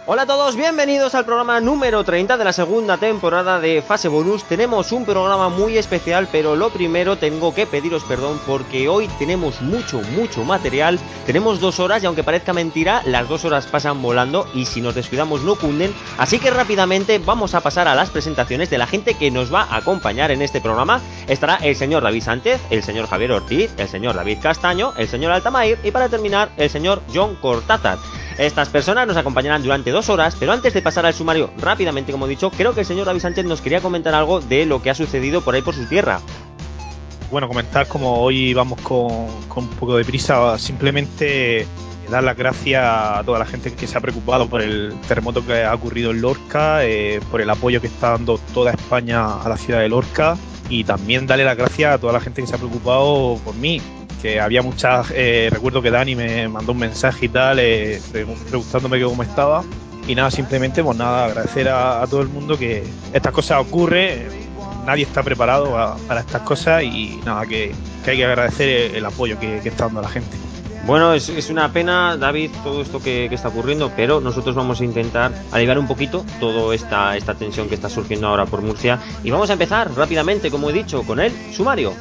Hola a todos, bienvenidos al programa número 30 de la segunda temporada de Fase Bonus. Tenemos un programa muy especial, pero lo primero tengo que pediros perdón porque hoy tenemos mucho material. Tenemos 2 horas y aunque parezca mentira, las 2 horas pasan volando y si nos descuidamos no cunden. Así que rápidamente vamos a pasar a las presentaciones de la gente que nos va a acompañar en este programa. Estará el señor David Sánchez, el señor Javier Ortiz, el señor David Castaño, el señor Altamair y para terminar el señor John Cortázar. Estas personas nos acompañarán durante 2 horas, pero antes de pasar al sumario rápidamente, como he dicho, creo que el señor David Sánchez nos quería comentar algo de lo que ha sucedido por ahí por su tierra. Bueno, comentar como hoy vamos con un poco de prisa, simplemente dar las gracias a toda la gente que se ha preocupado por el terremoto que ha ocurrido en Lorca, por el apoyo que está dando toda España a la ciudad de Lorca y también darle las gracias a toda la gente que se ha preocupado por mí. Que había muchas, recuerdo que Dani me mandó un mensaje y tal, preguntándome cómo estaba. Y nada, simplemente, pues nada, agradecer a todo el mundo que estas cosas ocurren, nadie está preparado para estas cosas y nada, que hay que agradecer el apoyo que está dando la gente. Bueno, es una pena, David, todo esto que está ocurriendo, pero nosotros vamos a intentar aliviar un poquito toda esta tensión que está surgiendo ahora por Murcia. Y vamos a empezar rápidamente, como he dicho, con el sumario.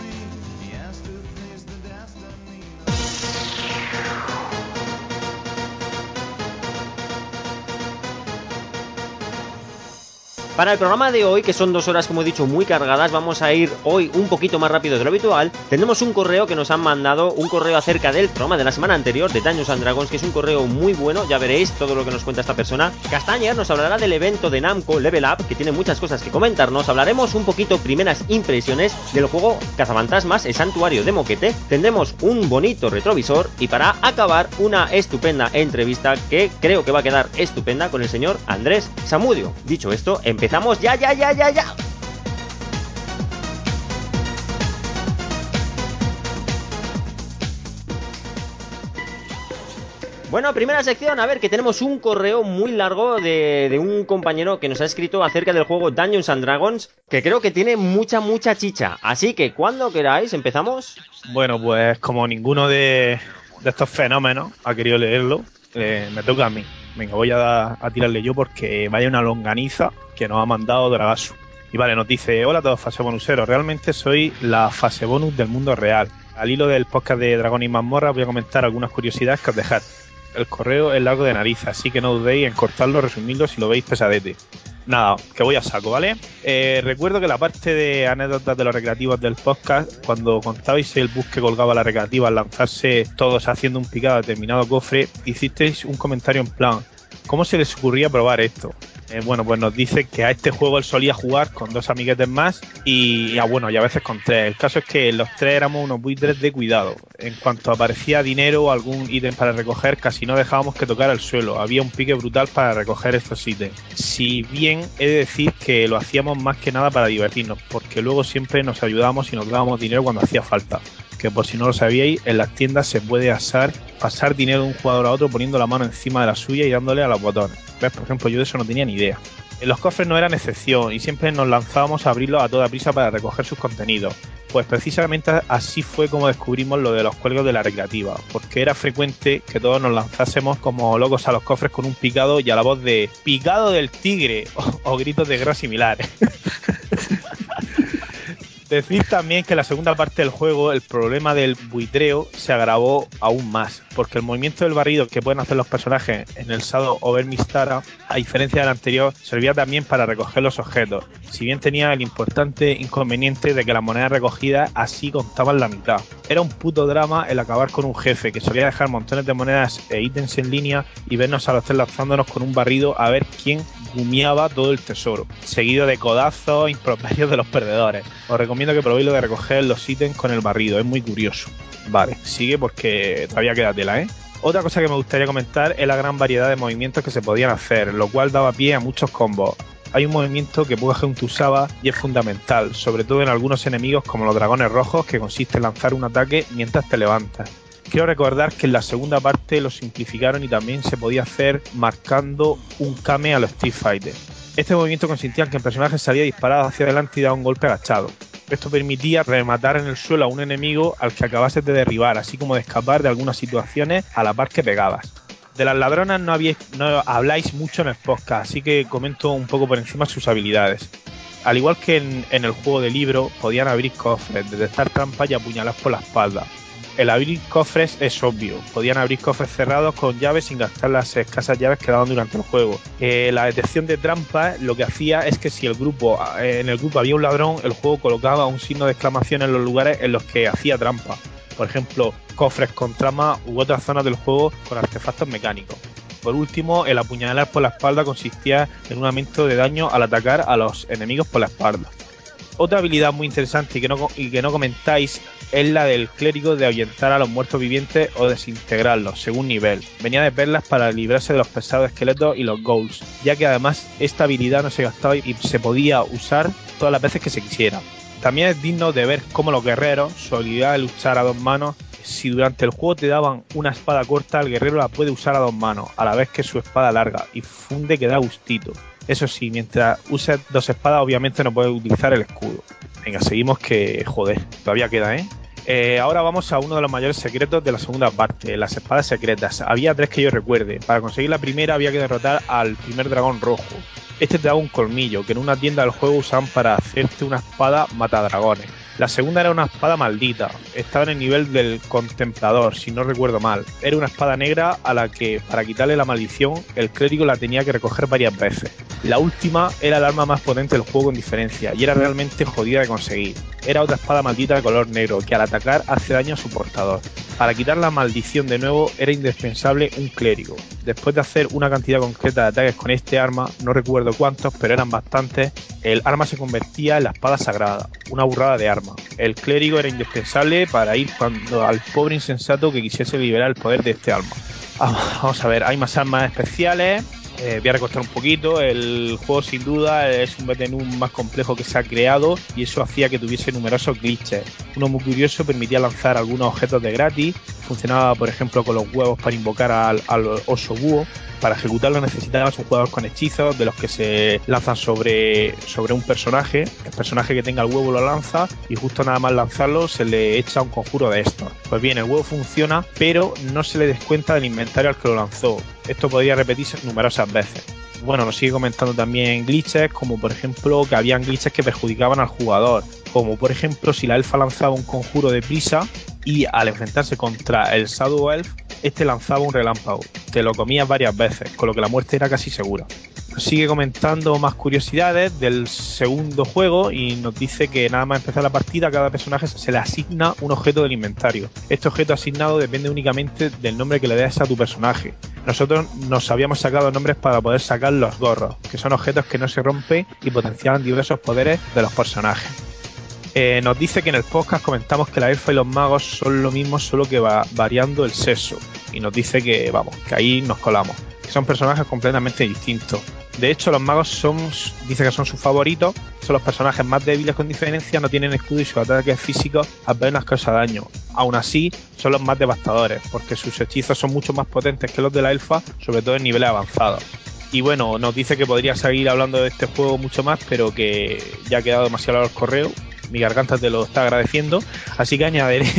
Para el programa de hoy, que son 2 horas, como he dicho, muy cargadas, vamos a ir hoy un poquito más rápido de lo habitual. Tenemos un correo que nos han mandado, un correo acerca del programa de la semana anterior, de Dungeons and Dragons, que es un correo muy bueno, ya veréis todo lo que nos cuenta esta persona. Castañer nos hablará del evento de Namco Level Up, que tiene muchas cosas que comentarnos. Hablaremos un poquito primeras impresiones del juego Cazafantasmas, el santuario de Moquete. Tendremos un bonito retrovisor y para acabar, una estupenda entrevista que creo que va a quedar estupenda con el señor Andrés Samudio. Dicho esto, empezamos ya. Bueno, primera sección, a ver, que tenemos un correo muy largo de un compañero que nos ha escrito acerca del juego Dungeons and Dragons, que creo que tiene mucha chicha. Así que cuando queráis, ¿empezamos? Bueno, pues como ninguno de estos fenómenos ha querido leerlo, me toca a mí. Venga, voy a tirarle yo porque vaya una longaniza que nos ha mandado Dragasu. Y vale, nos dice: hola a todos fase bonuseros, realmente soy la fase bonus del mundo real. Al hilo del podcast de Dragón y Mazmorra voy a comentar algunas curiosidades que os dejad. El correo es largo de nariz, así que no dudéis en cortarlo, resumirlo si lo veis pesadete. Nada, que voy a saco, ¿vale? Recuerdo que la parte de anécdotas de los recreativos del podcast, cuando contabais el bus que colgaba la recreativa al lanzarse todos haciendo un picado a determinado cofre, hicisteis un comentario en plan: ¿cómo se les ocurría probar esto? Bueno, pues nos dice que a este juego él solía jugar con 2 amiguetes más y a veces con 3. El caso es que los 3 éramos unos buitres de cuidado. En cuanto aparecía dinero o algún ítem para recoger, casi no dejábamos que tocara el suelo. Había un pique brutal para recoger estos ítems. Si bien he de decir que lo hacíamos más que nada para divertirnos, porque luego siempre nos ayudábamos y nos dábamos dinero cuando hacía falta. Que por si no lo sabíais, en las tiendas se puede pasar dinero de un jugador a otro poniendo la mano encima de la suya y dándole a los botones. ¿Ves? Por ejemplo, yo de eso no tenía ni idea. En los cofres no eran excepción y siempre nos lanzábamos a abrirlos a toda prisa para recoger sus contenidos. Pues precisamente así fue como descubrimos lo de los cuelgos de la recreativa, porque era frecuente que todos nos lanzásemos como locos a los cofres con un picado y a la voz de "picado del tigre" o gritos de guerra similares. Decir también que en la segunda parte del juego el problema del buitreo se agravó aún más, porque el movimiento del barrido que pueden hacer los personajes en el Shadow over Mistara, a diferencia del anterior, servía también para recoger los objetos, si bien tenía el importante inconveniente de que las monedas recogidas así contaban la mitad. Era un puto drama el acabar con un jefe que solía dejar montones de monedas e ítems en línea y vernos a los tres lanzándonos con un barrido a ver quién gumiaba todo el tesoro, seguido de codazos improperios de los perdedores. Os recomiendo que probéis lo de recoger los ítems con el barrido, es muy curioso. Vale, sigue porque todavía queda tela, ¿eh? Otra cosa que me gustaría comentar es la gran variedad de movimientos que se podían hacer, lo cual daba pie a muchos combos. Hay un movimiento que poca gente usaba y es fundamental, sobre todo en algunos enemigos como los dragones rojos, que consiste en lanzar un ataque mientras te levantas. Quiero recordar que en la segunda parte lo simplificaron y también se podía hacer marcando un kame a los Street Fighter. Este movimiento consistía en que el personaje salía disparado hacia adelante y daba un golpe agachado. Esto permitía rematar en el suelo a un enemigo al que acabases de derribar, así como de escapar de algunas situaciones a la par que pegabas. De las ladronas no habláis mucho en el podcast, así que comento un poco por encima sus habilidades. Al igual que en el juego de libro, podían abrir cofres, detectar trampas y apuñalar por la espalda. El abrir cofres es obvio, podían abrir cofres cerrados con llaves sin gastar las escasas llaves que daban durante el juego. La detección de trampas lo que hacía es que si en el grupo había un ladrón, el juego colocaba un signo de exclamación en los lugares en los que hacía trampa. Por ejemplo, cofres con trama u otras zonas del juego con artefactos mecánicos. Por último, el apuñalar por la espalda consistía en un aumento de daño al atacar a los enemigos por la espalda. Otra habilidad muy interesante y que no comentáis es la del clérigo de ahuyentar a los muertos vivientes o desintegrarlos según nivel. Venía de perlas para librarse de los pesados esqueletos y los ghouls, ya que además esta habilidad no se gastaba y se podía usar todas las veces que se quisiera. También es digno de ver cómo los guerreros, su habilidad de luchar a dos manos, si durante el juego te daban una espada corta, el guerrero la puede usar a dos manos, a la vez que su espada larga, y funde que da gustito. Eso sí, mientras uses dos espadas, obviamente no puedes utilizar el escudo. Venga, seguimos que, joder, todavía queda, Ahora vamos a uno de los mayores secretos de la segunda parte, las espadas secretas. Había 3 que yo recuerde. Para conseguir la primera había que derrotar al primer dragón rojo. Este te daba un colmillo, que en una tienda del juego usaban para hacerte una espada matadragones. La segunda era una espada maldita, estaba en el nivel del contemplador, si no recuerdo mal. Era una espada negra a la que, para quitarle la maldición, el clérigo la tenía que recoger varias veces. La última era el arma más potente del juego con diferencia, y era realmente jodida de conseguir. Era otra espada maldita de color negro, que al atacar hace daño a su portador. Para quitar la maldición de nuevo era indispensable un clérigo. Después de hacer una cantidad concreta de ataques con este arma, no recuerdo cuántos, pero eran bastantes, el arma se convertía en la espada sagrada, una burrada de arma. El clérigo era indispensable para ir cuando al pobre insensato que quisiese liberar el poder de este arma. Vamos a ver, hay más armas especiales. Voy a recortar un poquito. El juego sin duda es un beat'em up más complejo que se ha creado y eso hacía que tuviese numerosos glitches. Uno muy curioso permitía lanzar algunos objetos de gratis. Funcionaba por ejemplo con los huevos para invocar al oso búho. Para ejecutarlo necesitabas un jugador con hechizos de los que se lanzan sobre un personaje. El personaje que tenga el huevo lo lanza y justo nada más lanzarlo se le echa un conjuro de estos. Pues bien, el huevo funciona, pero no se le descuenta del inventario al que lo lanzó. Esto podría repetirse numerosas veces. Bueno, nos sigue comentando también glitches, como por ejemplo que habían glitches que perjudicaban al jugador, como por ejemplo si la elfa lanzaba un conjuro de prisa y al enfrentarse contra el Shadow Elf, este lanzaba un relámpago, te lo comías varias veces, con lo que la muerte era casi segura. Nos sigue comentando más curiosidades del segundo juego y nos dice que nada más empezar la partida a cada personaje se le asigna un objeto del inventario. Este objeto asignado depende únicamente del nombre que le des a tu personaje. Nosotros nos habíamos sacado nombres para poder sacar los gorros, que son objetos que no se rompen y potenciaban diversos poderes de los personajes. Nos dice que en el podcast comentamos que la elfa y los magos son lo mismo, solo que va variando el sexo. Y nos dice que, que ahí nos colamos, que son personajes completamente distintos. De hecho, los magos dice que son sus favoritos, son los personajes más débiles con diferencia, no tienen escudo y sus ataques físicos apenas causan daño. Aún así, son los más devastadores, porque sus hechizos son mucho más potentes que los de la elfa, sobre todo en niveles avanzados. Y bueno, nos dice que podría seguir hablando de este juego mucho más, pero que ya ha quedado demasiado largo el correo. Mi garganta te lo está agradeciendo, así que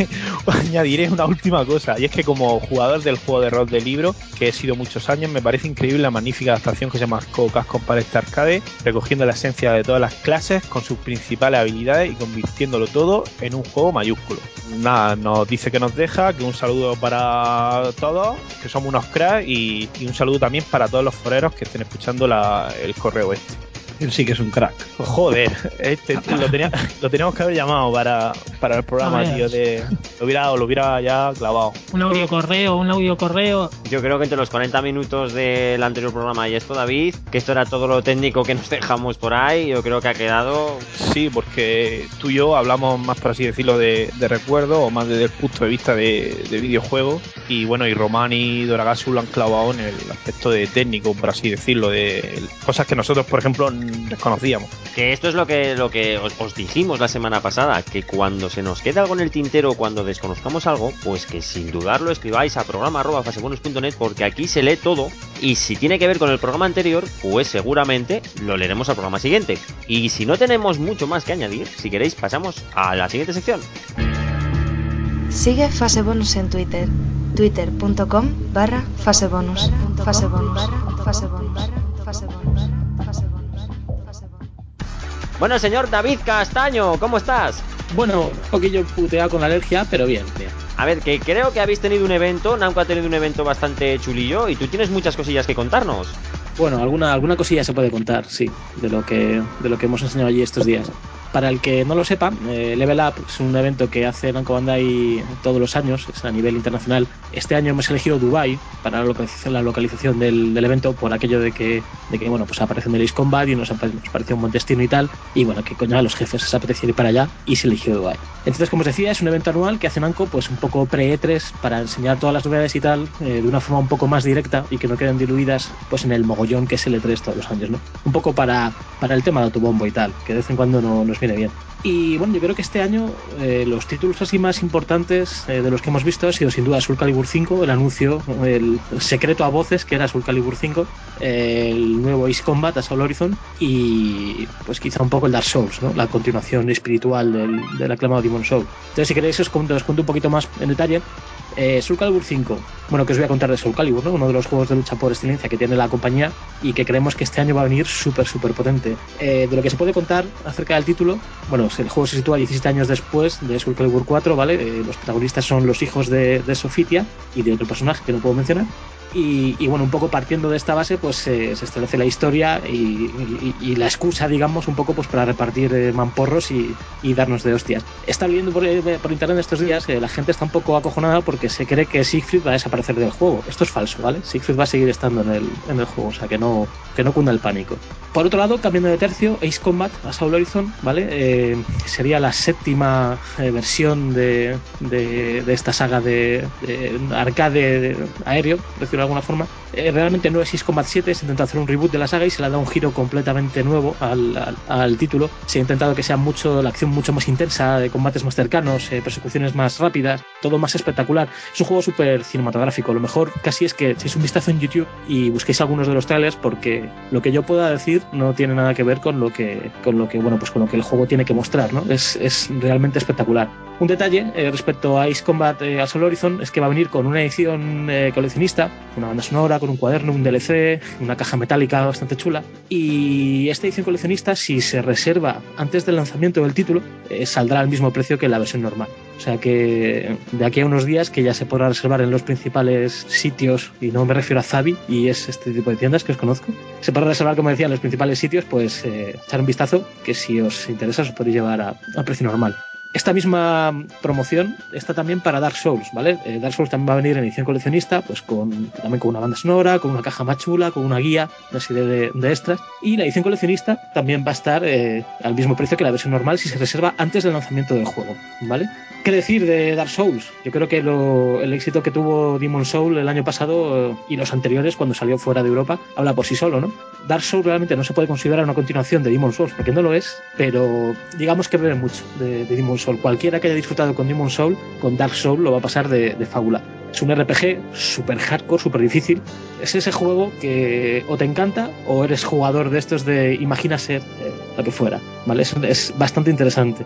añadiré una última cosa, y es que como jugador del juego de rol de libro, que he sido muchos años, me parece increíble la magnífica adaptación que se marcó Capcom para este arcade, recogiendo la esencia de todas las clases con sus principales habilidades y convirtiéndolo todo en un juego mayúsculo. Nada, nos dice que nos deja, que un saludo para todos, que somos unos cracks, y un saludo también para todos los foreros que estén escuchando el correo este. Él sí que es un crack. Joder, lo teníamos que haber llamado para el programa, tío. Lo hubiera ya clavado. Un audio correo. Yo creo que entre los 40 minutos del anterior programa y esto, David, que esto era todo lo técnico que nos dejamos por ahí, yo creo que ha quedado... Sí, porque tú y yo hablamos más, por así decirlo, de recuerdo, o más desde el punto de vista de videojuegos. Y bueno, y Román y Doragasu lo han clavado en el aspecto de técnico, por así decirlo, de cosas que nosotros, por ejemplo, desconocíamos. Que esto es lo que os dijimos la semana pasada, que cuando se nos quede algo en el tintero, cuando desconozcamos algo, pues que sin dudarlo escribáis a programa@fasebonus.net, porque aquí se lee todo, y si tiene que ver con el programa anterior, pues seguramente lo leeremos al programa siguiente. Y si no tenemos mucho más que añadir, si queréis pasamos a la siguiente sección. Sigue Fase Bonus en Twitter. twitter.com/fasebonus. Bueno, señor David Castaño, ¿cómo estás? Bueno, un poquillo puteado con la alergia, pero bien. A ver, que creo que habéis tenido un evento, Namco ha tenido un evento bastante chulillo y tú tienes muchas cosillas que contarnos. Bueno, alguna cosilla se puede contar, sí, de lo que hemos enseñado allí estos días. Para el que no lo sepa, Level Up es un evento que hace Namco Bandai todos los años, es a nivel internacional. Este año hemos elegido Dubai para la localización del evento, por aquello de que bueno, pues aparece en el Ace Combat y nos pareció un buen destino y tal, y bueno, que coño a los jefes les apetecía ir para allá y se eligió Dubai. Entonces, como os decía, es un evento anual que hace Namco pues un poco pre-E3 para enseñar todas las novedades y tal, de una forma un poco más directa y que no queden diluidas pues en el mogollón que es el E3 todos los años, ¿no? Un poco para el tema de autobombo y tal, que de vez en cuando nos viene bien. Y bueno, yo creo que este año los títulos así más importantes de los que hemos visto ha sido sin duda Soul Calibur 5, el anuncio, el secreto a voces que era Soul Calibur 5, el nuevo Ace Combat, Assault Horizon y pues quizá un poco el Dark Souls, ¿no? La continuación espiritual del aclamado Demon Souls. Entonces, si queréis os cuento un poquito más en detalle. Soul Calibur 5, bueno, que os voy a contar de Soul Calibur, ¿no? Uno de los juegos de lucha por excelencia que tiene la compañía y que creemos que este año va a venir súper potente. De lo que se puede contar acerca del título, bueno, el juego se sitúa 17 años después de Soul Calibur 4, ¿vale? Los protagonistas son los hijos de Sofitia y de otro personaje que no puedo mencionar. Y bueno, un poco partiendo de esta base, pues se establece la historia y la excusa, digamos, un poco pues para repartir mamporros y darnos de hostias. Está viendo por internet estos días que la gente está un poco acojonada porque se cree que Siegfried va a desaparecer del juego. Esto es falso, ¿vale? Siegfried va a seguir estando en el juego, o sea que no cunda el pánico. Por otro lado, cambiando de tercio, Ace Combat, Assault Horizon, ¿vale? Sería la séptima versión de esta saga de arcade aéreo, por decirlo de alguna forma. Realmente no es Ace Combat 7, se intenta hacer un reboot de la saga y se le ha dado un giro completamente nuevo al título. Se ha intentado que sea la acción mucho más intensa, combates más cercanos, persecuciones más rápidas, todo más espectacular. Es un juego súper cinematográfico. Lo mejor casi es que echéis un vistazo en YouTube y busquéis algunos de los trailers, porque lo que yo pueda decir no tiene nada que ver con lo que el juego tiene que mostrar, ¿no? Es realmente espectacular. Un detalle respecto a Ace Combat Assault Horizon es que va a venir con una edición coleccionista, una banda sonora, con un cuaderno, un DLC, una caja metálica bastante chula. Y esta edición coleccionista, si se reserva antes del lanzamiento del título, saldrá al mismo precio que la versión normal. O sea que de aquí a unos días, que ya se podrá reservar en los principales sitios, y no me refiero a Zavi, y es este tipo de tiendas que os conozco, se podrá reservar, como decía, en los principales sitios, pues echar un vistazo, que si os interesa os podéis llevar a precio normal. Esta misma promoción está también para Dark Souls, ¿vale? Dark Souls también va a venir en edición coleccionista, pues también con una banda sonora, con una caja más chula, con una guía, una serie de extras. Y la edición coleccionista también va a estar al mismo precio que la versión normal si se reserva antes del lanzamiento del juego, ¿vale? ¿Qué decir de Dark Souls? Yo creo que el éxito que tuvo Demon Souls el año pasado y los anteriores, cuando salió fuera de Europa, habla por sí solo, ¿no? Dark Souls realmente no se puede considerar una continuación de Demon Souls, porque no lo es, pero digamos que bebe mucho de Demon Souls. Cualquiera que haya disfrutado con Demon Souls, con Dark Souls lo va a pasar de fábula. Es un RPG súper hardcore, súper difícil. Es ese juego que o te encanta o eres jugador de estos de imagina ser lo que fuera, ¿vale? Es bastante interesante.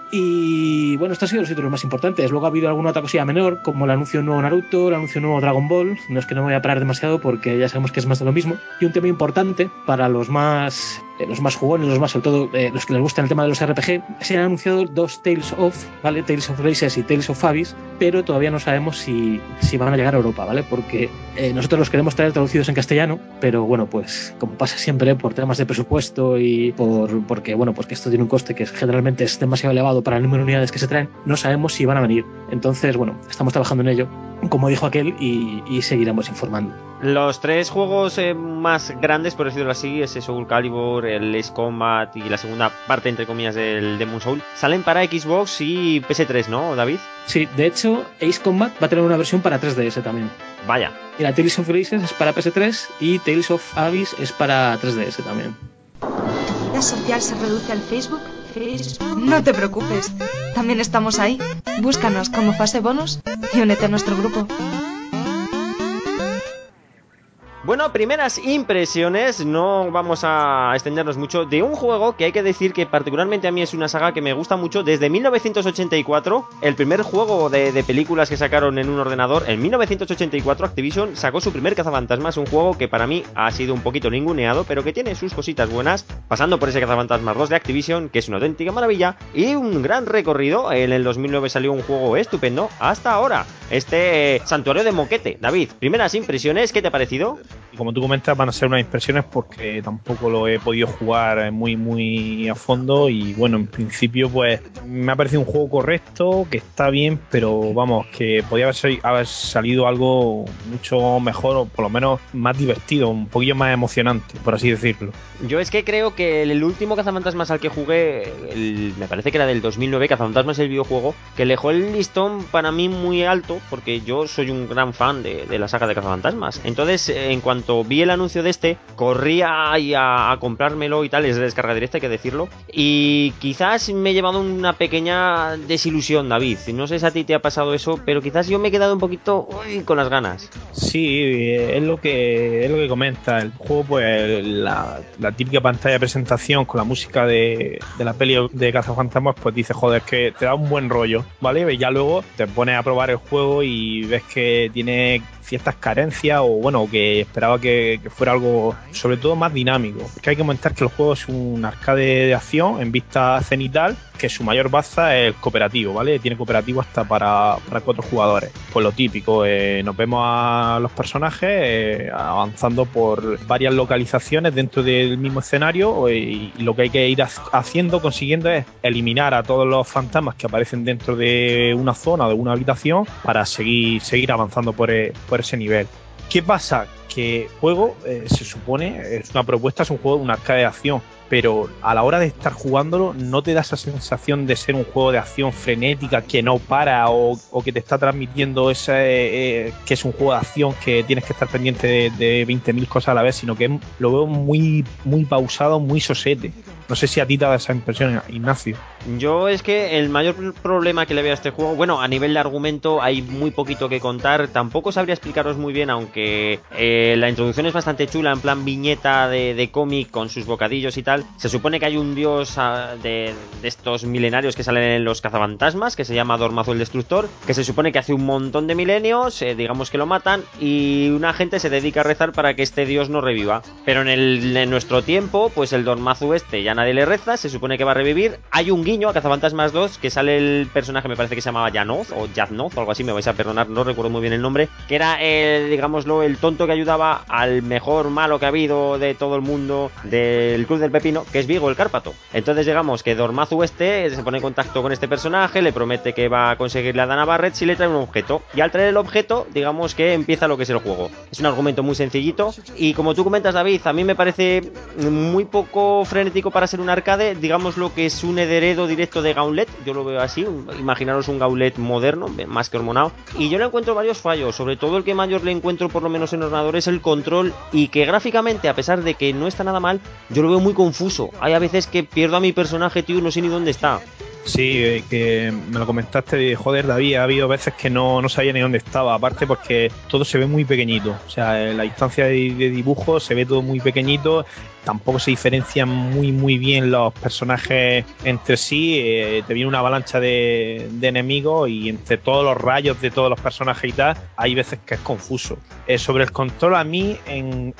Y bueno, estos han sido los títulos más importantes. Luego ha habido alguna otra cosilla menor, como el anuncio de un nuevo Naruto, el anuncio de un nuevo Dragon Ball. No es que no me voy a parar demasiado porque ya sabemos que es más de lo mismo. Y un tema importante para los más jugones, sobre todo los que les gusta el tema de los RPG, se han anunciado 2 Tales of, ¿vale? Tales of Graces y Tales of Abyss, pero todavía no sabemos si van a llegar a Europa, ¿vale? Porque nosotros los queremos traer traducidos en castellano, pero bueno, pues como pasa siempre, por temas de presupuesto y porque esto tiene un coste que generalmente es demasiado elevado para el número de unidades que se traen, no sabemos si van a venir. Entonces, bueno, estamos trabajando en ello, como dijo aquel, y seguiremos informando. Los 3 juegos más grandes, por decirlo así, ese Soul Calibur, el Ace Combat y la segunda parte, entre comillas, del Demon Soul, salen para Xbox y PS3, ¿no, David? Sí, de hecho, Ace Combat va a tener una versión para 3DS también. Vaya. Y la Tales of Graces es para PS3 y Tales of Abyss es para 3DS también. ¿Tu vida social se reduce al Facebook? No te preocupes, también estamos ahí. Búscanos como Fase Bonus y únete a nuestro grupo. Bueno, primeras impresiones, no vamos a extendernos mucho, de un juego que hay que decir que particularmente a mí es una saga que me gusta mucho desde 1984, el primer juego de películas que sacaron en un ordenador. En 1984 Activision sacó su primer cazafantasmas, un juego que para mí ha sido un poquito ninguneado, pero que tiene sus cositas buenas, pasando por ese cazafantasmas 2 de Activision, que es una auténtica maravilla, y un gran recorrido. En el 2009 salió un juego estupendo, hasta ahora, este Santuario de Moquete. David, primeras impresiones, ¿qué te ha parecido? Y como tú comentas, van a ser unas impresiones porque tampoco lo he podido jugar muy a fondo y bueno, en principio pues me ha parecido un juego correcto, que está bien, pero vamos, que podía haber salido algo mucho mejor o por lo menos más divertido, un poquillo más emocionante, por así decirlo. Yo es que creo que el último cazafantasmas al que jugué, me parece que era del 2009, cazafantasmas el videojuego, que dejó el listón para mí muy alto, porque yo soy un gran fan de la saga de cazafantasmas. Entonces, en cuanto vi el anuncio de este, corría a comprármelo y tal, es de descarga directa, hay que decirlo, y quizás me he llevado una pequeña desilusión, David. No sé si a ti te ha pasado eso, pero quizás yo me he quedado un poquito con las ganas. Sí, es lo que comenta el juego, pues la típica pantalla de presentación con la música de la peli de Cazafantasmas, pues dice, joder, es que te da un buen rollo, ¿vale? Y ya luego te pones a probar el juego y ves que tiene ciertas carencias o bueno, que esperaba que fuera algo sobre todo más dinámico. Que hay que comentar que el juego es un arcade de acción en vista cenital, que su mayor baza es el cooperativo, ¿vale? Tiene cooperativo hasta para 4 jugadores. Pues lo típico, nos vemos a los personajes avanzando por varias localizaciones dentro del mismo escenario y lo que hay que ir haciendo, consiguiendo es eliminar a todos los fantasmas que aparecen dentro de una zona, de una habitación, para seguir avanzando por ese nivel. ¿Qué pasa? Que el juego se supone, es una propuesta, es un juego de una arcade de acción, pero a la hora de estar jugándolo no te da esa sensación de ser un juego de acción frenética que no para o que te está transmitiendo ese que es un juego de acción que tienes que estar pendiente de 20.000 cosas a la vez, sino que lo veo muy pausado, muy sosete. No sé si a ti te da esa impresión, Ignacio. Yo es que el mayor problema que le veo a este juego, bueno, a nivel de argumento hay muy poquito que contar, tampoco sabría explicaros muy bien, aunque la introducción es bastante chula, en plan viñeta de cómic con sus bocadillos y tal. Se supone que hay un dios de estos milenarios que salen en los cazafantasmas, que se llama Dormazu el Destructor, que se supone que hace un montón de milenios, digamos que lo matan, y una gente se dedica a rezar para que este dios no reviva. Pero en nuestro tiempo, pues el Dormazu este ya nadie le reza, se supone que va a revivir. Hay un guiño a Cazafantasmas 2 que sale el personaje, me parece que se llamaba Yanoz o Yadnoz o algo así, me vais a perdonar, no recuerdo muy bien el nombre, que era digámoslo, el tonto que ayudaba al mejor malo que ha habido de todo el mundo del Club del Pepino, que es Vigo el Cárpato. Entonces digamos que Dormazu este se pone en contacto con este personaje, le promete que va a conseguirle a Dana Barrett si le trae un objeto, y al traer el objeto digamos que empieza lo que es el juego. Es un argumento muy sencillito y como tú comentas, David, a mí me parece muy poco frenético para ser un arcade, digamos lo que es un heredero directo de Gauntlet, yo lo veo así, imaginaros un Gauntlet moderno, más que hormonado, y yo le encuentro varios fallos, sobre todo el que mayor le encuentro por lo menos en ordenador es el control, y que gráficamente, a pesar de que no está nada mal, yo lo veo muy confuso. Hay a veces que pierdo a mi personaje, tío, y no sé ni dónde está. Sí, que me lo comentaste de joder, David, ha habido veces que no sabía ni dónde estaba, aparte porque todo se ve muy pequeñito, o sea, la distancia de dibujo se ve todo muy pequeñito, tampoco se diferencian muy bien los personajes entre sí, te viene una avalancha de enemigos y entre todos los rayos de todos los personajes y tal, hay veces que es confuso. Sobre el control, a mí en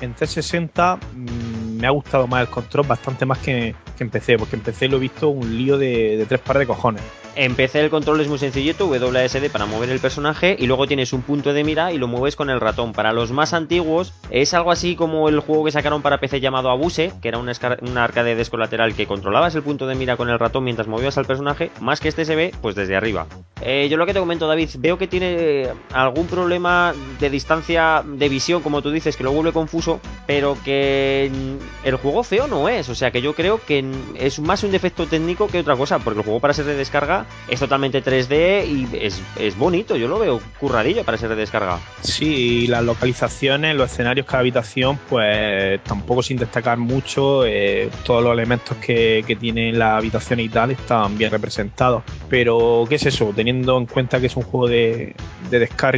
360 me ha gustado más el control, bastante más que en PC, porque en PC lo he visto un lío de 3 pares de cojones. En PC el control es muy sencillito, WASD para mover el personaje y luego tienes un punto de mira y lo mueves con el ratón. Para los más antiguos es algo así como el juego que sacaron para PC llamado Abuse, que era una arcade de escolateral que controlabas el punto de mira con el ratón mientras movías al personaje, más que este se ve pues desde arriba. Yo lo que te comento, David, veo que tiene algún problema de distancia de visión, como tú dices, que lo vuelve confuso, pero que el juego feo no es, o sea que yo creo que es más un defecto técnico que otra cosa, porque el juego para ser de descarga es totalmente 3D y es bonito, yo lo veo curradillo para ser de descarga. Sí, las localizaciones, los escenarios, cada habitación, pues tampoco sin destacar mucho, todos los elementos que tiene la habitación y tal están bien representados, pero ¿qué es eso? Teniendo en cuenta que es un juego de descarga,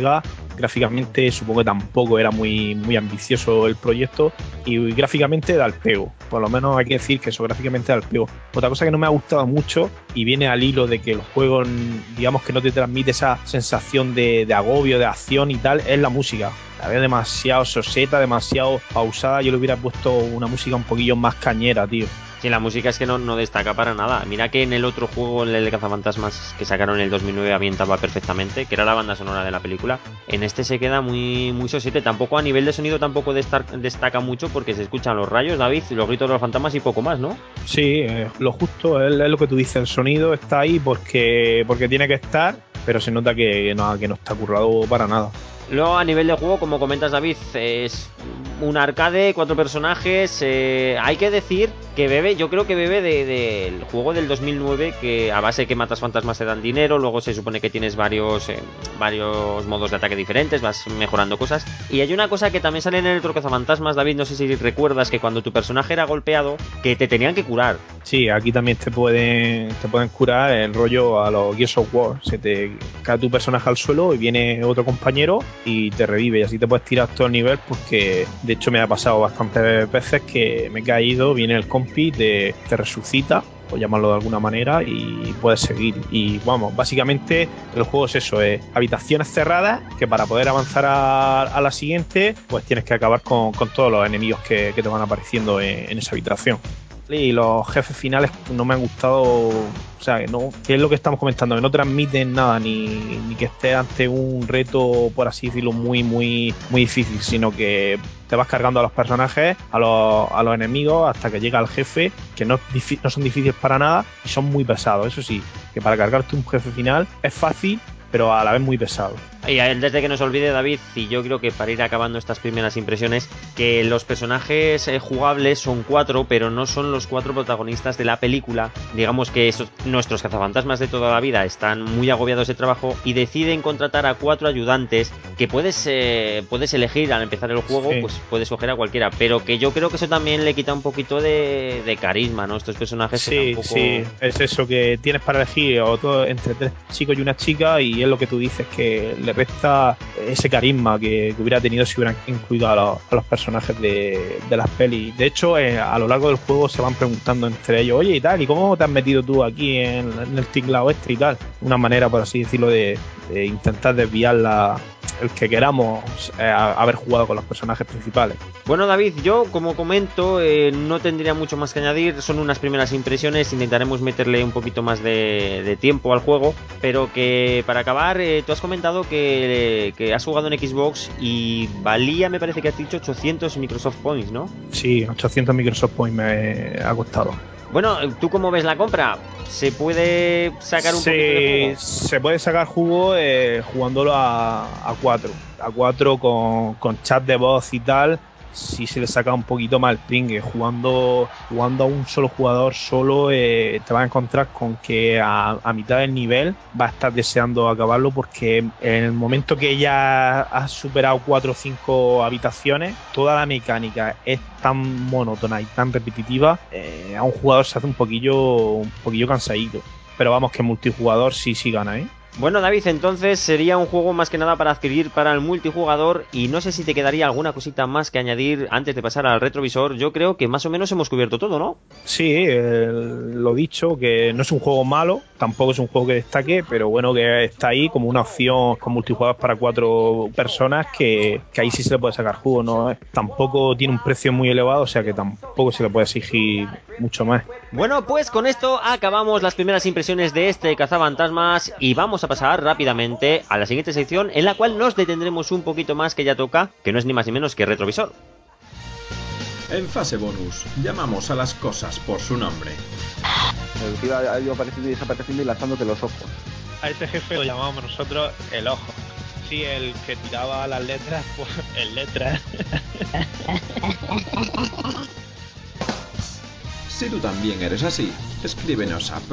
Gráficamente supongo que tampoco era muy ambicioso el proyecto, y gráficamente da el pego. Por lo menos hay que decir que eso, gráficamente da el pego. Otra cosa que no me ha gustado mucho, y viene al hilo de que el juego, digamos que no te transmite esa sensación de agobio, de acción y tal, es la música. La veo demasiado soseta, demasiado pausada. Yo le hubiera puesto una música un poquillo más cañera, tío. Sí, la música es que no destaca para nada. Mira que en el otro juego, el de Cazafantasmas que sacaron en el 2009, ambientaba perfectamente, que era la banda sonora de la película. En este se queda muy sosete. Tampoco a nivel de sonido tampoco destaca mucho, porque se escuchan los rayos, David, los gritos de los fantasmas y poco más, ¿no? Sí, lo justo es lo que tú dices. El sonido está ahí porque tiene que estar, pero se nota que no está currado para nada. Luego, a nivel de juego, como comentas, David, es un arcade, 4 personajes. Hay que decir que yo creo que bebe del juego del 2009, que a base que matas fantasmas te dan dinero. Luego se supone que tienes varios modos de ataque diferentes, vas mejorando cosas. Y hay una cosa que también sale en el otro Cazafantasmas, David, no sé si recuerdas, que cuando tu personaje era golpeado, que te tenían que curar. Sí, aquí también te pueden curar, el rollo a los Gears of War. Se te cae tu personaje al suelo y viene otro compañero y te revive, y así te puedes tirar todo el nivel, porque de hecho me ha pasado bastantes veces que me he caído, viene el compi, te resucita, o llamarlo de alguna manera, y puedes seguir. Y vamos, básicamente el juego es eso, es habitaciones cerradas que para poder avanzar a la siguiente pues tienes que acabar con todos los enemigos que te van apareciendo en esa habitación. Y los jefes finales no me han gustado, o sea, que es lo que estamos comentando, que no transmiten nada, ni que estés ante un reto, por así decirlo, muy difícil, sino que te vas cargando a los personajes, a los enemigos, hasta que llega el jefe, que no son difíciles para nada y son muy pesados. Eso sí, que para cargarte un jefe final es fácil, pero a la vez muy pesado. Y desde que nos olvide, David, y yo creo que para ir acabando estas primeras impresiones, que los personajes jugables son 4, pero no son los 4 protagonistas de la película. Digamos que nuestros cazafantasmas de toda la vida están muy agobiados de trabajo y deciden contratar a 4 ayudantes que puedes elegir al empezar el juego, sí. Pues puedes coger a cualquiera, pero que yo creo que eso también le quita un poquito de carisma, ¿no? Estos personajes sí, que tampoco... Sí, es eso, que tienes para elegir entre 3 chicos y una chica, y es lo que tú dices, que le resta ese carisma que hubiera tenido si hubieran incluido a los personajes de las pelis. De hecho, a lo largo del juego se van preguntando entre ellos, oye, y tal, ¿y cómo te has metido tú aquí en el tinglado este y tal? Una manera, por así decirlo, de intentar desviar el que queramos haber jugado con los personajes principales. Bueno, David, yo como comento no tendría mucho más que añadir, son unas primeras impresiones, intentaremos meterle un poquito más de tiempo al juego, pero que para acabar, tú has comentado que has jugado en Xbox y valía, me parece que has dicho, 800 Microsoft Points, ¿no? Sí, 800 Microsoft Points me ha costado. Bueno, ¿tú cómo ves la compra? ¿Se puede sacar un poquito de jugo? Se puede sacar jugo jugándolo a 4. A 4 con chat de voz y tal. Si se le saca un poquito más el pringue. Jugando a un solo jugador solo, te vas a encontrar con que a mitad del nivel vas a estar deseando acabarlo, porque en el momento que ya has superado 4 o 5 habitaciones, toda la mecánica es tan monótona y tan repetitiva, a un jugador se hace un poquillo cansadito. Pero vamos, que multijugador sí gana, ¿eh? Bueno, David, entonces sería un juego más que nada para adquirir para el multijugador, y no sé si te quedaría alguna cosita más que añadir antes de pasar al retrovisor. Yo creo que más o menos hemos cubierto todo, ¿no? Sí, lo dicho, que no es un juego malo, tampoco es un juego que destaque, pero bueno, que está ahí como una opción con multijugador para 4 personas, que ahí sí se le puede sacar jugo, ¿no? Tampoco tiene un precio muy elevado, o sea que tampoco se le puede exigir mucho más. Bueno, pues con esto acabamos las primeras impresiones de este Cazafantasmas y vamos a pasar rápidamente a la siguiente sección, en la cual nos detendremos un poquito más, que ya toca, que no es ni más ni menos que retrovisor. En fase bonus, llamamos a las cosas por su nombre. El tío ha ido apareciendo y desapareciendo y lanzándote los ojos. A este jefe lo llamamos nosotros el ojo. Sí, el que tiraba las letras, pues el letras. Si tú también eres así, escríbenos a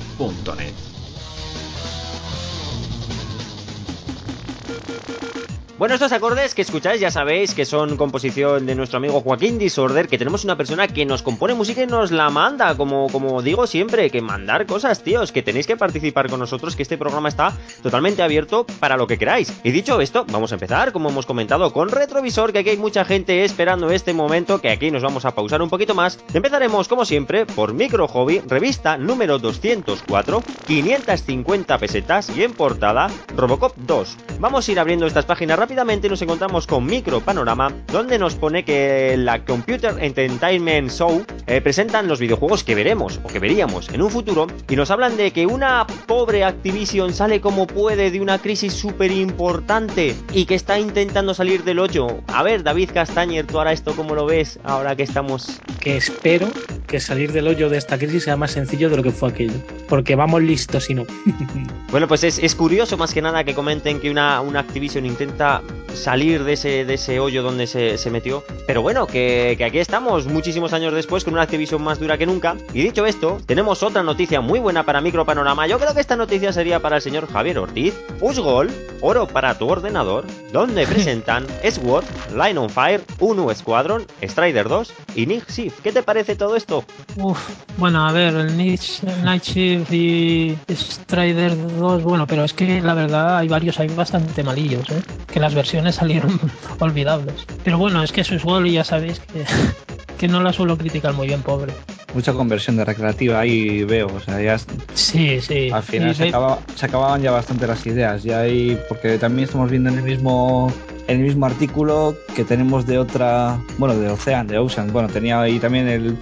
programa@fasebonus.net. Bueno, estos acordes que escucháis ya sabéis que son composición de nuestro amigo Joaquín Disorder, que tenemos una persona que nos compone música y nos la manda, como digo siempre, que mandar cosas, tíos, que tenéis que participar con nosotros, que este programa está totalmente abierto para lo que queráis. Y dicho esto, vamos a empezar, como hemos comentado, con Retrovisor, que aquí hay mucha gente esperando este momento, que aquí nos vamos a pausar un poquito más. Empezaremos, como siempre, por Micro Hobby, revista número 204, 550 pesetas y en portada, Robocop 2. Vamos a ir abriendo estas páginas rápidamente y nos encontramos con Micro Panorama, donde nos pone que la Computer Entertainment Show presentan los videojuegos que veremos o que veríamos en un futuro, y nos hablan de que una pobre Activision sale como puede de una crisis súper importante y que está intentando salir del hoyo. A ver, David Castañer, ¿tú ahora esto cómo lo ves ahora que estamos? Que espero que salir del hoyo de esta crisis sea más sencillo de lo que fue aquello, porque vamos listos si no. Bueno, pues es curioso más que nada que comenten que una Activision intenta salir de ese hoyo donde se metió, pero bueno, que aquí estamos muchísimos años después con una Activision más dura que nunca. Y dicho esto, tenemos otra noticia muy buena para Micro Panorama. Yo creo que esta noticia sería para el señor Javier Ortiz. Usgol, oro para tu ordenador, donde presentan Sword, Line on Fire, Uno Squadron, Strider 2 y Night Shift. ¿Qué te parece todo esto? Bueno, a ver, el Night Shift y Strider 2, bueno, pero es que la verdad hay varios ahí bastante malillos, que las versiones salieron olvidables. Pero bueno, es que su gol, ya sabéis que no la suelo criticar muy bien, pobre. Mucha conversión de recreativa ahí veo, o sea, ya sí. Al final se acababan ya bastante las ideas, ya hay, porque también estamos viendo en el mismo artículo que tenemos de otra, bueno, de Ocean, bueno, tenía ahí también el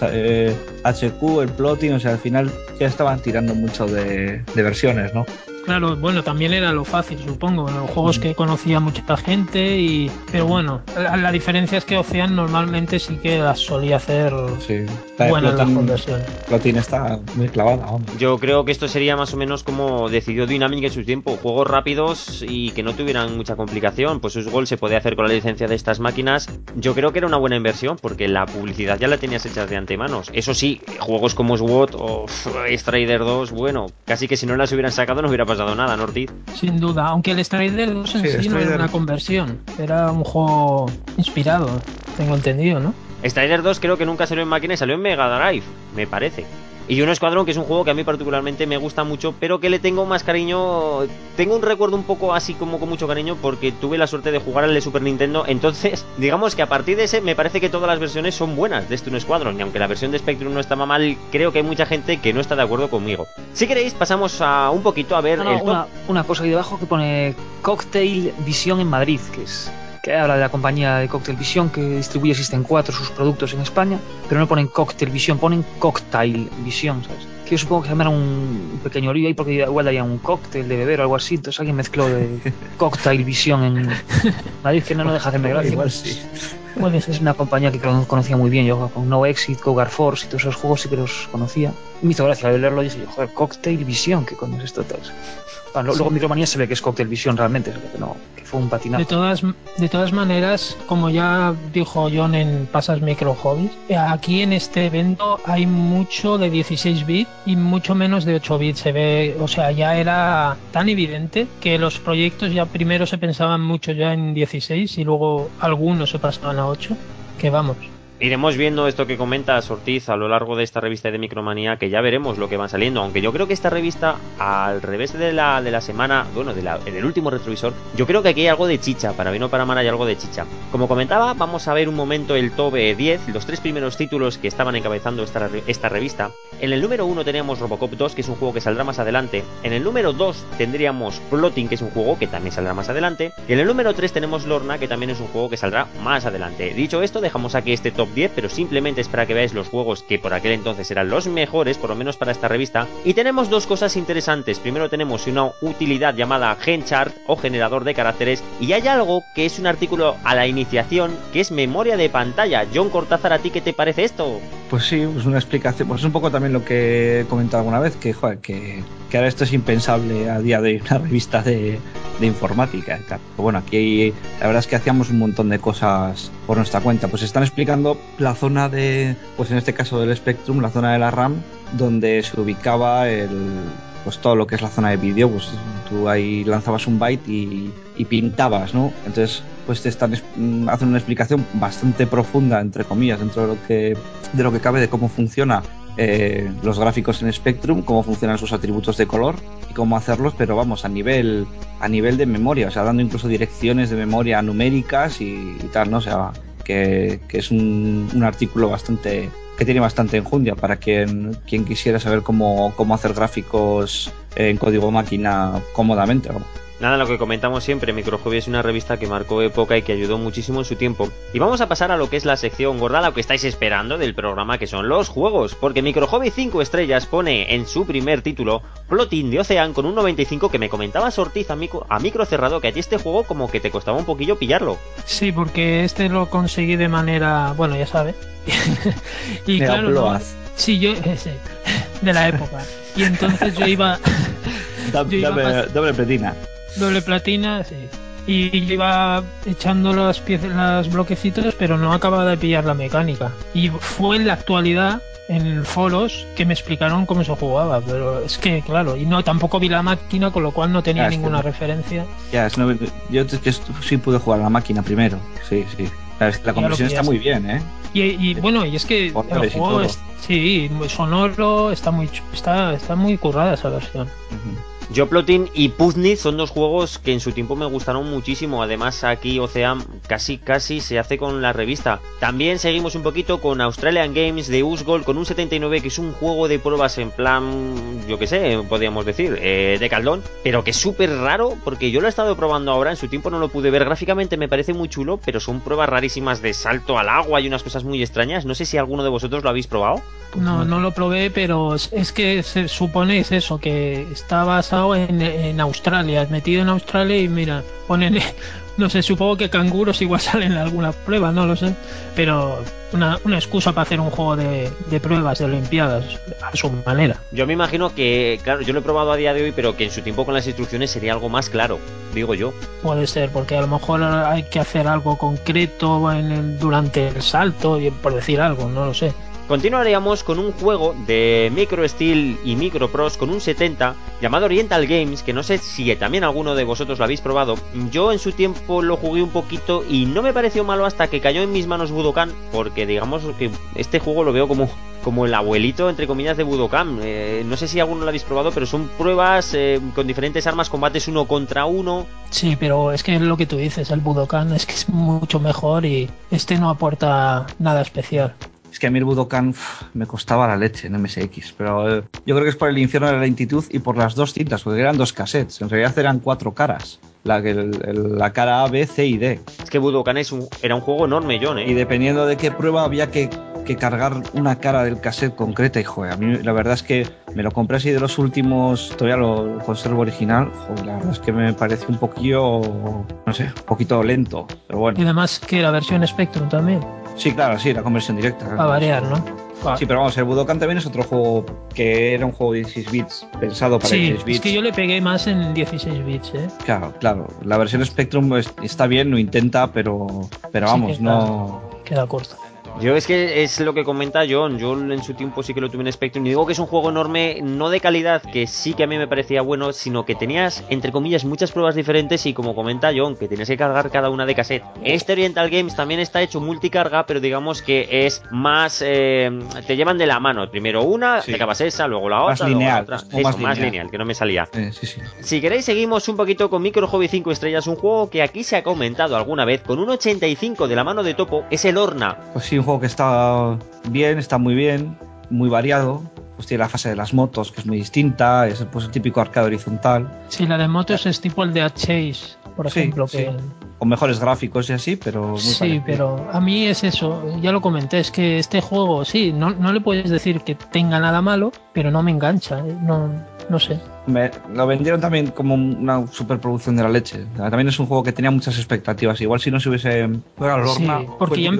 6HQ, el plotting, o sea, al final ya estaban tirando mucho de versiones, ¿no? Claro, bueno, también era lo fácil, supongo, los juegos que conocía mucha gente, pero bueno, la diferencia es que Ocean normalmente sí que las solía hacer buenas las conversiones. Plotting está muy clavada, hombre. Yo creo que esto sería más o menos como decidió Dynamic en su tiempo, juegos rápidos y que no tuvieran mucha complicación. Pues Usgol se podía hacer con la licencia de estas máquinas. Yo creo que era una buena inversión porque la publicidad ya la tenías hecha de antemano. Eso sí, juegos como SWAT o Strider 2, bueno, casi que si no las hubieran sacado no hubiera pasado nada, ¿no, Ortiz? Sin duda, aunque el Strider 2 en sí no era una conversión, era un juego inspirado, tengo entendido, ¿no? Strider 2 creo que nunca salió en máquina y salió en Mega Drive, me parece. Y Uno Squadron, que es un juego que a mí particularmente me gusta mucho, pero que le tengo más cariño. Tengo un recuerdo un poco así como con mucho cariño porque tuve la suerte de jugar al de Super Nintendo. Entonces, digamos que a partir de ese me parece que todas las versiones son buenas de este Uno Squadron. Y aunque la versión de Spectrum no estaba mal, creo que hay mucha gente que no está de acuerdo conmigo. Si queréis, pasamos a un poquito a ver una cosa ahí debajo que pone Cocktail Vision en Madrid, que habla de la compañía de Cocktail Vision que distribuye System 4 sus productos en España, pero no ponen Cocktail Vision, ponen Cocktail Vision, ¿sabes? Que yo supongo que se llamará un pequeño lío ahí porque igual daría un cóctel de beber o algo así, entonces alguien mezcló de Cocktail Vision en Madrid, que no deja de hacerme gracia. Igual sí. Bueno, es una compañía que conocía muy bien, yo con No Exit, Cougar Force y todos esos juegos sí que los conocía. Me hizo gracia al leerlo y dije, joder, Cocktail Vision, ¿qué coño es esto? Luego Micromanía se ve que es Cocktail Vision realmente, que fue un patinazo. De todas maneras, como ya dijo John en Pasas Micro Hobbies, aquí en este evento hay mucho de 16 bits y mucho menos de 8 bits. Se ve, o sea, ya era tan evidente que los proyectos ya primero se pensaban mucho ya en 16 y luego algunos se pasaban a 8, que vamos. Iremos viendo esto que comentas, Ortiz, a lo largo de esta revista de Micromanía, que ya veremos lo que va saliendo, aunque yo creo que esta revista, al revés de la semana, bueno, en el último retrovisor, yo creo que aquí hay algo de chicha, para bien o para mal hay algo de chicha. Como comentaba, vamos a ver un momento el top 10, los 3 primeros títulos que estaban encabezando esta revista. En el número 1 teníamos Robocop 2, que es un juego que saldrá más adelante. En el número 2 tendríamos Plotting, que es un juego que también saldrá más adelante. Y en el número 3 tenemos Lorna, que también es un juego que saldrá más adelante. Dicho esto, dejamos aquí este top 10, pero simplemente es para que veáis los juegos que por aquel entonces eran los mejores, por lo menos para esta revista. Y tenemos dos cosas interesantes. Primero tenemos una utilidad llamada GenChart o generador de caracteres, y hay algo que es un artículo a la iniciación, que es memoria de pantalla. John Cortázar, ¿a ti qué te parece esto? Pues sí, pues una explicación, pues es un poco también lo que he comentado alguna vez, que joder, que ahora esto es impensable a día de hoy, una revista de de informática y tal. Pero bueno, aquí la verdad es que hacíamos un montón de cosas por nuestra cuenta. Pues están explicando la zona de, pues en este caso del Spectrum, la zona de la RAM, donde se ubicaba pues todo lo que es la zona de vídeo. Pues tú ahí lanzabas un byte y pintabas, ¿no? Entonces pues te hacen una explicación bastante profunda, entre comillas, dentro de lo que cabe, de cómo funciona los gráficos en Spectrum, cómo funcionan sus atributos de color y cómo hacerlos, pero vamos, a nivel de memoria, o sea, dando incluso direcciones de memoria numéricas y tal, ¿no? O sea, que es un artículo bastante que tiene bastante enjundia para quien quisiera saber cómo hacer gráficos en código máquina cómodamente, vamos. Nada, lo que comentamos siempre, Microhobby es una revista que marcó época y que ayudó muchísimo en su tiempo. Y vamos a pasar a lo que es la sección gorda, lo que estáis esperando del programa, que son los juegos, porque Microhobby 5 estrellas pone en su primer título Plotting de Ocean con un 95, que me comentaba Ortiz a micro cerrado que a ti este juego como que te costaba un poquillo pillarlo. Sí, porque este lo conseguí de manera, bueno, ya sabes. Y me claro, no, sí, yo sí, de la época. Y entonces yo iba doble platina. Doble platina, sí. Y yo iba echando las piezas, los bloquecitos, pero no acababa de pillar la mecánica. Y fue en la actualidad, en foros, que me explicaron cómo se jugaba. Pero es que, claro, y no tampoco vi la máquina, con lo cual no tenía ninguna referencia. Ya, yo sí pude jugar a la máquina primero. Sí. La conversión está muy bien, ¿eh? Y bueno, y es que el juego sí, muy sonoro, está muy currada esa versión. Plotting y Puzzle son dos juegos que en su tiempo me gustaron muchísimo. Además, aquí Ocean casi se hace con la revista. También seguimos un poquito con Australian Games de Usgold con un 79, que es un juego de pruebas en plan, yo qué sé, podríamos decir, de caldón, pero que es súper raro, porque yo lo he estado probando ahora, en su tiempo no lo pude ver. Gráficamente me parece muy chulo, pero son pruebas rarísimas de salto al agua y unas cosas muy extrañas. No sé si alguno de vosotros lo habéis probado. No lo probé, pero es que se supone es eso, que está basado en Australia, metido en Australia, y mira, ponen, no sé, supongo que canguros igual salen en alguna prueba, no lo sé, pero una excusa para hacer un juego de pruebas de olimpiadas a su manera. Yo me imagino que, claro, yo lo he probado a día de hoy, pero que en su tiempo con las instrucciones sería algo más claro, digo yo. Puede ser, porque a lo mejor hay que hacer algo concreto durante el salto, por decir algo, no lo sé. Continuaríamos con un juego de Micro Steel y Micro Pros con un 70 llamado Oriental Games, que no sé si también alguno de vosotros lo habéis probado. Yo en su tiempo lo jugué un poquito y no me pareció malo hasta que cayó en mis manos Budokan, porque digamos que este juego lo veo como el abuelito, entre comillas, de Budokan. No sé si alguno lo habéis probado, pero son pruebas con diferentes armas, combates 1 contra 1. Sí, pero es que lo que tú dices, el Budokan es que es mucho mejor y este no aporta nada especial. Es que a mí el Budokan me costaba la leche en MSX, pero yo creo que es por el infierno de la lentitud y por las dos cintas, porque eran 2 cassettes, en realidad eran 4 caras, la cara A, B, C y D. Es que Budokan era un juego enorme, John, ¿eh? Y dependiendo de qué prueba había que cargar una cara del cassette concreta, y joder, a mí la verdad es que me lo compré así de los últimos, todavía lo conservo original, joder, la verdad es que me parece un poquillo, no sé, un poquito lento, pero bueno. Y además que la versión Spectrum también. Sí, claro, sí, la conversión directa. Para variar, ¿no? Sí, pero vamos, el Budokan también es otro juego que era un juego de 16 bits, pensado para 16 bits. Sí, es que yo le pegué más en 16 bits, ¿eh? Claro, la versión Spectrum está bien, lo intenta, pero vamos, no... Queda corto. Yo es que es lo que comenta John. Yo en su tiempo sí que lo tuve en Spectrum y digo que es un juego enorme, no de calidad, que sí que a mí me parecía bueno, sino que tenías, entre comillas, muchas pruebas diferentes y como comenta John, que tenías que cargar cada una de cassette. Este Oriental Games también está hecho multicarga, pero digamos que es más... te llevan de la mano. Primero una, te acabas esa, luego la otra, luego la otra. Eso, más lineal, que no me salía. Sí. Si queréis seguimos un poquito con Micro Hobby 5 estrellas, un juego que aquí se ha comentado alguna vez, con un 85 de la mano de Topo, es el Orna. Pues sí, un juego que está bien, está muy bien, muy variado. Pues tiene la fase de las motos, que es muy distinta, es pues el típico arcade horizontal. Sí, la de motos es tipo el de Chase, por ejemplo. Sí. Con mejores gráficos y así, pero muy parecido. Pero a mí es eso, ya lo comenté, es que este juego, sí, no le puedes decir que tenga nada malo, pero no me engancha, no sé. Lo vendieron también como una superproducción de la leche. También es un juego que tenía muchas expectativas. Igual si no se hubiese... Sí, porque ya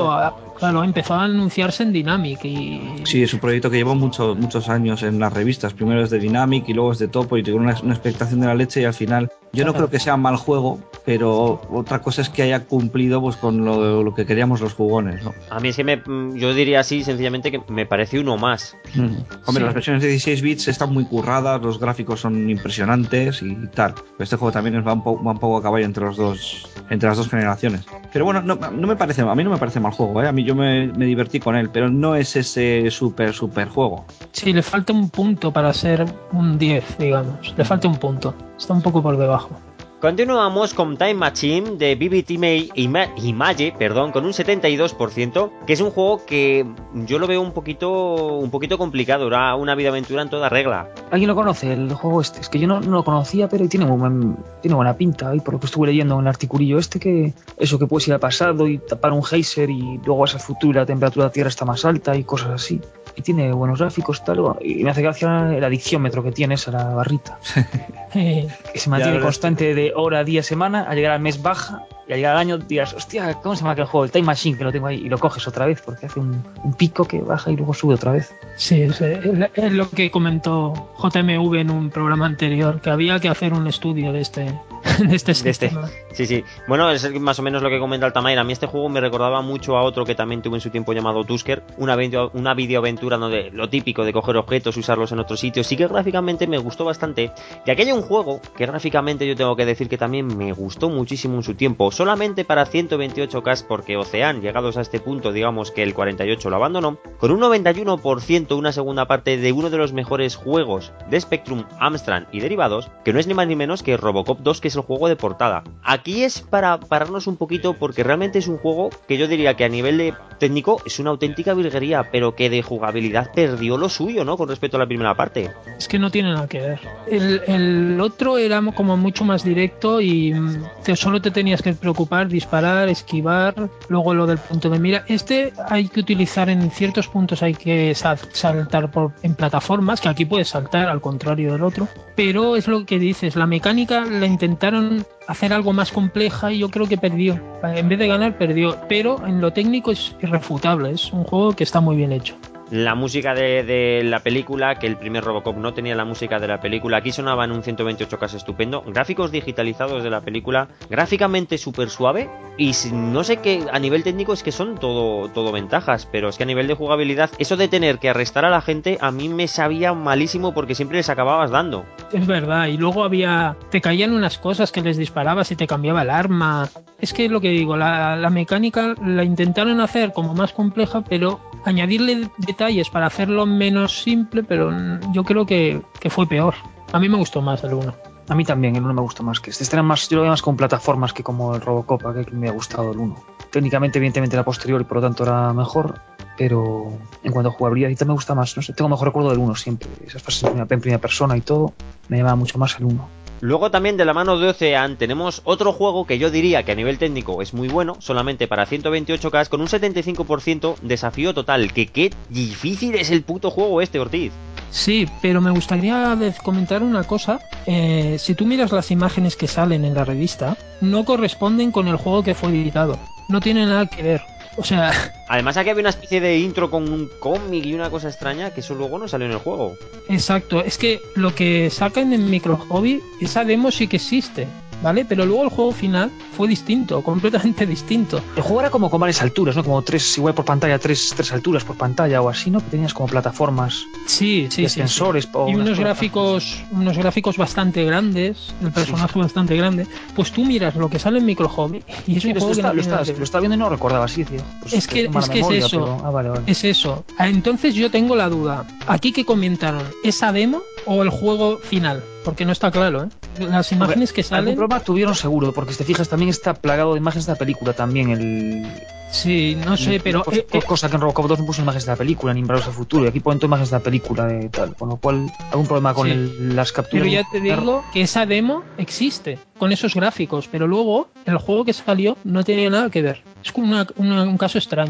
empezó a anunciarse en Dynamic y... Sí, es un proyecto que llevó muchos años en las revistas. Primero es de Dynamic y luego es de Topo y tuvo una expectación de la leche y al final... Yo no creo que sea mal juego, pero otra cosa es que haya cumplido pues con lo que queríamos los jugones, ¿no? A mí es que yo diría así, sencillamente, que me parece uno más. Hombre, las versiones de 16 bits están muy curradas, los gráficos son impresionantes y tal. Pero este juego también va un poco a caballo entre las dos generaciones. Pero bueno, a mí no me parece mal juego, ¿eh? A mí yo me divertí con él, pero no es ese super juego. Sí, le falta un punto para ser un 10, digamos. Le falta un punto. Está un poco por debajo. Continuamos con Time Machine de BBT Image, con un 72%, que es un juego que yo lo veo un poquito complicado, era una videoaventura en toda regla. ¿Alguien lo conoce, el juego este? Es que yo no lo conocía, pero tiene buena pinta, y por lo que estuve leyendo en el articulillo que eso que puedes ir al pasado y tapar un geyser y luego vas al futuro y la temperatura de la Tierra está más alta y cosas así. Y tiene buenos gráficos, tal, y me hace gracia el adicciómetro que tienes a la barrita. Que se mantiene constante de hora, día, semana, al llegar al mes baja, y al llegar al año dirás, hostia, ¿cómo se llama aquel juego? El Time Machine, que lo tengo ahí, y lo coges otra vez, porque hace un pico que baja y luego sube otra vez. Sí, es lo que comentó JMV en un programa anterior, que había que hacer un estudio de este sistema. Sí. Bueno, es más o menos lo que comenta Altamira. A mí este juego me recordaba mucho a otro que también tuve en su tiempo llamado Tusker, una videoaventura donde lo típico de coger objetos, usarlos en otros sitios. Sí que gráficamente me gustó bastante. Y aquello un juego que gráficamente yo tengo que decir que también me gustó muchísimo en su tiempo, solamente para 128K, porque Ocean, llegados a este punto, digamos que el 48 lo abandonó, con un 91%, una segunda parte de uno de los mejores juegos de Spectrum, Amstrad y derivados, que no es ni más ni menos que Robocop 2, que es el juego de portada. Aquí es para pararnos un poquito, porque realmente es un juego que yo diría que a nivel de técnico es una auténtica virguería, pero que de jugabilidad perdió lo suyo, ¿no? Con respecto a la primera parte. Es que no tiene nada que ver. El otro era como mucho más directo y solo te tenías que preocupar, disparar, esquivar, luego lo del punto de mira. Este hay que utilizar en ciertos puntos, hay que saltar en plataformas, que aquí puedes saltar al contrario del otro, pero es lo que dices, la mecánica la intentaron hacer algo más compleja y yo creo que perdió. En vez de ganar, perdió, pero en lo técnico es irrefutable, es un juego que está muy bien hecho. La música de la película, que el primer Robocop no tenía la música de la película, aquí sonaba en un 128K estupendo, gráficos digitalizados de la película, gráficamente súper suave, y no sé qué, a nivel técnico es que son todo ventajas, pero es que a nivel de jugabilidad, eso de tener que arrestar a la gente, a mí me sabía malísimo porque siempre les acababas dando. Es verdad, y luego te caían unas cosas que les disparabas y te cambiaba el arma. Es que es lo que digo, la mecánica la intentaron hacer como más compleja, pero añadirle detalles para hacerlo menos simple, pero yo creo que fue peor. A mí me gustó más el 1. A mí también el 1 me gustó más que este. Este era más, yo lo veía más con plataformas que como el Robocop, que me ha gustado el 1. Técnicamente, evidentemente, era posterior y por lo tanto era mejor, pero en cuanto a jugabilidad y tal me gusta más. No sé, tengo mejor recuerdo del 1 siempre. Esas fases en primera persona y todo, me llamaba mucho más el 1. Luego también de la mano de Ocean tenemos otro juego que yo diría que a nivel técnico es muy bueno, solamente para 128K, con un 75% desafío total. Que qué difícil es el puto juego este, Ortiz. Sí, pero me gustaría comentar una cosa. Si tú miras las imágenes que salen en la revista, no corresponden con el juego que fue editado. No tienen nada que ver. O sea... Además aquí había una especie de intro con un cómic y una cosa extraña que eso luego no salió en el juego. Exacto, es que lo que sacan en Micro Hobby, esa demo sí que existe, ¿vale? Pero luego el juego final fue distinto, completamente distinto. El juego era como con varias alturas, ¿no? Como tres, igual por pantalla, tres alturas por pantalla o así, ¿no? Que tenías como plataformas. Sí, ascensores. Sí. Y unos gráficos bastante grandes, el personaje bastante grande. Pues tú miras lo que sale en Micro Hobby y es un juego que lo estaba viendo y no recordaba así, tío. Pues es que memoria, es eso. Pero... vale. Es eso. Entonces yo tengo la duda. ¿Aquí qué comentaron? ¿Esa demo o el juego final? Porque no está claro, ¿eh? Las imágenes que salen... Algún problema tuvieron seguro, porque si te fijas también está plagado de imágenes de la película también. Sí, no sé, pero... cosa que en Robocop 2 no puso imágenes de la película, ni Invasores al Futuro, y aquí ponen imágenes de la película de tal, con lo cual algún problema con las capturas... Pero ya te digo que esa demo existe, con esos gráficos, pero luego el juego que salió no tenía nada que ver. Es como un caso extraño.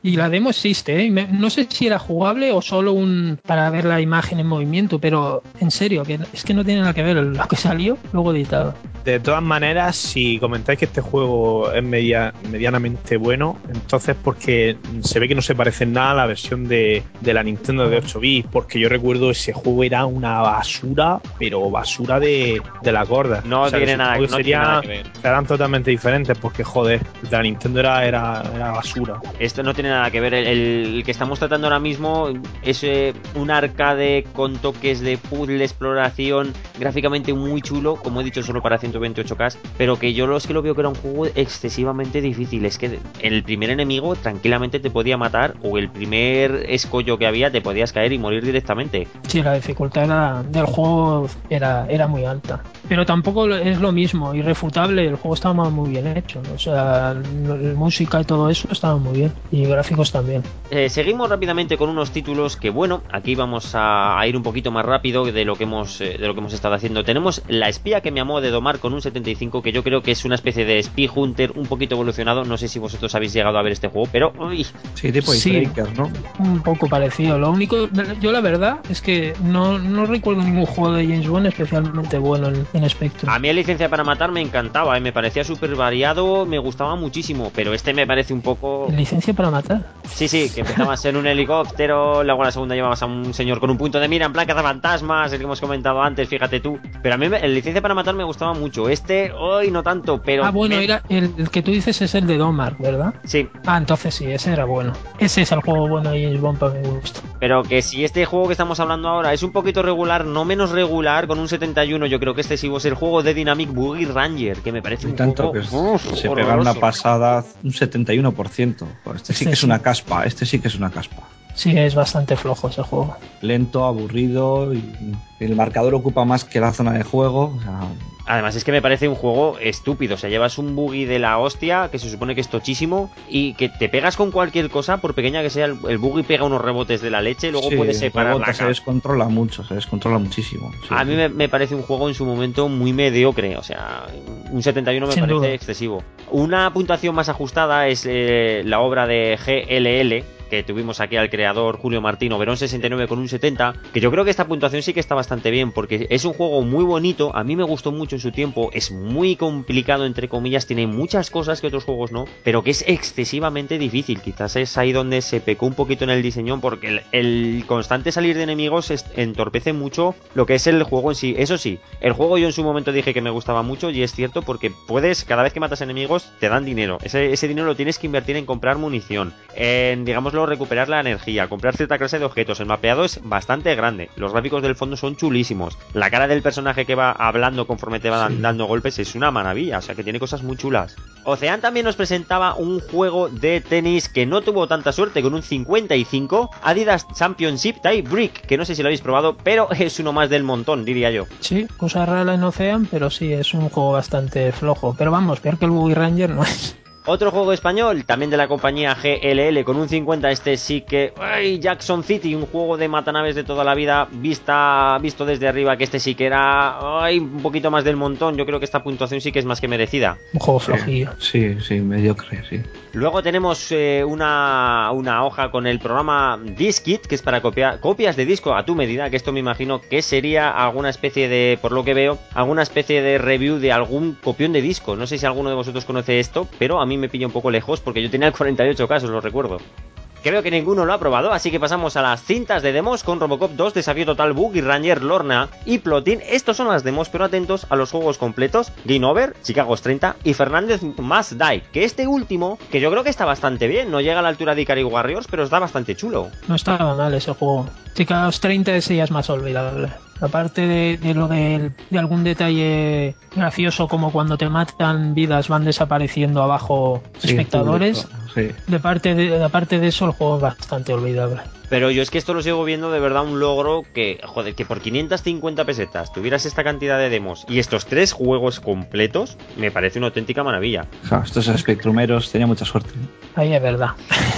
Y la demo existe, ¿eh? No sé si era jugable o solo para ver la imagen en movimiento, pero en serio, que es que no tiene nada que ver lo que salió luego editado. De todas maneras, si comentáis que este juego es medianamente bueno, entonces porque se ve que no se parece en nada a la versión de la Nintendo de 8 bits, porque yo recuerdo ese juego era una basura, pero basura de la gorda. No tiene nada que ver. Eran totalmente diferentes, porque joder, la Nintendo era basura. Esto no tiene nada que ver. El que estamos tratando ahora mismo es un arcade con toques de puzzle, exploración, gráficamente muy chulo, como he dicho, solo para 128K, pero que yo es que lo veo que era un juego excesivamente difícil. Es que el primer enemigo tranquilamente te podía matar, o el primer escollo que había te podías caer y morir directamente. Sí, la dificultad del juego era muy alta. Pero tampoco es lo mismo, irrefutable, el juego estaba muy bien hecho. O sea, la música y todo eso estaba muy bien, y gráficos también. Seguimos rápidamente con unos títulos que, bueno, aquí vamos a ir un poquito más rápido de lo que hemos estado haciendo. Tenemos La espía que me amó de Domar con un 75, que yo creo que es una especie de Spy Hunter un poquito evolucionado. No sé si vosotros habéis llegado a ver este juego, pero uy. Sí, tipo Icebreaker, ¿no? Un poco parecido. Lo único, yo la verdad es que no recuerdo ningún juego de James Bond especialmente bueno en Spectrum. A mí la Licencia para matar me encantaba, me parecía súper variado, me gustaba muchísimo, pero este me parece un poco... ¿Licencia para matar? Sí, que empezabas en un helicóptero, luego en la segunda llevabas a un señor con un punto de mira en plan cazafantasmas, el que hemos comentado antes, fíjate tú. Pero a mí el Licencia para matar me gustaba mucho, hoy no tanto, pero... Bueno, era el que tú dices es el de Domar, ¿verdad? Sí. Entonces sí, ese era bueno. Ese es el juego bueno de James Bond para mi gusto. Pero que si este juego que estamos hablando ahora es un poquito regular, no menos regular, con un 71, yo creo que excesivo es el juego de Dynamic Boogie Ranger, que me parece un tanto juego... que se pega una pasada, un 71%. Este sí que es una caspa, Sí, es bastante flojo ese juego. Lento, aburrido, y el marcador ocupa más que la zona de juego. O sea... Además es que me parece un juego estúpido, o sea, llevas un buggy de la hostia, que se supone que es tochísimo, y que te pegas con cualquier cosa, por pequeña que sea, el buggy pega unos rebotes de la leche, luego puedes separar la cara. Se descontrola muchísimo. Sí. A mí me parece un juego en su momento muy mediocre, o sea, un 71 me parece excesivo. Una puntuación más ajustada es la obra de GLL, que tuvimos aquí al creador Julio Martín, Oberón 69 con un 70, que yo creo que esta puntuación sí que está bastante bien, porque es un juego muy bonito, a mí me gustó mucho en su tiempo, es muy complicado entre comillas, tiene muchas cosas que otros juegos no, pero que es excesivamente difícil, quizás es ahí donde se pecó un poquito en el diseño, porque el constante salir de enemigos entorpece mucho lo que es el juego en sí. Eso sí, el juego yo en su momento dije que me gustaba mucho, y es cierto, porque puedes, cada vez que matas enemigos te dan dinero, ese dinero lo tienes que invertir en comprar munición, en, digámoslo, recuperar la energía, comprar cierta clase de objetos. El mapeado es bastante grande, los gráficos del fondo son chulísimos, la cara del personaje que va hablando conforme te va dando golpes es una maravilla, o sea que tiene cosas muy chulas. Ocean también nos presentaba un juego de tenis que no tuvo tanta suerte, con un 55, Adidas Championship Tie Break, que no sé si lo habéis probado, pero es uno más del montón, diría yo. Sí, cosa rara en Ocean, pero sí, es un juego bastante flojo, pero vamos, peor que el Boogie Ranger no es. Otro juego español, también de la compañía GLL, con un 50, este sí que... ¡Ay! Jackson City, un juego de matanaves de toda la vida, visto desde arriba, que este sí que era... ¡Ay! Un poquito más del montón, yo creo que esta puntuación sí que es más que merecida. Un juego flojillo. Sí, mediocre, sí. Luego tenemos una hoja con el programa Diskit, que es para copias de disco a tu medida, que esto me imagino que sería alguna especie de, por lo que veo, alguna especie de review de algún copión de disco. No sé si alguno de vosotros conoce esto, pero a mí me pilla un poco lejos porque yo tenía el 48 casos, lo recuerdo. Creo que ninguno lo ha probado, así que pasamos a las cintas de demos con Robocop 2, Desafío Total, Boogie Ranger, Lorna y Plotin. Estos son las demos, pero atentos a los juegos completos: Game Over, Chicago's 30 y Fernández Must Die, que este último, que yo creo que está bastante bien, no llega a la altura de Ikari Warriors, pero está bastante chulo. No estaba mal ese juego. Chicago's 30 ese ya es más olvidable. Aparte de algún detalle gracioso, como cuando te matan vidas van desapareciendo abajo espectadores, sí. aparte de eso el juego es bastante olvidable. Pero yo es que esto lo sigo viendo de verdad un logro que, joder, que por 550 pesetas tuvieras esta cantidad de demos y estos 3 juegos completos, me parece una auténtica maravilla. Estos Spectrumeros tenían mucha suerte. Ahí es verdad.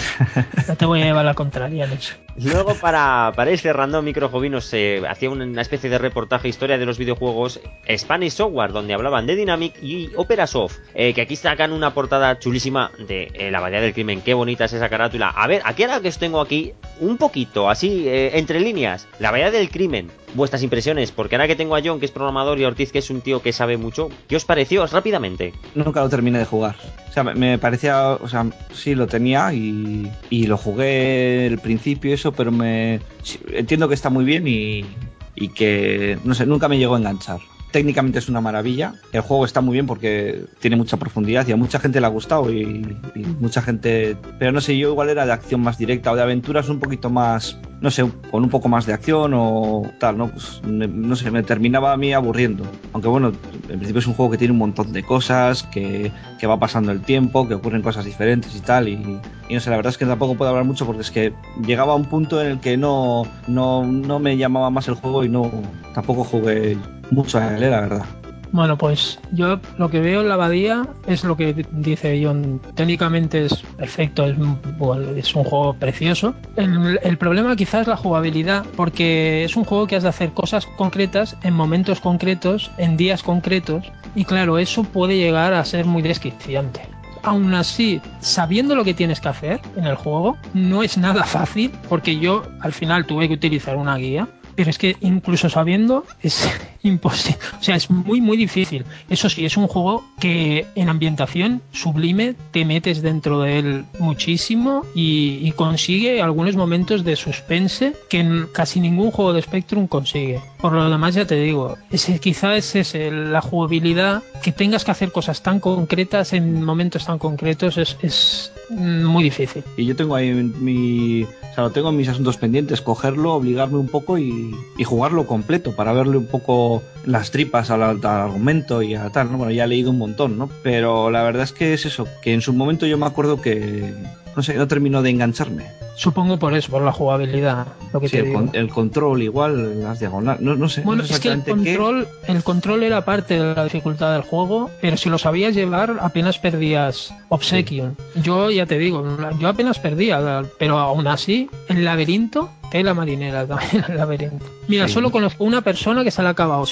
No te voy a llevar la contraria en eso. Luego para ir cerrando, Microhobby nos hacía una especie de reportaje historia de los videojuegos Spanish Software, donde hablaban de Dynamic y Opera Soft, que aquí sacan una portada chulísima de La Abadía del Crimen. Qué bonita es esa carátula. A ver, aquí ahora que os tengo aquí un poquito, así, entre líneas, La Abadía del Crimen, vuestras impresiones, porque ahora que tengo a John, que es programador, y a Ortiz, que es un tío que sabe mucho, ¿qué os pareció? Rápidamente. Nunca lo terminé de jugar. O sea, me parecía, o sea, sí lo tenía y lo jugué al principio y eso, pero entiendo que está muy bien y que, no sé, nunca me llegó a enganchar. Técnicamente es una maravilla, el juego está muy bien porque tiene mucha profundidad y a mucha gente le ha gustado y mucha gente, pero no sé, yo igual era de acción más directa o de aventuras un poquito más, no sé, con un poco más de acción o tal, ¿no? Pues, no sé, me terminaba a mí aburriendo, aunque bueno, en principio es un juego que tiene un montón de cosas, que va pasando el tiempo, que ocurren cosas diferentes y tal, y no sé, la verdad es que tampoco puedo hablar mucho porque es que llegaba a un punto en el que no me llamaba más el juego y tampoco jugué mucho a él, la verdad. Bueno, pues yo lo que veo en La Abadía es lo que dice John. Técnicamente es perfecto, es un juego precioso. El problema quizás es la jugabilidad, porque es un juego que has de hacer cosas concretas en momentos concretos, en días concretos, y claro, eso puede llegar a ser muy desquiciante. Aún así, sabiendo lo que tienes que hacer en el juego, no es nada fácil, porque yo al final tuve que utilizar una guía. Pero es que incluso sabiendo es imposible, o sea, es muy muy difícil. Eso sí, es un juego que en ambientación sublime te metes dentro de él muchísimo y consigue algunos momentos de suspense que casi ningún juego de Spectrum consigue. Por lo demás, ya te digo, quizás es la jugabilidad, que tengas que hacer cosas tan concretas en momentos tan concretos es muy difícil. Y yo tengo ahí lo tengo en mis asuntos pendientes, cogerlo, obligarme un poco y jugarlo completo para verle un poco las tripas al argumento y a tal, ¿no? Bueno, ya he leído un montón, ¿no? Pero la verdad es que es eso, que en su momento yo me acuerdo que, no sé, no terminó de engancharme. Supongo por eso, por la jugabilidad, lo que sí, te digo. El control igual, las diagonales, no sé. Bueno, no sé es que el control era parte de la dificultad del juego, pero si lo sabías llevar apenas perdías Obsequion. Sí. Yo ya te digo, yo apenas perdía, pero aún así, el laberinto, tela marinera también el laberinto. Mira, sí. Solo conozco una persona que se la ha acabado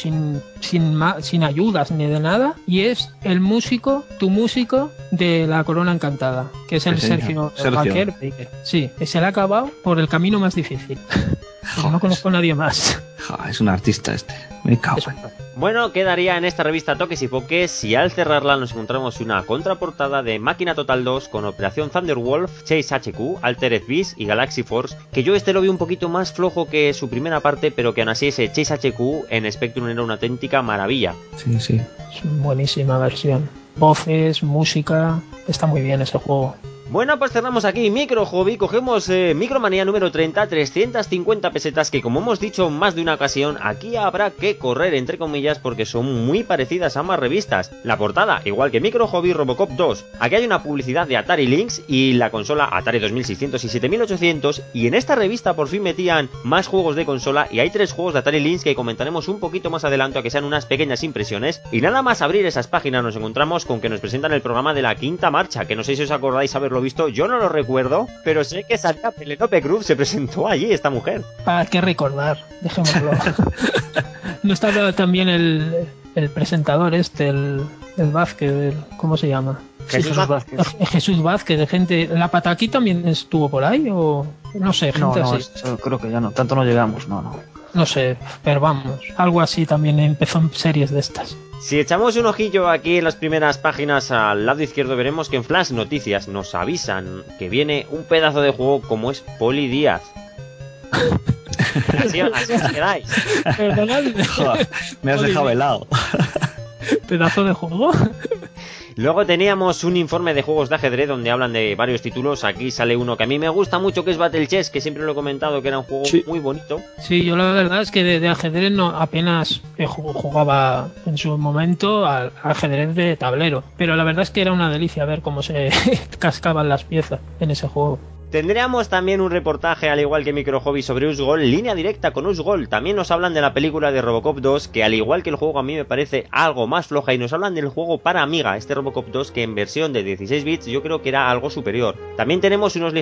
sin ayudas ni de nada, y es tu músico de La Corona Encantada, que es el Sergio Baker. Sí, se la ha acabado por el camino más difícil. No conozco a nadie más. Es un artista este. Me cago en. Bueno, quedaría en esta revista Toques y Poques si al cerrarla nos encontramos una contraportada de Máquina Total 2 con Operación Thunderwolf, Chase HQ, Altered Beast y Galaxy Force, que yo lo vi un poquito más flojo que su primera parte, pero que aún así ese Chase HQ en Spectrum era una auténtica maravilla. Sí. Es una buenísima versión. Voces, música, está muy bien ese juego. Bueno, pues cerramos aquí Micro Hobby, cogemos Micromanía número 30, 350 pesetas, que como hemos dicho más de una ocasión, aquí habrá que correr entre comillas porque son muy parecidas a ambas revistas. La portada, igual que Micro Hobby Robocop 2, aquí hay una publicidad de Atari Lynx y la consola Atari 2600 y 7800, y en esta revista por fin metían más juegos de consola y hay 3 juegos de Atari Lynx que comentaremos un poquito más adelante, a que sean unas pequeñas impresiones. Y nada más abrir esas páginas nos encontramos con que nos presentan el programa de la Quinta Marcha, que no sé si os acordáis haberlo visto, yo no lo recuerdo, pero sé que salía Penélope Cruz, se presentó allí esta mujer. ¿Para qué recordar? Dejémoslo. ¿No estaba también el presentador el Vázquez, ¿cómo se llama? Jesús Vázquez. Jesús Vázquez, de gente. ¿La Pataki también estuvo por ahí? O no sé, gente no, así. Creo que ya no, tanto no llegamos, no. No sé, pero vamos, algo así también empezó en series de estas. Si echamos un ojillo aquí en las primeras páginas al lado izquierdo, veremos que en Flash Noticias nos avisan que viene un pedazo de juego como es Poli Díaz. Así os quedáis. Perdonadme. Joder, me has dejado helado. ¿Pedazo de juego? Luego teníamos un informe de juegos de ajedrez donde hablan de varios títulos. Aquí sale uno que a mí me gusta mucho, que es Battle Chess, que siempre lo he comentado que era un juego muy bonito. Sí, yo la verdad es que de ajedrez apenas jugaba en su momento al ajedrez de tablero, pero la verdad es que era una delicia ver cómo se cascaban las piezas en ese juego. Tendríamos también un reportaje, al igual que Micro Hobby, sobre Usgol, línea directa con Usgol. También nos hablan de la película de Robocop 2, que al igual que el juego a mí me parece algo más floja, y nos hablan del juego para Amiga, este Robocop 2, que en versión de 16 bits yo creo que era algo superior. También tenemos unas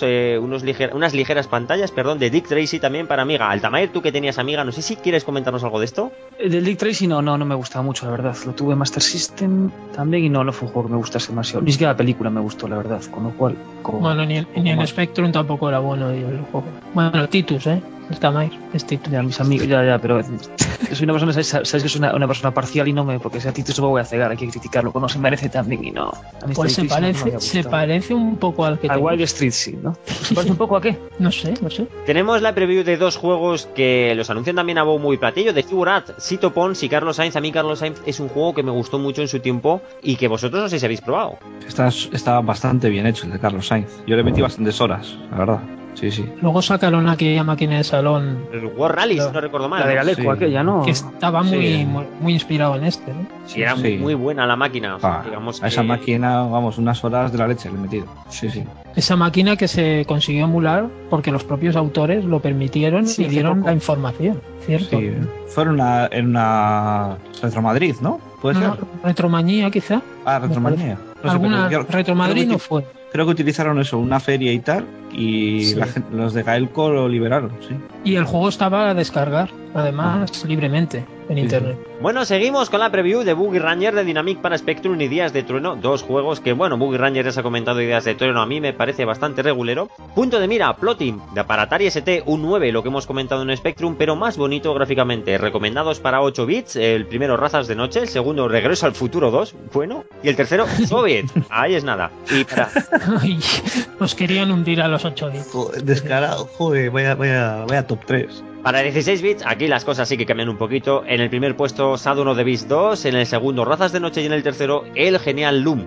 ligeras pantallas, de Dick Tracy también para Amiga. Altamair, tú que tenías Amiga, no sé si quieres comentarnos algo de esto. Del Dick Tracy no me gustaba mucho, la verdad. Lo tuve en Master System también y no fue un juego que me gustase demasiado. Ni siquiera la película me gustó, la verdad. Con lo cual... Bueno, ni en Spectrum tampoco era bueno el juego. Bueno, Titus, Altamair, es Titus. Ya, mis amigos, ya, pero soy una persona, sabes que soy una persona parcial y no me... Porque sea Titus no me voy a cegar, hay que criticarlo. Cuando se merece también y no... Pues se parece un poco al que... Al Wild Street, sí, ¿no? ¿Se parece un poco a qué? No sé. Tenemos la preview de dos juegos que los anuncian también a bombo y platillo, de Figurat, Sito Pons y Carlos Sainz. A mí Carlos Sainz es un juego que me gustó mucho en su tiempo y que vosotros no sé si habéis probado. Está bastante bien hecho el de Carlos Sainz. Yo le metí bastantes horas, la verdad. Sí. Luego sacaron aquella máquina de salón. El War Rally, si no recuerdo mal. La de Galeco, aquella, ¿no? Que estaba muy inspirado en este, ¿no? Sí, era muy buena la máquina. Digamos a esa máquina, unas horas de la leche le he metido. Sí. Esa máquina que se consiguió emular porque los propios autores lo permitieron y dieron la información, ¿cierto? Sí, fue en una Retromadrid, ¿no? ¿Puede ser? Retromanía, quizá. Retromanía. Alguna Retromadrid no fue. Creo que utilizaron eso, una feria y tal, y los de Gaelco lo liberaron, sí. Y el juego estaba a descargar, además, libremente en internet. Bueno, seguimos con la preview de Buggy Ranger de Dynamic para Spectrum y Días de Trueno, dos juegos que, Buggy Ranger ya se ha comentado, y Días de Trueno a mí me parece bastante regulero. Punto de mira, Plotting, para Atari ST, un 9, lo que hemos comentado en Spectrum, pero más bonito gráficamente. Recomendados para 8 bits, el primero Razas de Noche, el segundo Regreso al Futuro 2, y el tercero Soviet, ahí es nada. Y para... Ay, nos querían hundir a los 8 bits. Descarado, joder, vaya top 3. Para 16 bits, aquí las cosas sí que cambian un poquito. En el primer puesto, Shadow of the Beast 2. En el segundo, Razas de Noche. Y en el tercero, el genial Loom.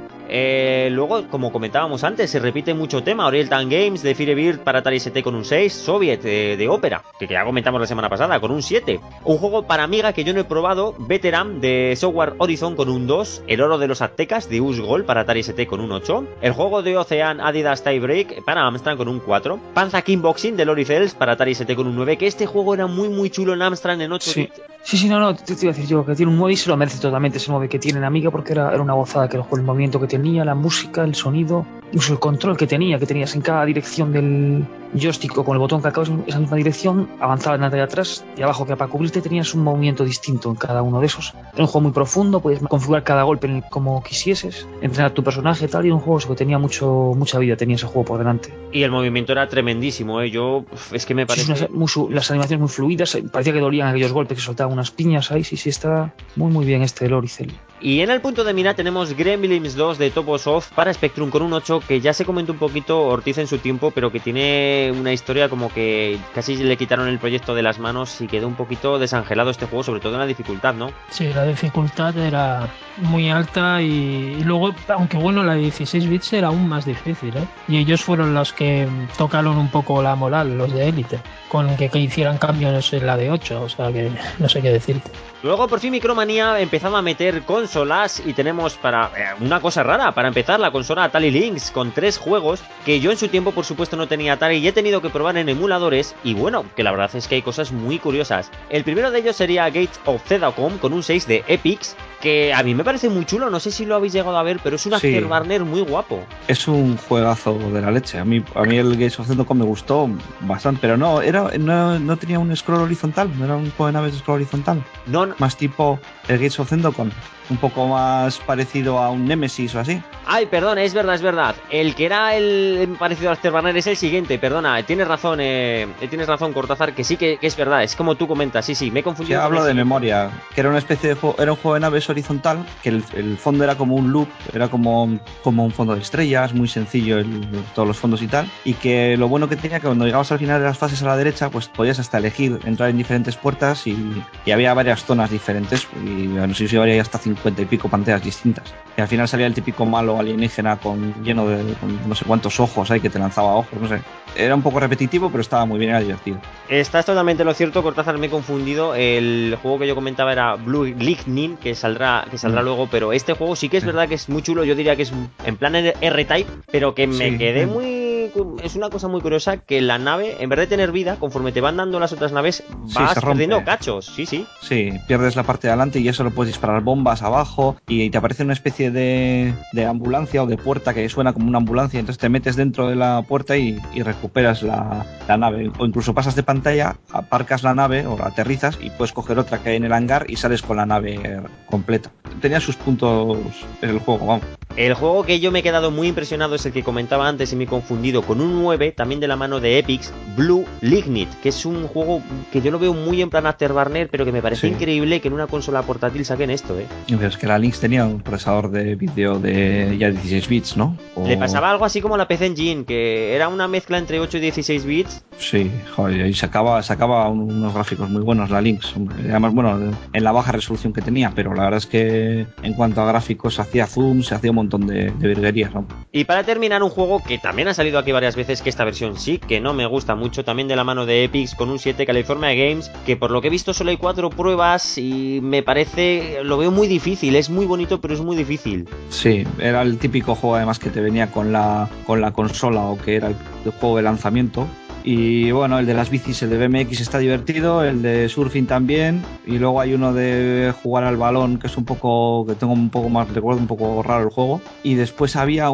Luego, como comentábamos antes, se repite mucho tema. Oriental Games de Firebird para Atari ST con un 6. Soviet de Opera, que ya comentamos la semana pasada, con un 7. Un juego para Amiga que yo no he probado, Veteran de Software Horizon con un 2. El Oro de los Aztecas de Usgol para Atari ST con un 8. El juego de Ocean Adidas Tiebreak para Amstrad con un 4. Panza Kickboxing de Lori Cells para Atari ST con un 9. Que este juego era muy chulo en Amstrad en 8 bits. Sí, no, te iba a decir yo que tiene un 9 y se lo merece totalmente ese 9 que tiene en Amiga, porque era una gozada que el movimiento que tenía, la música, el sonido, incluso el control que tenías en cada dirección del joystick o con el botón que acabas en esa misma dirección, avanzaba adelante y atrás y abajo, que para cubrirte tenías un movimiento distinto en cada uno de esos. Era un juego muy profundo, podías configurar cada golpe como quisieses, entrenar tu personaje y tal, y era un juego que tenía mucha vida, tenía ese juego por delante. Y el movimiento era tremendísimo, es que me parece... las animaciones muy fluidas, parecía que dolían aquellos golpes, que soltaban unas piñas ahí, sí, está muy bien este Loricel. Y en el punto de mira tenemos Gremlins 2 de Toposoft para Spectrum con un 8, que ya se comentó un poquito Ortiz en su tiempo, pero que tiene una historia como que casi le quitaron el proyecto de las manos y quedó un poquito desangelado este juego, sobre todo en la dificultad, ¿no? Sí, la dificultad era muy alta y luego, aunque la de 16 bits era aún más difícil, Y ellos fueron los que tocaron un poco la moral, los de Elite, con que hicieran cambios en la de 8, o sea que no sé qué decirte. Luego por fin Micromanía empezaba a meter consolas y tenemos para una cosa rara, para empezar la consola Atari Lynx con 3 juegos que yo en su tiempo por supuesto no tenía Atari y he tenido que probar en emuladores y que la verdad es que hay cosas muy curiosas. El primero de ellos sería Gates of Zedacom con un 6 de Epix, que a mí me parece muy chulo, no sé si lo habéis llegado a ver, pero es un Afterburner muy guapo. Es un juegazo de la leche, a mí el Gates of Zedacom me gustó bastante, pero no tenía un scroll horizontal, no era un juego de naves de scroll horizontal. No. Más tipo el Gates of Zedacom, un poco más parecido a un Nemesis o así. Ay, perdón, es verdad. El que era el parecido al Afterburner es el siguiente, perdona, tienes razón, Cortázar, que sí que es verdad, es como tú comentas, sí, me he confundido. Sí, hablo de memoria, que era una especie de juego, era un juego de naves horizontal, que el fondo era como un loop, era como un fondo de estrellas, muy sencillo todos los fondos y tal, y que lo bueno que tenía que cuando llegabas al final de las fases a la derecha, pues podías hasta elegir entrar en diferentes puertas y había varias zonas diferentes, y no sé si habría hasta 50 y pico pantallas distintas. Y al final salía el típico malo alienígena lleno de no sé cuántos ojos hay que te lanzaba ojos, no sé. Era un poco repetitivo, pero estaba muy bien, era divertido. Estás totalmente lo cierto, Cortázar, me he confundido. El juego que yo comentaba era Blue Lightning, que saldrá luego, pero este juego sí que es verdad que es muy chulo. Yo diría que es en plan R-Type, pero que me quedé muy es una cosa muy curiosa que la nave, en vez de tener vida, conforme te van dando las otras naves, vas perdiendo cachos. Sí. Sí, pierdes la parte de adelante y eso lo puedes disparar bombas abajo y te aparece una especie de ambulancia o de puerta que suena como una ambulancia, entonces te metes dentro de la puerta y recuperas la nave. O incluso pasas de pantalla, aparcas la nave o la aterrizas y puedes coger otra que hay en el hangar y sales con la nave completa. Tenía sus puntos en el juego, vamos. El juego que yo me he quedado muy impresionado es el que comentaba antes y me he confundido con un 9, también de la mano de Epix, Blue Lignite, que es un juego que yo lo veo muy en plan Afterburner, pero que me parece increíble que en una consola portátil saquen esto, Pero es que la Lynx tenía un procesador de vídeo de ya 16 bits, ¿no? Le pasaba algo así como la PC Engine, que era una mezcla entre 8 y 16 bits. Sí, joder, y sacaba unos gráficos muy buenos la Lynx. Además, bueno, en la baja resolución que tenía, pero la verdad es que en cuanto a gráficos hacía zoom, se hacía un montón de virguerías, ¿no? Y para terminar, un juego que también ha salido aquí varias veces, que esta versión sí, que no me gusta mucho, también de la mano de Epix, con un 7, California Games, que por lo que he visto solo hay 4 pruebas y me parece, lo veo muy difícil, es muy bonito pero es muy difícil. Sí, era el típico juego además que te venía con la consola o que era el juego de lanzamiento. Y bueno, el de las bicis, el de BMX está divertido, el de surfing también, y luego hay uno de jugar al balón que es un poco, que tengo un poco más, recuerdo un poco raro el juego, y después había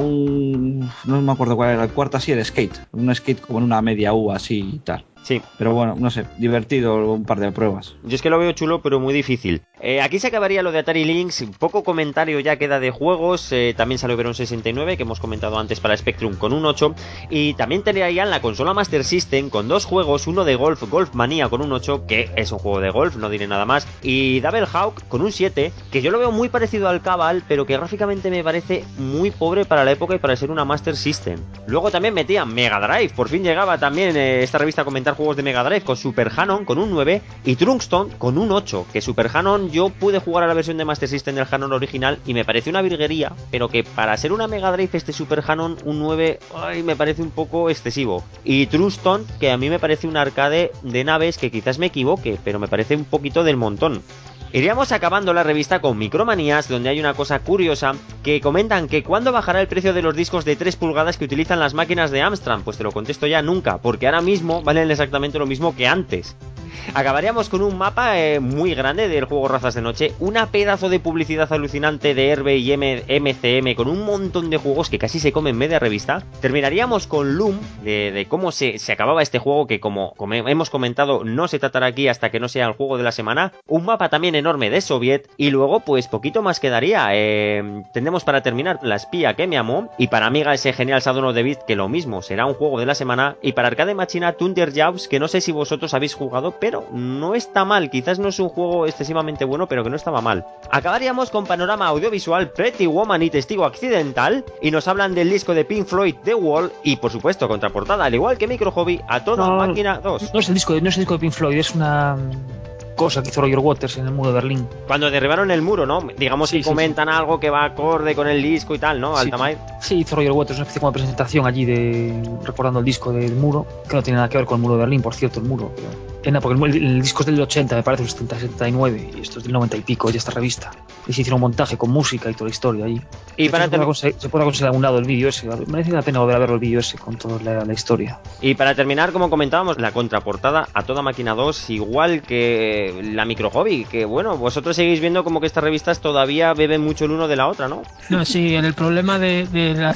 no me acuerdo cuál era, el cuarto así, el skate, un skate como en una media U así y tal. Sí. Pero bueno, no sé, divertido un par de pruebas. Yo es que lo veo chulo, pero muy difícil. Aquí se acabaría lo de Atari Lynx. Poco comentario ya queda de juegos. También salió Verón 69, que hemos comentado antes para Spectrum, con un 8. Y también traían la consola Master System con 2 juegos. Uno de golf, Golf Mania con un 8, que es un juego de golf, no diré nada más. Y Double Hawk con un 7, que yo lo veo muy parecido al Cabal, pero que gráficamente me parece muy pobre para la época y para ser una Master System. Luego también metían Mega Drive. Por fin llegaba también esta revista a comentar juegos de Mega Drive, con Super Hanon con un 9 y Trunkstone con un 8, que Super Hanon yo pude jugar a la versión de Master System del Hanon original y me pareció una virguería, pero que para ser una Mega Drive este Super Hanon un 9 me parece un poco excesivo. Y Trunkstone, que a mí me parece un arcade de naves que quizás me equivoque, pero me parece un poquito del montón. Iríamos acabando la revista con Micromanías, donde hay una cosa curiosa, que comentan que ¿cuándo bajará el precio de los discos de 3 pulgadas que utilizan las máquinas de Amstrad? Pues te lo contesto ya, nunca, porque ahora mismo valen exactamente lo mismo que antes. Acabaríamos con un mapa muy grande del juego Razas de Noche, una pedazo de publicidad alucinante de Herbe y MCM con un montón de juegos que casi se comen media revista. Terminaríamos con Loom, de cómo se acababa este juego, que como hemos comentado no se tratará aquí hasta que no sea el juego de la semana. Un mapa también enorme de Soviet y luego pues poquito más quedaría. Tendremos para terminar La espía que me amó, y para Amiga ese genial Shadow of the Beast, que lo mismo será un juego de la semana, y para Arcade Machina Thunder Jobs, que no sé si vosotros habéis jugado, pero no está mal, quizás no es un juego excesivamente bueno, pero que no estaba mal. Acabaríamos con panorama audiovisual Pretty Woman y Testigo Accidental, y nos hablan del disco de Pink Floyd The Wall, y por supuesto contraportada, al igual que Micro Hobby, A Toda Máquina 2. No es el disco de Pink Floyd, es una cosa que hizo Roger Waters en el muro de Berlín. Cuando derribaron el muro, ¿no? Digamos que comentan algo que va acorde con el disco y tal, ¿no? Altamay. Sí, hizo Roger Waters una especie como de presentación allí recordando el disco del muro, que no tiene nada que ver con el muro de Berlín, por cierto, el muro. Porque el disco es del 80, me parece, el 79, y esto es del 90 y pico, ya esta revista. Y se hicieron un montaje con música y toda la historia allí. Y para se puede conseguir a algún lado el vídeo ese. Merece la pena volver a verlo el vídeo ese con toda la historia. Y para terminar, como comentábamos, la contraportada A Toda Máquina 2, igual que la Micro Hobby, que bueno, vosotros seguís viendo como que estas revistas todavía beben mucho el uno de la otra, ¿no? No, sí, el problema de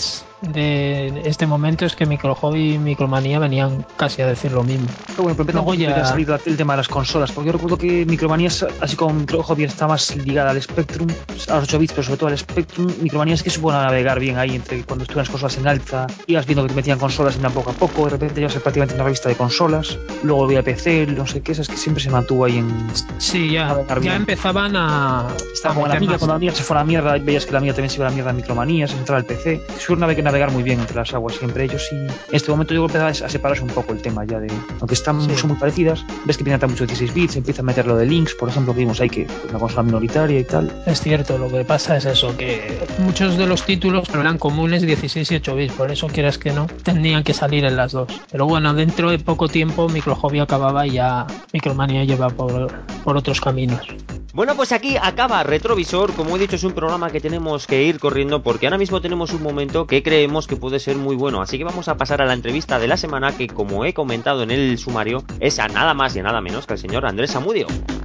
este momento es que Micro Hobby y Micromanía venían casi a decir lo mismo. Pero bueno, pero luego ya ha salido el tema de las consolas, porque yo recuerdo que Micromanía, así como Micro Hobby, está más ligada al Spectrum, a los 8 bits, pero sobre todo al Spectrum. Micromanía es que supo navegar bien ahí entre cuando estuvieron las consolas en alza, ibas viendo que te metían consolas y poco a poco, de repente ibas a ser prácticamente una revista de consolas, luego volvía a PC, no sé qué, es que siempre se mantuvo ahí en... Sí, ya empezaban a... Estaba como la Amiga, cuando la Amiga se fue a la mierda, veías que la Amiga también se iba a la mierda de Micromanía, se entraba al PC, supieron navegar muy bien entre las aguas siempre ellos, y en este momento yo creo que empezaba a separarse un poco el tema ya de, aunque están son muy parecidas, ves que pinta mucho 16 bits, empieza a meter lo de Lynx, por ejemplo, que vimos ahí que una consola minoritaria y tal. Es cierto, lo que pasa es eso, que muchos de los títulos eran comunes 16 y 8 bits, por eso quieras que no, tenían que salir en las dos. Pero bueno, dentro de poco tiempo Micro Hobby acababa y ya Micromanía lleva por otros caminos. Bueno, pues aquí acaba Retrovisor. Como he dicho, es un programa que tenemos que ir corriendo porque ahora mismo tenemos un momento que creemos que puede ser muy bueno. Así que vamos a pasar a la entrevista de la semana que, como he comentado en el sumario, es a nada más y a nada menos que al señor Andrés Zamudio.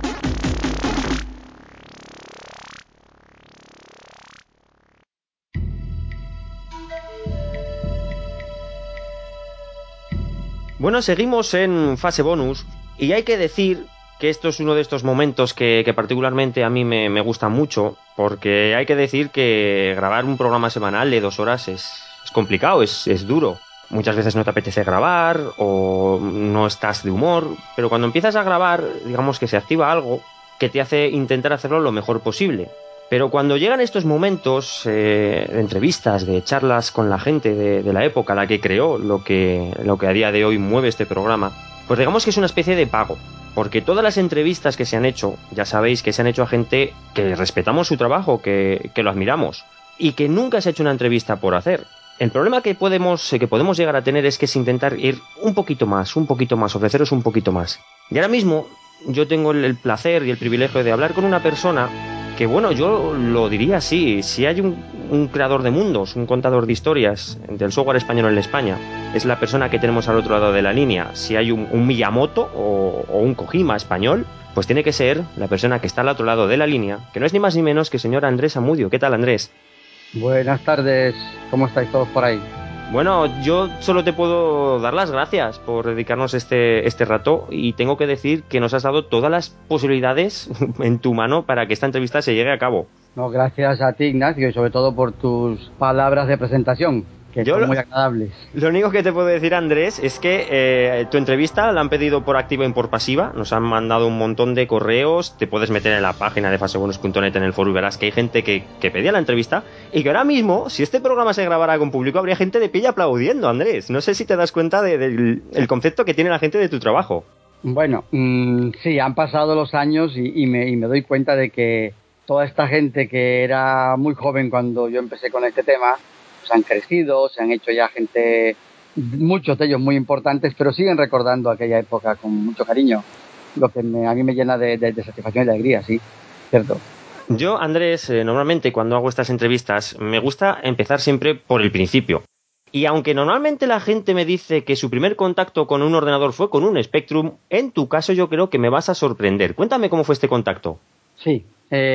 Bueno, seguimos en fase bonus y hay que decir que esto es uno de estos momentos que particularmente a mí me gusta mucho, porque hay que decir que grabar un programa semanal de 2 horas es complicado, es duro. Muchas veces no te apetece grabar o no estás de humor, pero cuando empiezas a grabar, digamos que se activa algo que te hace intentar hacerlo lo mejor posible. Pero cuando llegan estos momentos de entrevistas, de charlas con la gente de la época, la que creó lo que a día de hoy mueve este programa, pues digamos que es una especie de pago. Porque todas las entrevistas que se han hecho, ya sabéis que se han hecho a gente que respetamos su trabajo, que lo admiramos, y que nunca se ha hecho una entrevista por hacer. El problema que podemos llegar a tener es que es intentar ir un poquito más, ofreceros un poquito más. Y ahora mismo yo tengo el placer y el privilegio de hablar con una persona que, bueno, yo lo diría así: si hay un creador de mundos, un contador de historias del software español en España, es la persona que tenemos al otro lado de la línea. Si hay un Miyamoto o un Kojima español, pues tiene que ser la persona que está al otro lado de la línea, que no es ni más ni menos que el señor Andrés Zamudio. ¿Qué tal, Andrés? Buenas tardes, ¿cómo estáis todos por ahí? Bueno, yo solo te puedo dar las gracias por dedicarnos este rato, y tengo que decir que nos has dado todas las posibilidades en tu mano para que esta entrevista se llegue a cabo. No, gracias a ti, Ignacio, y sobre todo por tus palabras de presentación, que son muy agradables. Lo único que te puedo decir, Andrés, es que tu entrevista la han pedido por activa y por pasiva. Nos han mandado un montón de correos. Te puedes meter en la página de fasebonus.net en el foro y verás que hay gente que pedía la entrevista, y que ahora mismo, si este programa se grabara con público, habría gente de pie aplaudiendo, Andrés. No sé si te das cuenta del concepto que tiene la gente de tu trabajo. Bueno, sí, han pasado los años y me doy cuenta de que toda esta gente que era muy joven cuando yo empecé con este tema, pues han crecido, se han hecho ya gente, muchos de ellos muy importantes, pero siguen recordando aquella época con mucho cariño, lo que a mí me llena de satisfacción y de alegría, sí, cierto. Yo, Andrés, normalmente cuando hago estas entrevistas me gusta empezar siempre por el principio. Y aunque normalmente la gente me dice que su primer contacto con un ordenador fue con un Spectrum, en tu caso yo creo que me vas a sorprender. Cuéntame cómo fue este contacto. Sí,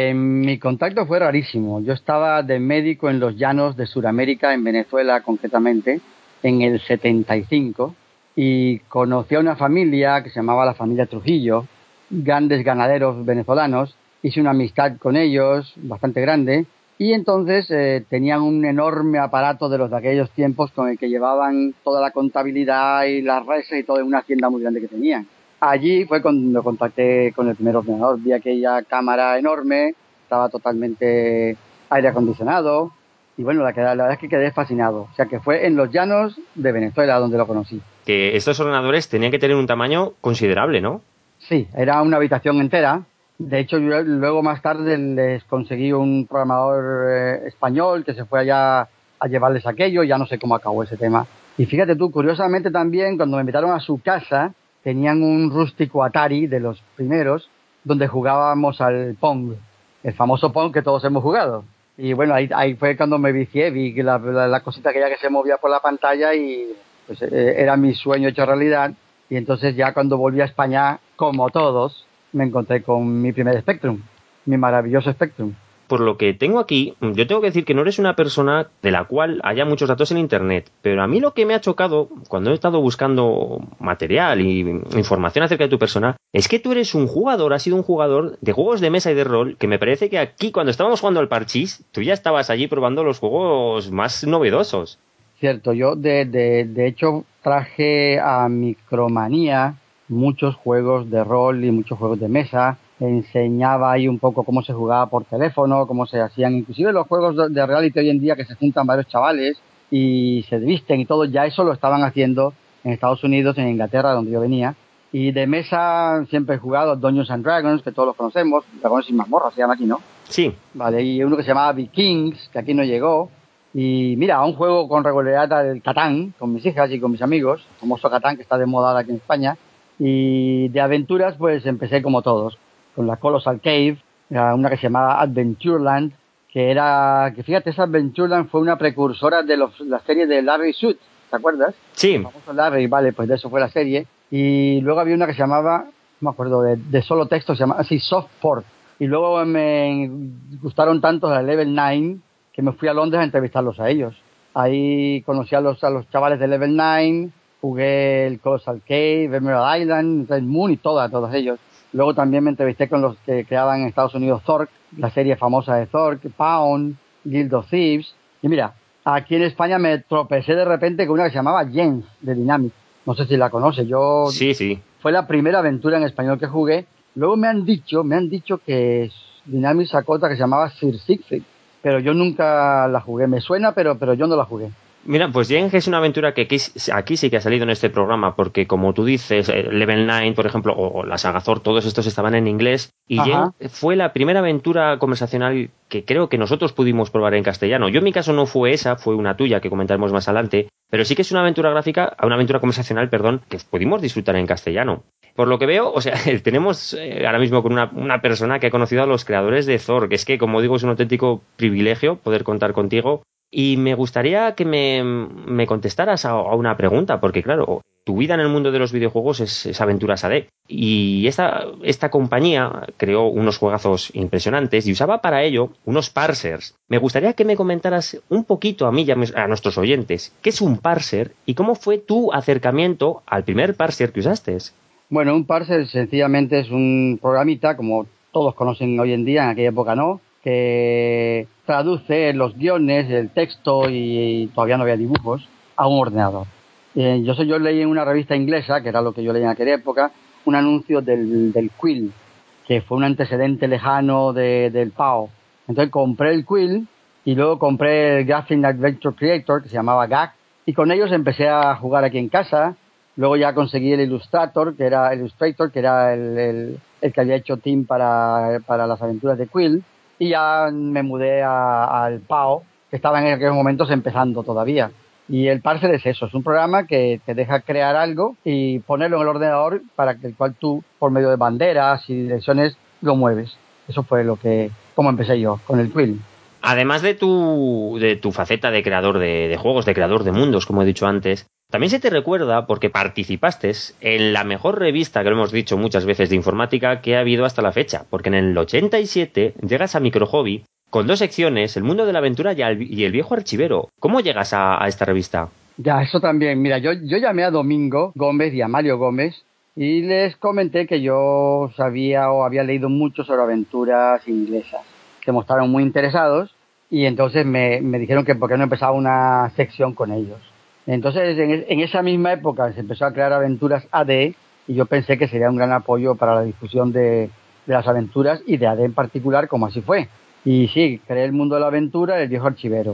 mi contacto fue rarísimo. Yo estaba de médico en los llanos de Sudamérica, en Venezuela concretamente, en el 75, y conocí a una familia que se llamaba la familia Trujillo, grandes ganaderos venezolanos. Hice una amistad con ellos bastante grande, y entonces tenían un enorme aparato de los de aquellos tiempos con el que llevaban toda la contabilidad y las reses y todo en una hacienda muy grande que tenían. Allí fue cuando contacté con el primer ordenador. Vi aquella cámara enorme, estaba totalmente aire acondicionado, y bueno, la verdad es que quedé fascinado. O sea que fue en los llanos de Venezuela donde lo conocí. Que estos ordenadores tenían que tener un tamaño considerable, ¿no? Sí, era una habitación entera. De hecho, yo luego más tarde les conseguí un programador español que se fue allá a llevarles aquello. Ya no sé cómo acabó ese tema. Y fíjate tú, curiosamente también, cuando me invitaron a su casa, tenían un rústico Atari de los primeros, donde jugábamos al Pong, el famoso Pong que todos hemos jugado. Y bueno, ahí fue cuando me vicié, vi que la cosita aquella que se movía por la pantalla, y pues era mi sueño hecho realidad. Y entonces ya cuando volví a España, como todos, me encontré con mi primer Spectrum, mi maravilloso Spectrum. Por lo que tengo aquí, yo tengo que decir que no eres una persona de la cual haya muchos datos en internet, pero a mí lo que me ha chocado cuando he estado buscando material y información acerca de tu persona es que tú eres has sido un jugador de juegos de mesa y de rol, que me parece que aquí, cuando estábamos jugando al Parchís, tú ya estabas allí probando los juegos más novedosos. Cierto, yo de hecho traje a Micromanía muchos juegos de rol y muchos juegos de mesa. Enseñaba ahí un poco cómo se jugaba por teléfono, cómo se hacían inclusive los juegos de reality hoy en día, que se juntan varios chavales y se visten y todo. Ya eso lo estaban haciendo en Estados Unidos, en Inglaterra, donde yo venía. Y de mesa siempre he jugado Dungeons and Dragons, que todos los conocemos. Dragones y mazmorras se llama aquí, ¿no? Sí. Vale, y uno que se llamaba Vikings, que aquí no llegó. Y mira, un juego con regularidad, el Catán, con mis hijas y con mis amigos, el famoso Catán, que está de moda ahora aquí en España. Y de aventuras, pues empecé como todos, con la Colossal Cave, Era una que se llamaba Adventureland, que fíjate, esa Adventureland fue una precursora de la serie de Larry Suit, ¿te acuerdas? Sí. El famoso Larry, vale, pues de eso fue la serie. Y luego había una que se llamaba, no me acuerdo, de solo texto, se llama así Softport. Y luego me gustaron tanto las Level 9 que me fui a Londres a entrevistarlos a ellos. Ahí conocí a los chavales de Level 9, jugué el Colossal Cave, Emerald Island, Red Moon y todos ellos. Luego también me entrevisté con los que creaban en Estados Unidos Zork, la serie famosa de Zork, Pound, Guild of Thieves. Y mira, aquí en España me tropecé de repente con una que se llamaba Jens, de Dynamic. No sé si la conoce. Sí. Fue la primera aventura en español que jugué. Luego me han dicho que Dynamic sacó otra que se llamaba Sir Siegfried, pero yo nunca la jugué. Me suena, pero yo no la jugué. Mira, pues Yen es una aventura que aquí sí que ha salido en este programa, porque como tú dices, Level 9, por ejemplo, o la saga Thor, todos estos estaban en inglés, y Yen fue la primera aventura conversacional que creo que nosotros pudimos probar en castellano. Yo en mi caso no fue esa, fue una tuya que comentaremos más adelante, pero sí que es una aventura conversacional, que pudimos disfrutar en castellano. Por lo que veo, o sea, tenemos ahora mismo con una persona que ha conocido a los creadores de Thor, que es que, como digo, es un auténtico privilegio poder contar contigo. Y me gustaría que me contestaras a una pregunta, porque claro, tu vida en el mundo de los videojuegos es Aventuras AD. Y esta compañía creó unos juegazos impresionantes y usaba para ello unos parsers. Me gustaría que me comentaras un poquito a mí y a nuestros oyentes qué es un parser y cómo fue tu acercamiento al primer parser que usaste. Bueno, un parser sencillamente es un programita, como todos conocen hoy en día, en aquella época no, que traduce los guiones, el texto y todavía no había dibujos a un ordenador. Yo leí en una revista inglesa, que era lo que yo leía en aquella época, un anuncio del Quill, que fue un antecedente lejano del PAO. Entonces compré el Quill y luego compré el Graphic Adventure Creator, que se llamaba GAC, y con ellos empecé a jugar aquí en casa. Luego ya conseguí el Illustrator, que era el que había hecho Tim para las aventuras de Quill. Y ya me mudé al PAO, que estaba en aquellos momentos empezando todavía. Y el parser es eso, es un programa que te deja crear algo y ponerlo en el ordenador para que el cual tú, por medio de banderas y direcciones, lo mueves. Eso fue como empecé yo, con el Quill. Además de tu faceta de creador de juegos, de creador de mundos, como he dicho antes, también se te recuerda porque participaste en la mejor revista, que lo hemos dicho muchas veces, de informática que ha habido hasta la fecha, porque en el 87 llegas a Micro Hobby con 2 secciones, El Mundo de la Aventura y El Viejo Archivero. ¿Cómo llegas a esta revista? Ya, eso también. Mira, yo llamé a Domingo Gómez y a Mario Gómez y les comenté que yo sabía o había leído mucho sobre aventuras inglesas. Se mostraron muy interesados y entonces me dijeron que por qué no empezaba una sección con ellos. Entonces, en esa misma época se empezó a crear Aventuras AD y yo pensé que sería un gran apoyo para la difusión de las aventuras y de AD en particular, como así fue. Y sí, creé El Mundo de la Aventura, El Viejo Archivero.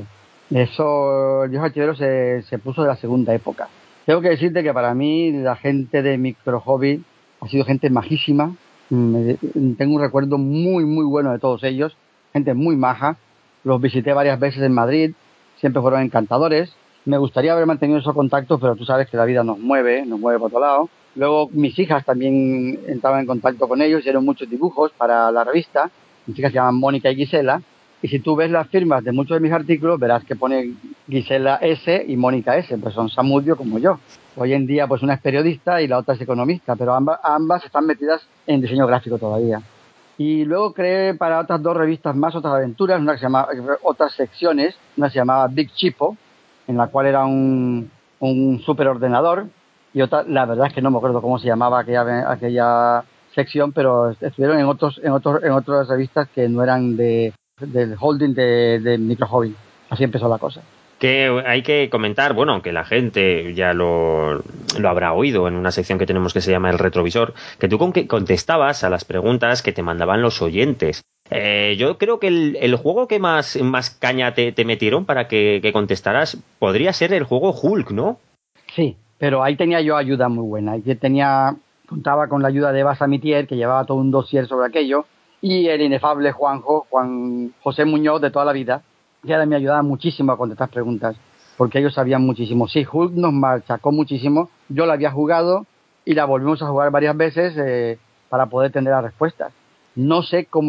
El Viejo Archivero se puso de la segunda época. Tengo que decirte que para mí la gente de Micro Hobby ha sido gente majísima. Tengo un recuerdo muy, muy bueno de todos ellos. Gente muy maja. Los visité varias veces en Madrid. Siempre fueron encantadores. Me gustaría haber mantenido esos contactos, pero tú sabes que la vida nos mueve por otro lado. Luego mis hijas también entraban en contacto con ellos, hicieron muchos dibujos para la revista. Mis hijas se llaman Mónica y Gisela. Y si tú ves las firmas de muchos de mis artículos, verás que pone Gisela S. y Mónica S. Pues son Samudio como yo. Hoy en día pues una es periodista y la otra es economista, pero ambas están metidas en diseño gráfico todavía. Y luego creé para otras 2 revistas más otras aventuras, una que se llamaba, otras secciones, una se llamaba Big Chipo, en la cual era un superordenador, y otra, la verdad es que no me acuerdo cómo se llamaba aquella sección, pero estuvieron en otras revistas que no eran del holding de Micro Hobby. Así empezó la cosa. Que hay que comentar, bueno, que la gente ya lo habrá oído en una sección que tenemos que se llama El Retrovisor, que tú contestabas a las preguntas que te mandaban los oyentes. Yo creo que el juego que más caña te metieron para que contestaras podría ser el juego Hulk, ¿no? Sí, pero ahí tenía yo ayuda muy buena. Contaba con la ayuda de Eva Samitier, que llevaba todo un dossier sobre aquello, y el inefable Juan José Muñoz de toda la vida, que me ayudaba muchísimo a contestar preguntas, porque ellos sabían muchísimo. Sí, Hulk nos machacó muchísimo. Yo la había jugado y la volvimos a jugar varias veces para poder tener las respuestas. No sé cómo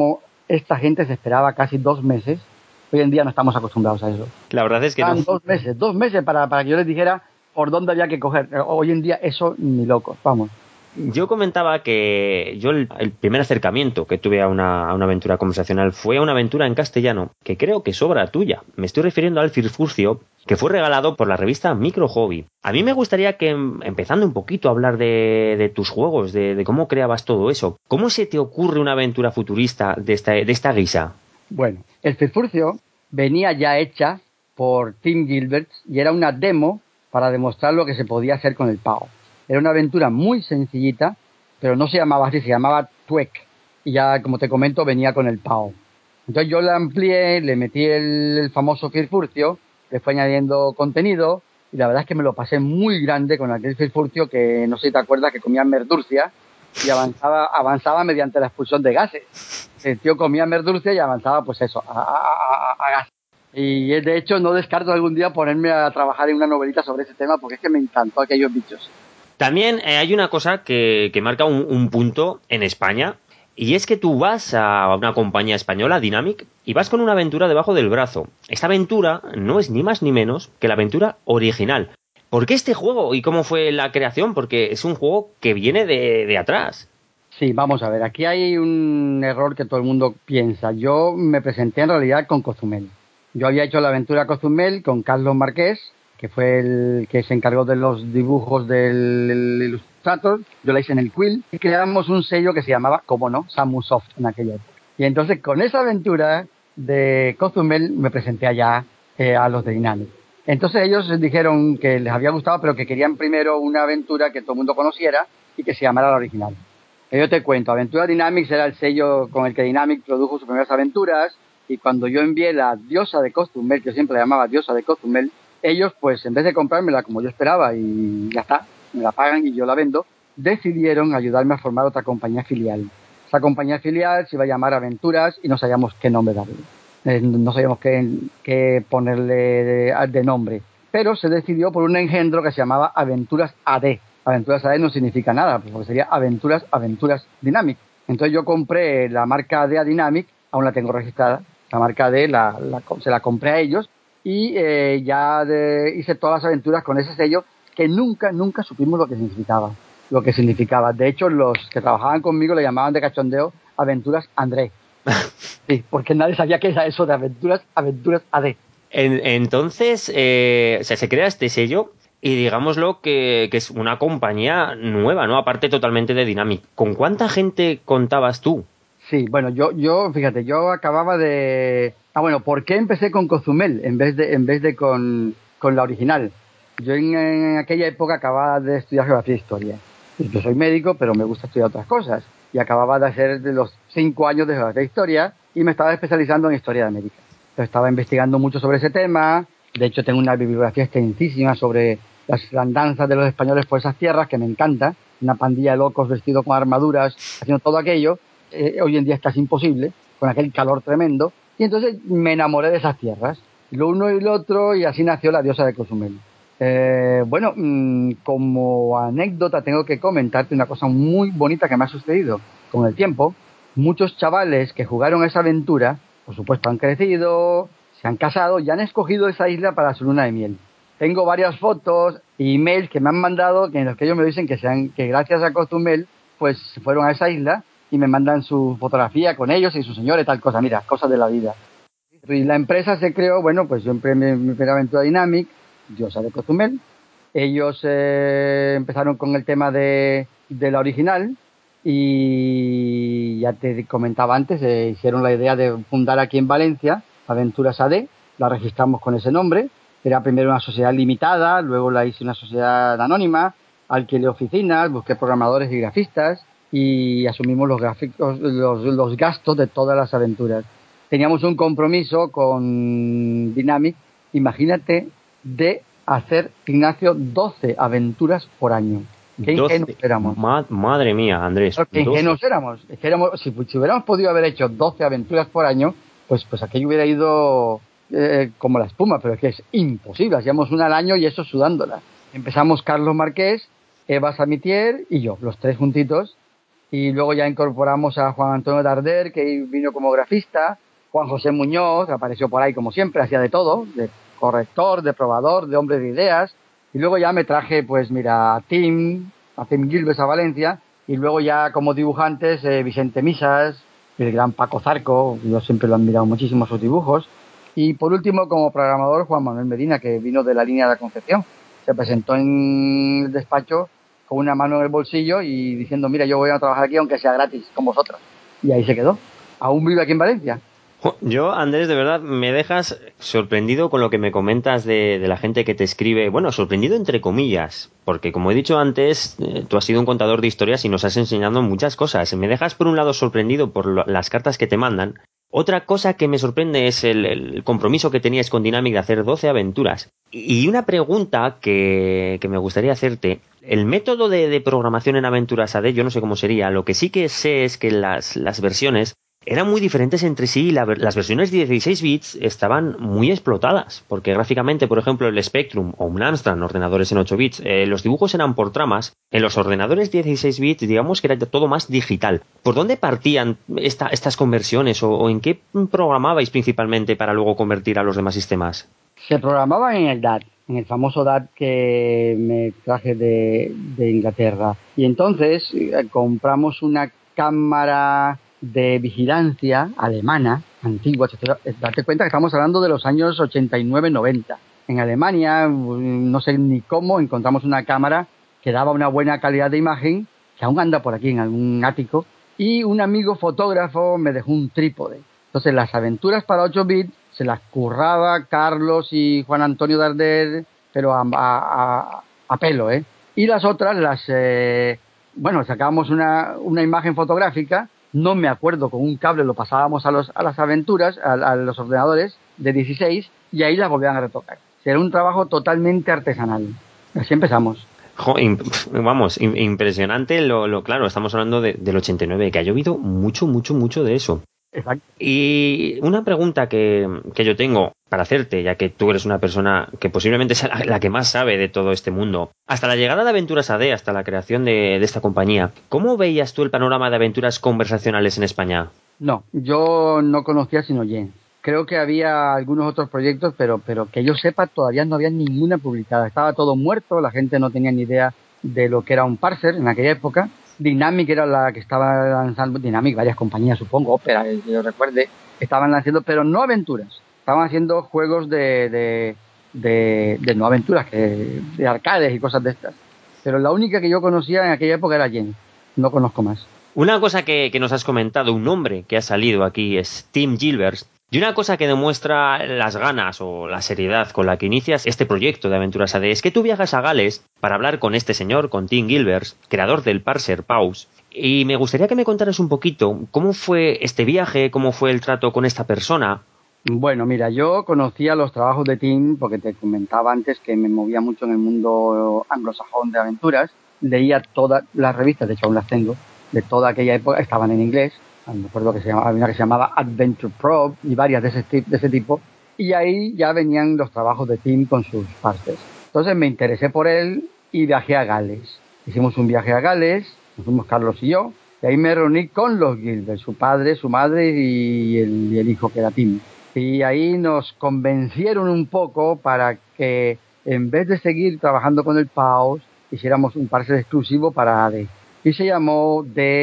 esta gente se esperaba casi 2 meses. Hoy en día no estamos acostumbrados a eso. La verdad es que no. 2 meses para que yo les dijera por dónde había que coger. Hoy en día eso ni loco, vamos. Yo comentaba que yo el primer acercamiento que tuve a una aventura conversacional fue a una aventura en castellano, que creo que es obra tuya. Me estoy refiriendo al Firfurcio, que fue regalado por la revista Micro Hobby. A mí me gustaría que, empezando un poquito a hablar de tus juegos, de cómo creabas todo eso, ¿cómo se te ocurre una aventura futurista de esta guisa? Bueno, el Firfurcio venía ya hecha por Tim Gilbert y era una demo para demostrar lo que se podía hacer con el PAO. Era una aventura muy sencillita, pero no se llamaba así, se llamaba Twek. Y ya, como te comento, venía con el PAO. Entonces yo la amplié, le metí el famoso Firfurcio, le fue añadiendo contenido, y la verdad es que me lo pasé muy grande con aquel Firfurcio que, no sé si te acuerdas, que comía merdurcia y avanzaba mediante la expulsión de gases. El tío comía merdurcia y avanzaba, pues eso, a gases. Y de hecho no descarto algún día ponerme a trabajar en una novelita sobre ese tema, porque es que me encantó aquellos bichos. También hay una cosa que marca un punto en España, y es que tú vas a una compañía española, Dynamic, y vas con una aventura debajo del brazo. Esta aventura no es ni más ni menos que la aventura original. ¿Por qué este juego y cómo fue la creación? Porque es un juego que viene de atrás. Sí, vamos a ver, aquí hay un error que todo el mundo piensa. Yo me presenté en realidad con Cozumel. Yo había hecho la aventura Cozumel con Carlos Marqués, que fue el que se encargó de los dibujos del Illustrator. Yo la hice en el Quill y creamos un sello que se llamaba, como no, Samusoft en aquella época. Y entonces con esa aventura de Cozumel me presenté allá a los de Dynamic. Entonces ellos dijeron que les había gustado, pero que querían primero una aventura que todo el mundo conociera y que se llamara la original. Yo te cuento, Aventura Dynamics era el sello con el que Dynamic produjo sus primeras aventuras, y cuando yo envié la diosa de Cozumel, que yo siempre la llamaba diosa de Cozumel, ellos, pues en vez de comprármela como yo esperaba y ya está, me la pagan y yo la vendo, decidieron ayudarme a formar otra compañía filial. Esa compañía filial se iba a llamar Aventuras y no sabíamos qué nombre darle. No sabíamos qué ponerle de nombre. Pero se decidió por un engendro que se llamaba Aventuras AD. Aventuras AD no significa nada, porque sería Aventuras Dynamic. Entonces yo compré la marca AD a Dynamic, aún la tengo registrada. La marca AD se la compré a ellos y hice todas las aventuras con ese sello que nunca supimos lo que significaba. De hecho, los que trabajaban conmigo le llamaban de cachondeo Aventuras André. Sí, porque nadie sabía qué era eso de Aventuras AD. Entonces, se crea este sello y digámoslo que es una compañía nueva, ¿no? Aparte totalmente de Dynamic. ¿Con cuánta gente contabas tú? Sí, bueno, yo fíjate, yo acababa de... bueno, ¿por qué empecé con Cozumel en vez de con la original? Yo en aquella época acababa de estudiar geografía e historia. Yo soy médico, pero me gusta estudiar otras cosas. Y acababa de hacer de los 5 años de geografía e historia y me estaba especializando en historia de América. Entonces estaba investigando mucho sobre ese tema. De hecho, tengo una bibliografía extensísima sobre las andanzas de los españoles por esas tierras, que me encanta. Una pandilla de locos vestidos con armaduras, haciendo todo aquello. Hoy en día es casi imposible, con aquel calor tremendo. Y entonces me enamoré de esas tierras. Lo uno y lo otro, y así nació la diosa de Cozumel. Bueno, como anécdota tengo que comentarte una cosa muy bonita que me ha sucedido. Con el tiempo, muchos chavales que jugaron esa aventura, por supuesto han crecido, se han casado y han escogido esa isla para su luna de miel. Tengo varias fotos e emails que me han mandado en los que ellos me dicen que gracias a Cozumel pues fueron a esa isla y me mandan su fotografía con ellos y su señor y tal cosa. Mira, cosas de la vida. Y la empresa se creó, bueno, pues yo empecé mi primera aventura Dynamic, diosa de Cozumel. Ellos empezaron con el tema de la original y ya te comentaba antes, hicieron la idea de fundar aquí en Valencia Aventuras AD, la registramos con ese nombre. Era primero una sociedad limitada, luego la hice una sociedad anónima, alquilé oficinas, busqué programadores y grafistas y asumimos los gastos de todas las aventuras. Teníamos un compromiso con Dynamic, imagínate, de hacer, Ignacio, 12 aventuras por año. Qué ingenuos éramos. Madre mía, Andrés. Qué ingenuos éramos. Es que si hubiéramos podido haber hecho 12 aventuras por año, pues aquello hubiera ido como la espuma, pero es que es imposible. Hacíamos una al año y eso sudándola. Empezamos Carlos Marqués, Eva Samitier y yo, los tres juntitos. y luego ya incorporamos a Juan Antonio Darder, que vino como grafista, Juan José Muñoz, que apareció por ahí como siempre, hacía de todo, de corrector, de probador, de hombre de ideas, y luego ya me traje, pues mira, a Tim Gilbert a Valencia, y luego ya como dibujantes Vicente Misas, el gran Paco Zarco, yo siempre lo he admirado muchísimo sus dibujos, y por último como programador Juan Manuel Medina, que vino de la línea de la Concepción, se presentó en el despacho con una mano en el bolsillo y diciendo, mira, yo voy a trabajar aquí aunque sea gratis con vosotros, y ahí se quedó, aún vive aquí en Valencia. Yo, Andrés, de verdad, me dejas sorprendido con lo que me comentas de la gente que te escribe. Bueno, sorprendido entre comillas, porque como he dicho antes, tú has sido un contador de historias y nos has enseñado muchas cosas. Me dejas, por un lado, sorprendido por las cartas que te mandan. Otra cosa que me sorprende es el compromiso que tenías con Dynamic de hacer 12 aventuras. Y una pregunta que me gustaría hacerte. El método de programación en Aventuras AD, yo no sé cómo sería. Lo que sí que sé es que las versiones eran muy diferentes entre sí y las versiones de 16 bits estaban muy explotadas, porque gráficamente, por ejemplo, el Spectrum o un Amstrad, ordenadores en 8 bits, los dibujos eran por tramas. En los ordenadores 16 bits, digamos que era todo más digital. ¿Por dónde partían estas conversiones o en qué programabais principalmente para luego convertir a los demás sistemas? Se programaba en el DAT, en el famoso DAT que me traje de Inglaterra. Y entonces compramos una cámara de vigilancia alemana, antigua. Date cuenta que estamos hablando de los años 89-90. En Alemania, no sé ni cómo, encontramos una cámara que daba una buena calidad de imagen, que aún anda por aquí en algún ático, y un amigo fotógrafo me dejó un trípode. Entonces las aventuras para 8 bits se las curraba Carlos y Juan Antonio Darder, pero a pelo, ¿eh? Y las otras sacábamos una imagen fotográfica, no me acuerdo, con un cable lo pasábamos a las aventuras, a los ordenadores de 16, y ahí las volvían a retocar. Era un trabajo totalmente artesanal. Así empezamos. Impresionante claro, estamos hablando del 89, que ha llovido mucho de eso. Exacto. Y una pregunta que yo tengo para hacerte, ya que tú eres una persona que posiblemente sea la que más sabe de todo este mundo. Hasta la llegada de Aventuras AD, hasta la creación de esta compañía, ¿cómo veías tú el panorama de aventuras conversacionales en España? No, yo no conocía sino Jen. Creo que había algunos otros proyectos, pero que yo sepa todavía no había ninguna publicada. Estaba todo muerto, la gente no tenía ni idea de lo que era un parser en aquella época. Dynamic era la que estaba lanzando, Dynamic, varias compañías, supongo, Opera, que yo recuerde, estaban lanzando, pero no aventuras. Estaban haciendo juegos de no aventuras, de arcades y cosas de estas. Pero la única que yo conocía en aquella época era Jen. No conozco más. Una cosa que nos has comentado, un nombre que ha salido aquí es Tim Gilbert. Y una cosa que demuestra las ganas o la seriedad con la que inicias este proyecto de Aventuras AD es que tú viajas a Gales para hablar con este señor, con Tim Gilbert, creador del parser Pause. Y me gustaría que me contaras un poquito cómo fue este viaje, cómo fue el trato con esta persona. Bueno, mira, yo conocía los trabajos de Tim porque te comentaba antes que me movía mucho en el mundo anglosajón de aventuras. Leía todas las revistas, de hecho aún las tengo, de toda aquella época, estaban en inglés. Me acuerdo que había una que se llamaba Adventure Probe y varias de ese tipo. Y ahí ya venían los trabajos de Tim con sus parsers. Entonces me interesé por él y viajé a Gales. Hicimos un viaje a Gales, nos fuimos Carlos y yo, y ahí me reuní con los Gilbert, su padre, su madre y el hijo que era Tim. Y ahí nos convencieron un poco para que en vez de seguir trabajando con el Pause, hiciéramos un parser exclusivo para AD. Y se llamó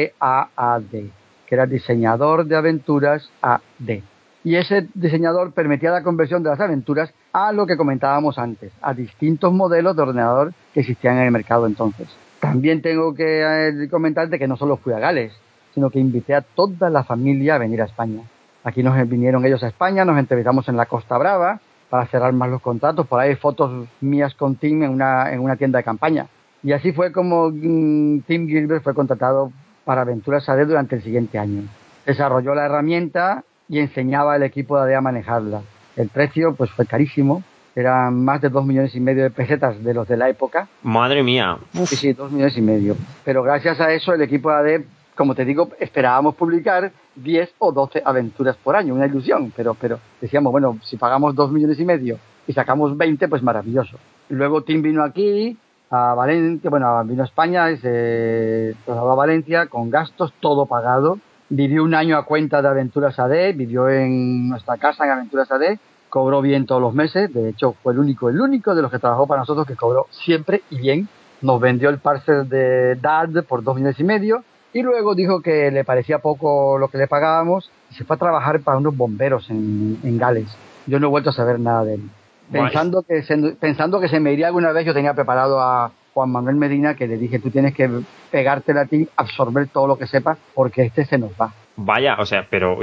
DAAD, que era diseñador de aventuras AD. Y ese diseñador permitía la conversión de las aventuras a lo que comentábamos antes, a distintos modelos de ordenador que existían en el mercado entonces. También tengo que comentarte que no solo fui a Gales, sino que invité a toda la familia a venir a España. Aquí vinieron ellos a España, nos entrevistamos en la Costa Brava para cerrar más los contratos. Por ahí hay fotos mías con Tim en una tienda de campaña. Y así fue como Tim Gilbert fue contratado para Aventuras AD durante el siguiente año. Desarrolló la herramienta y enseñaba al equipo de AD a manejarla. El precio pues fue carísimo. Eran más de 2,5 millones de pesetas de los de la época. ¡Madre mía! Uf. Sí, 2,5 millones. Pero gracias a eso el equipo de AD, como te digo, esperábamos publicar 10 o 12 aventuras por año, una ilusión, pero decíamos, bueno, si pagamos 2,5 millones y sacamos 20, pues maravilloso. Luego Tim vino aquí, a Valencia, bueno, vino a España y se trasladó a Valencia con gastos, todo pagado. Vivió un año a cuenta de Aventuras AD, vivió en nuestra casa en Aventuras AD, cobró bien todos los meses, de hecho fue el único de los que trabajó para nosotros que cobró siempre y bien. Nos vendió el parcel de DAD por 2,5 millones y luego dijo que le parecía poco lo que le pagábamos y se fue a trabajar para unos bomberos en Gales. Yo no he vuelto a saber nada de él. Pensando que se me iría alguna vez, yo tenía preparado a Juan Manuel Medina, que le dije, tú tienes que pegarte a ti, absorber todo lo que sepas, porque se nos va. Vaya, o sea, pero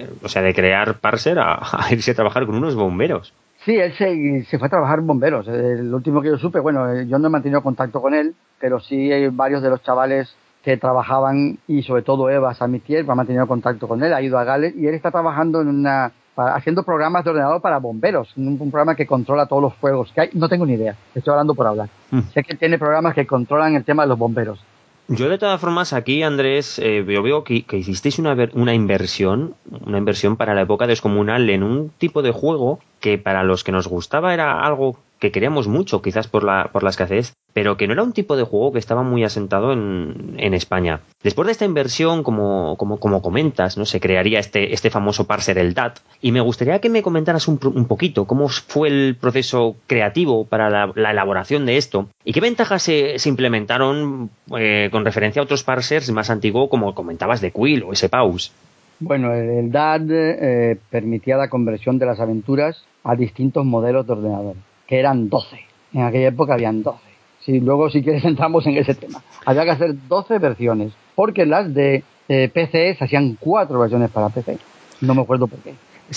de crear parser a irse a trabajar con unos bomberos. Sí, él se fue a trabajar en bomberos. El último que yo supe, bueno, yo no he mantenido contacto con él, pero sí hay varios de los chavales que trabajaban, y sobre todo Eva Samitier, ha mantenido contacto con él, ha ido a Gales, y él está trabajando haciendo programas de ordenador para bomberos, un programa que controla todos los fuegos que hay. No tengo ni idea, estoy hablando por hablar. Sé que tiene programas que controlan el tema de los bomberos. Yo de todas formas aquí, Andrés, yo veo que hicisteis una inversión para la época descomunal en un tipo de juego que para los que nos gustaba era algo que queríamos mucho, quizás por la escasez, pero que no era un tipo de juego que estaba muy asentado en España. Después de esta inversión, como comentas, ¿no? Se crearía este famoso parser, el DAT, y me gustaría que me comentaras un poquito cómo fue el proceso creativo para la elaboración de esto y qué ventajas se implementaron con referencia a otros parsers más antiguos, como comentabas, de Quill o SPAUS. Bueno, el DAD permitía la conversión de las aventuras a distintos modelos de ordenador, que eran 12. En aquella época habían 12. Sí, luego, si quieres, entramos en ese tema. Había que hacer 12 versiones, porque las de PC se hacían 4 versiones para PC. No me acuerdo por qué.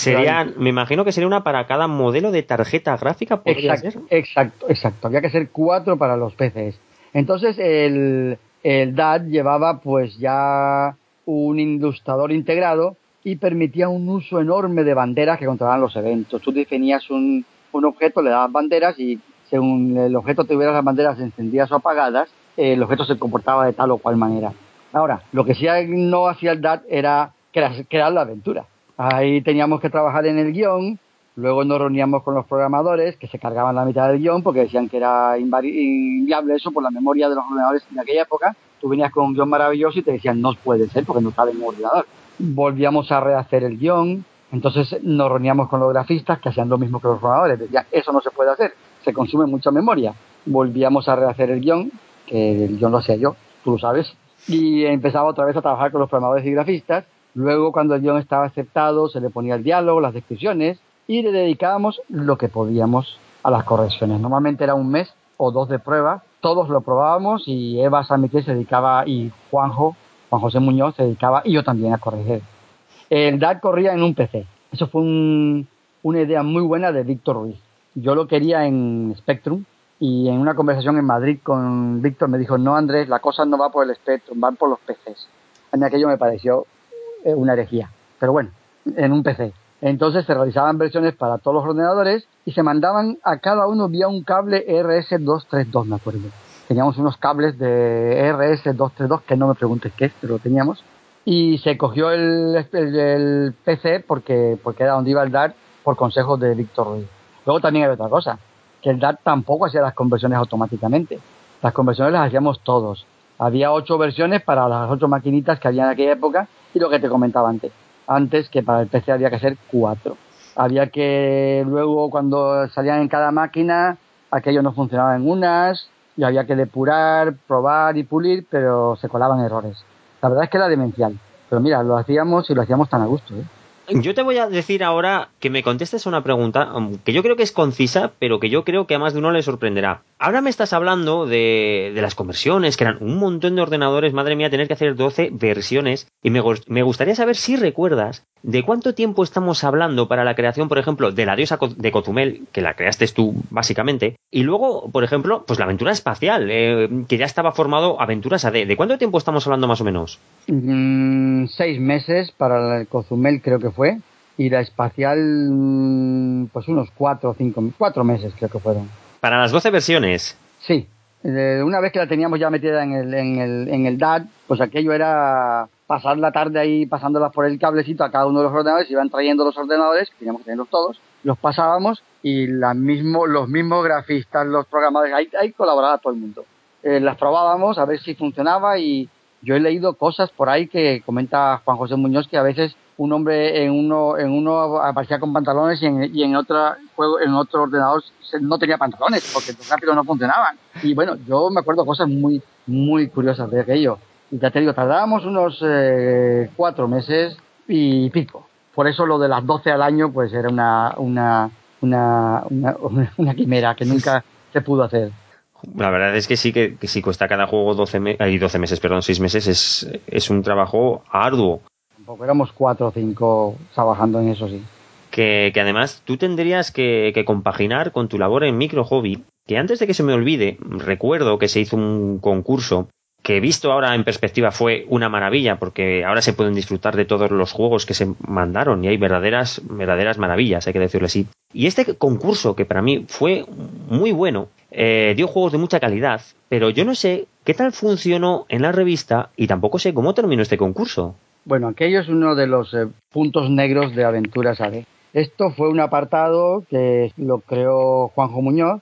Me imagino que sería una para cada modelo de tarjeta gráfica, ¿podría ser? Exacto. Había que hacer 4 para los PCs. Entonces, el DAD llevaba pues ya un ilustrador integrado y permitía un uso enorme de banderas que controlaban los eventos. Tú definías un objeto, le dabas banderas y según el objeto tuviera las banderas encendidas o apagadas, el objeto se comportaba de tal o cual manera. Ahora, lo que sí no hacía el DAT era crear la aventura. Ahí teníamos que trabajar en el guión, luego nos reuníamos con los programadores que se cargaban la mitad del guión porque decían que era inviable eso por la memoria de los ordenadores de aquella época. Tú venías con un guión maravilloso y te decían no puede ser porque no cabe en un ordenador. Volvíamos a rehacer el guión, entonces nos reuníamos con los grafistas que hacían lo mismo que los programadores. Decían eso no se puede hacer, se consume mucha memoria. Volvíamos a rehacer el guión, que el guión lo hacía yo, tú lo sabes, y empezaba otra vez a trabajar con los programadores y grafistas. Luego, cuando el guión estaba aceptado, se le ponía el diálogo, las descripciones, y le dedicábamos lo que podíamos a las correcciones. Normalmente era 1 mes o 2 de prueba, todos lo probábamos y Eva Samitier se dedicaba, y Juan José Muñoz se dedicaba, y yo también, a corregir. El DAT corría en un PC. Eso fue una idea muy buena de Víctor Ruiz. Yo lo quería en Spectrum, y en una conversación en Madrid con Víctor me dijo, no, Andrés, la cosa no va por el Spectrum, van por los PCs. A mí aquello me pareció una herejía, pero bueno, en un PC. Entonces se realizaban versiones para todos los ordenadores y se mandaban a cada uno vía un cable RS-232, me acuerdo. Teníamos unos cables de RS-232 que no me preguntes qué es, pero lo teníamos. Y se cogió el PC porque era donde iba el DAT por consejos de Víctor Ruiz. Luego también hay otra cosa, que el DAT tampoco hacía las conversiones automáticamente. Las conversiones las hacíamos todos. Había 8 versiones para las 8 maquinitas que había en aquella época, y lo que te comentaba antes que para el PC había que hacer 4. Había que luego, cuando salían en cada máquina, aquello no funcionaba en unas y había que depurar, probar y pulir, pero se colaban errores. La verdad es que era demencial, pero mira, lo hacíamos tan a gusto, ¿eh? Yo te voy a decir ahora que me contestes a una pregunta que yo creo que es concisa, pero que yo creo que a más de uno le sorprenderá. Ahora me estás hablando de las conversiones, que eran un montón de ordenadores, madre mía, tener que hacer 12 versiones, y me gustaría saber si recuerdas de cuánto tiempo estamos hablando para la creación, por ejemplo, de la diosa de Cozumel, que la creaste tú básicamente, y luego, por ejemplo, pues la aventura espacial, que ya estaba formado Aventuras AD. ¿De cuánto tiempo estamos hablando más o menos? 6 meses para el Cozumel, creo que fue, y la espacial pues unos 4 o 5, 4 meses creo que fueron. ¿Para las 12 versiones? Sí. Una vez que la teníamos ya metida en el DAT, pues aquello era pasar la tarde ahí pasándolas por el cablecito a cada uno de los ordenadores, iban trayendo los ordenadores, que teníamos que tenerlos todos, los pasábamos y los mismos grafistas, los programadores, ahí colaboraba todo el mundo. Las probábamos a ver si funcionaba y yo he leído cosas por ahí que comenta Juan José Muñoz, que a veces un hombre en uno aparecía con pantalones y en otro ordenador no tenía pantalones porque los gráficos no funcionaban. Y bueno, yo me acuerdo cosas muy, muy curiosas de aquello. Y ya te digo, tardábamos unos 4 meses y pico. Por eso lo de las 12 al año pues era una quimera que nunca se pudo hacer. La verdad es que sí que si cuesta cada juego 12 meses, perdón, 6 meses, es un trabajo arduo. Tampoco éramos 4 o 5 trabajando en eso, sí. Que además tú tendrías que compaginar con tu labor en Micro Hobby, que antes de que se me olvide, recuerdo que se hizo un concurso que visto ahora en perspectiva fue una maravilla, porque ahora se pueden disfrutar de todos los juegos que se mandaron y hay verdaderas maravillas, hay que decirlo así. Y este concurso, que para mí fue muy bueno, dio juegos de mucha calidad, pero yo no sé qué tal funcionó en la revista y tampoco sé cómo terminó este concurso. Bueno, aquello es uno de los puntos negros de Aventuras AD. Esto fue un apartado que lo creó Juanjo Muñoz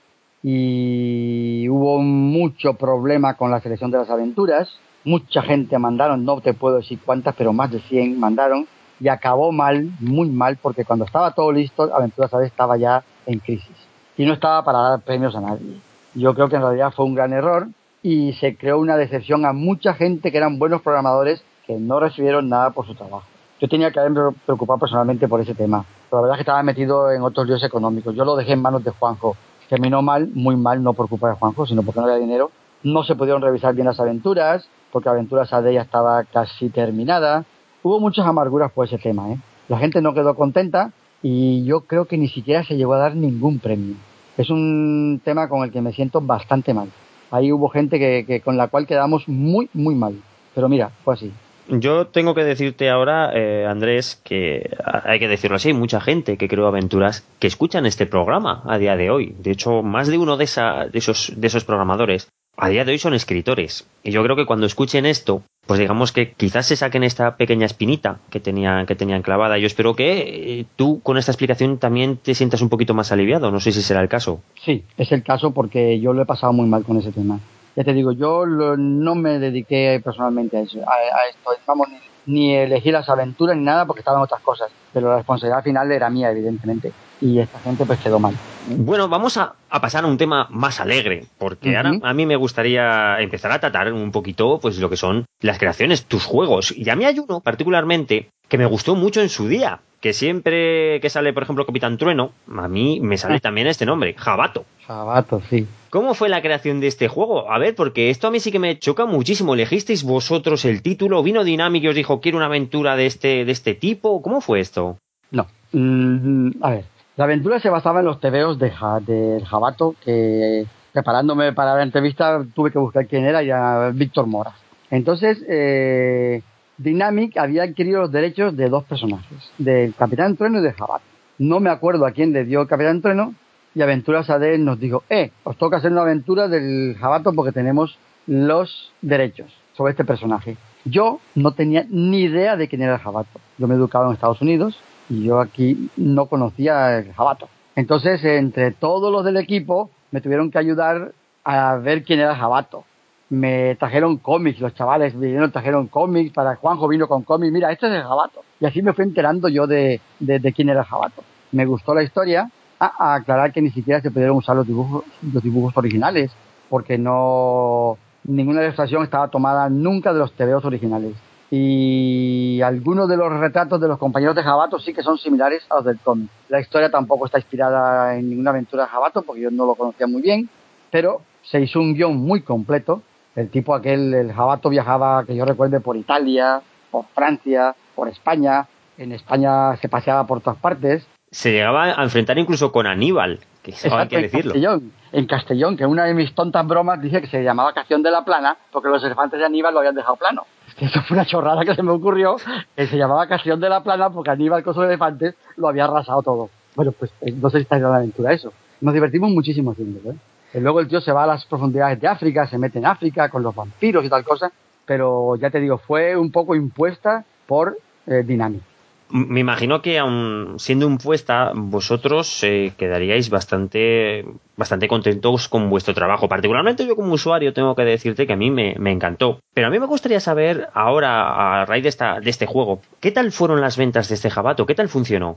y hubo mucho problema con la selección de las aventuras. Mucha gente mandaron, no te puedo decir cuántas, pero más de 100 mandaron y acabó mal, muy mal, porque cuando estaba todo listo, Aventuras AD estaba ya en crisis y no estaba para dar premios a nadie. Yo creo que en realidad fue un gran error y se creó una decepción a mucha gente que eran buenos programadores que no recibieron nada por su trabajo. Yo tenía que haberme preocupado personalmente por ese tema, pero la verdad es que estaba metido en otros líos económicos. Yo lo dejé en manos de Juanjo. Terminó mal, muy mal, no por culpa de Juanjo, sino porque no había dinero. No se pudieron revisar bien las aventuras, porque Aventuras AD ya estaba casi terminada. Hubo muchas amarguras por ese tema, ¿eh? La gente no quedó contenta y yo creo que ni siquiera se llegó a dar ningún premio. Es un tema con el que me siento bastante mal. Ahí hubo gente que con la cual quedamos muy, muy mal. Pero mira, fue así. Yo tengo que decirte ahora, Andrés, que hay que decirlo así, hay mucha gente que creó aventuras que escuchan este programa a día de hoy. De hecho, más de uno de esos programadores a día de hoy son escritores. Y yo creo que cuando escuchen esto, pues digamos que quizás se saquen esta pequeña espinita que tenían clavada. Yo espero que tú con esta explicación también te sientas un poquito más aliviado. No sé si será el caso. Sí, es el caso porque yo lo he pasado muy mal con ese tema. Ya te digo, yo no me dediqué personalmente a eso, a esto, vamos, ni elegí las aventuras ni nada porque estaban otras cosas, pero la responsabilidad final era mía, evidentemente, y esta gente pues quedó mal. Bueno, vamos a pasar a un tema más alegre, porque ahora a mí me gustaría empezar a tratar un poquito pues lo que son las creaciones, tus juegos, y a mí hay uno particularmente que me gustó mucho en su día, que siempre que sale, por ejemplo, Capitán Trueno, a mí me sale también este nombre, Jabato. Jabato, sí. ¿Cómo fue la creación de este juego? A ver, porque esto a mí sí que me choca muchísimo. ¿Elegisteis vosotros el título? ¿Vino Dynamic y os dijo, quiero una aventura de este tipo? ¿Cómo fue esto? No. A ver, la aventura se basaba en los tebeos del Jabato, que preparándome para la entrevista tuve que buscar quién era, y a Víctor Mora. Entonces, Dynamic había adquirido los derechos de 2 personajes, del Capitán Trueno y del Jabato. No me acuerdo a quién le dio el Capitán Trueno, y Aventuras AD nos dijo, os toca hacer una aventura del Jabato porque tenemos los derechos sobre este personaje. Yo no tenía ni idea de quién era el Jabato. Yo me he educado en Estados Unidos y yo aquí no conocía el Jabato. Entonces, entre todos los del equipo, me tuvieron que ayudar a ver quién era el Jabato. Me trajeron cómics, los chavales vinieron, trajeron cómics, para Juanjo vino con cómics, mira, este es el Jabato. Y así me fui enterando yo de quién era el Jabato. Me gustó la historia. A aclarar que ni siquiera se pudieron usar los dibujos originales, porque ninguna ilustración estaba tomada nunca de los tebeos originales. Y algunos de los retratos de los compañeros de Jabato sí que son similares a los del cómic. La historia tampoco está inspirada en ninguna aventura de Jabato, porque yo no lo conocía muy bien, pero se hizo un guión muy completo. El tipo aquel, el Jabato viajaba, que yo recuerde, por Italia, por Francia, por España. En España se paseaba por todas partes. Se llegaba a enfrentar incluso con Aníbal, que eso hay que decirlo. En Castellón, que una de mis tontas bromas dice que se llamaba Canción de la Plana porque los elefantes de Aníbal lo habían dejado plano. Eso fue una chorrada que se me ocurrió, que se llamaba Canción de la Plana porque Aníbal con sus elefantes lo había arrasado todo. Bueno, pues no sé si está en la aventura eso. Nos divertimos muchísimo haciéndolo, ¿eh? Y luego el tío se va a las profundidades de África, se mete en África con los vampiros y tal cosa, pero ya te digo, fue un poco impuesta por Dynamic. Me imagino que aun siendo impuesta, vosotros quedaríais bastante contentos con vuestro trabajo. Particularmente yo como usuario tengo que decirte que a mí me encantó. Pero a mí me gustaría saber ahora, a raíz de este juego, ¿qué tal fueron las ventas de este jabato? ¿Qué tal funcionó?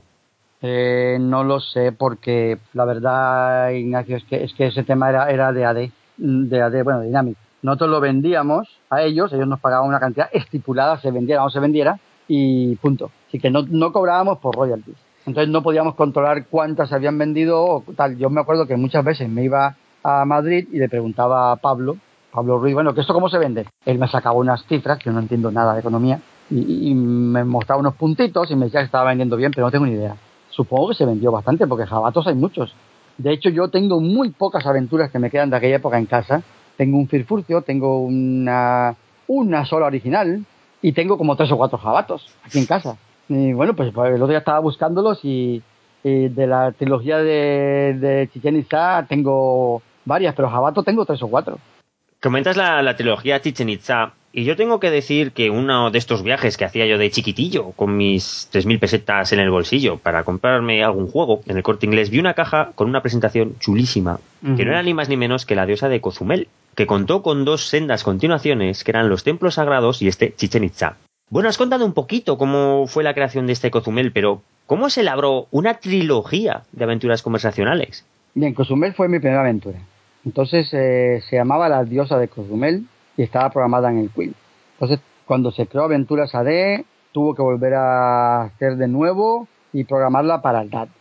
No lo sé porque la verdad, Ignacio, es que ese tema era de AD, bueno, de Dynamic. Nosotros lo vendíamos a ellos nos pagaban una cantidad estipulada, se vendiera o no se vendiera, y punto. Así que no cobrábamos por royalties. Entonces no podíamos controlar cuántas se habían vendido o tal. Yo me acuerdo que muchas veces me iba a Madrid y le preguntaba a Pablo Ruiz, bueno, ¿que esto cómo se vende? Él me sacaba unas cifras, que yo no entiendo nada de economía, y me mostraba unos puntitos y me decía que estaba vendiendo bien, pero no tengo ni idea. Supongo que se vendió bastante, porque jabatos hay muchos. De hecho, yo tengo muy pocas aventuras que me quedan de aquella época en casa. Tengo un Firfurcio, tengo una sola original, y tengo como 3 o 4 jabatos aquí en casa. Y bueno, pues el otro día estaba buscándolos y de la trilogía de Chichén Itzá tengo varias, pero jabato tengo 3 o 4. Comentas la trilogía Chichén Itzá, y yo tengo que decir que uno de estos viajes que hacía yo de chiquitillo, con mis 3.000 pesetas en el bolsillo para comprarme algún juego en el Corte Inglés, vi una caja con una presentación chulísima, que no era ni más ni menos que la diosa de Cozumel, que contó con 2 sendas continuaciones, que eran los templos sagrados y este Chichén Itzá. Bueno, has contado un poquito cómo fue la creación de este Cozumel, pero ¿cómo se elaboró una trilogía de aventuras conversacionales? Bien, Cozumel fue mi primera aventura. Entonces se llamaba La Diosa de Cozumel y estaba programada en el Quill. Entonces, cuando se creó Aventuras AD, tuvo que volver a hacer de nuevo y programarla para el DAT.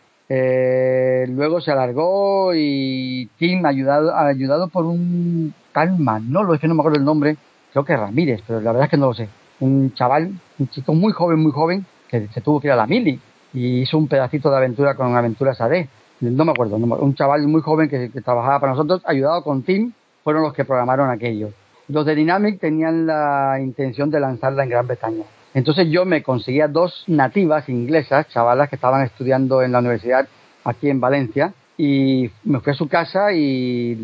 Luego se alargó y Tim, ayudado por un tal Manolo, es que no me acuerdo el nombre, creo que Ramírez, pero la verdad es que no lo sé. Un chaval, un chico muy joven, que se tuvo que ir a la mili y hizo un pedacito de aventura con Aventuras AD. No me acuerdo, un chaval muy joven que trabajaba para nosotros, ayudado con Tim, fueron los que programaron aquello. Los de Dynamic tenían la intención de lanzarla en Gran Bretaña. Entonces yo me conseguía 2 nativas inglesas, chavalas que estaban estudiando en la universidad aquí en Valencia, y me fui a su casa y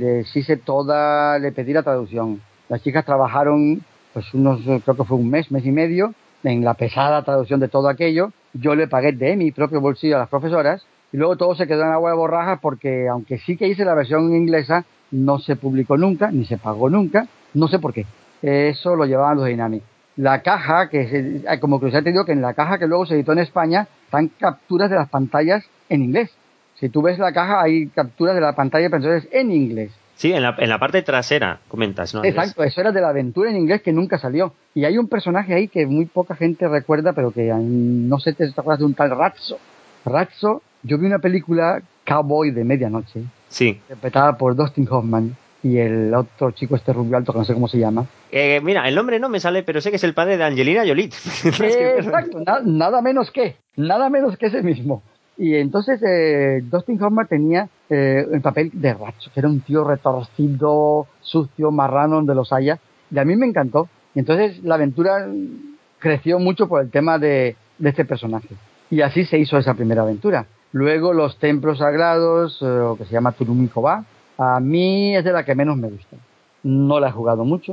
le pedí la traducción. Las chicas trabajaron pues creo que fue un mes y medio, en la pesada traducción de todo aquello. Yo le pagué de mi propio bolsillo a las profesoras, y luego todo se quedó en agua de borrajas porque, aunque sí que hice la versión inglesa, no se publicó nunca, ni se pagó nunca, no sé por qué. Eso lo llevaban los Dynamic. La caja, como que os he dicho, que en la caja que luego se editó en España, están capturas de las pantallas en inglés. Si tú ves la caja, hay capturas de la pantalla de personas en inglés. Sí, en la parte trasera, comentas, ¿no? Exacto, eso era de la aventura en inglés que nunca salió. Y hay un personaje ahí que muy poca gente recuerda, pero que no sé si te acuerdas de un tal Ratso. Ratso, yo vi una película, Cowboy de Medianoche, sí, interpretada por Dustin Hoffman y el otro chico rubio alto que no sé cómo se llama. Mira, el nombre no me sale, pero sé que es el padre de Angelina Jolie. Exacto, nada menos que ese mismo. Y entonces Dustin Hoffman tenía el papel de Ratso, que era un tío retorcido, sucio, marrano, donde los haya, y a mí me encantó. Y entonces la aventura creció mucho por el tema de este personaje. Y así se hizo esa primera aventura. Luego los templos sagrados, que se llama Tulumicobá, a mí es de la que menos me gusta. No la he jugado mucho.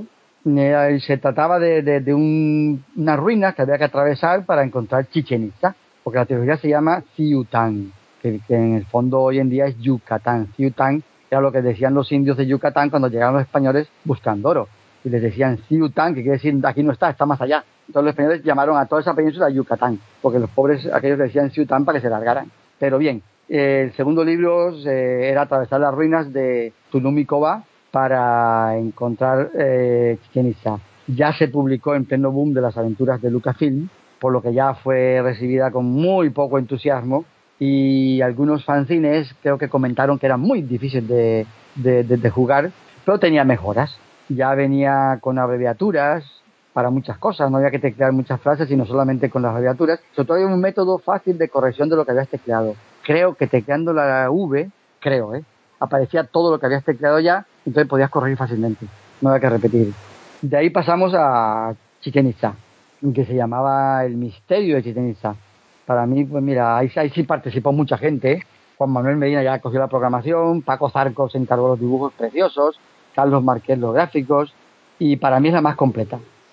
Se trataba de unas ruinas que había que atravesar para encontrar Chichén Itzá, porque la trilogía se llama Ciután, que en el fondo hoy en día es Yucatán. Ciután era lo que decían los indios de Yucatán cuando llegaron los españoles buscando oro. Y les decían Ciután, que quiere decir aquí no está más allá. Entonces los españoles llamaron a toda esa península Yucatán, porque los pobres aquellos decían Ciután para que se largaran. Pero bien, el segundo libro era atravesar las ruinas de Tulumicobá para encontrar Chichén Itzá. Ya se publicó en pleno boom de las aventuras de Lucasfilm, por lo que ya fue recibida con muy poco entusiasmo, y algunos fanzines creo que comentaron que era muy difícil de jugar, pero tenía mejoras. Ya venía con abreviaturas para muchas cosas, no había que teclear muchas frases, sino solamente con las abreviaturas. Sobre todo había un método fácil de corrección de lo que habías tecleado. Creo que tecleando la V, aparecía todo lo que habías tecleado ya, entonces podías corregir fácilmente, no había que repetir. De ahí pasamos a Chichén Itzá, que se llamaba El Misterio de Chichén Itzá. Para mí, pues mira, ahí sí participó mucha gente. Juan Manuel Medina ya cogió la programación, Paco Zarco se encargó de los dibujos preciosos, Carlos Márquez los gráficos, y para mí es la más completa.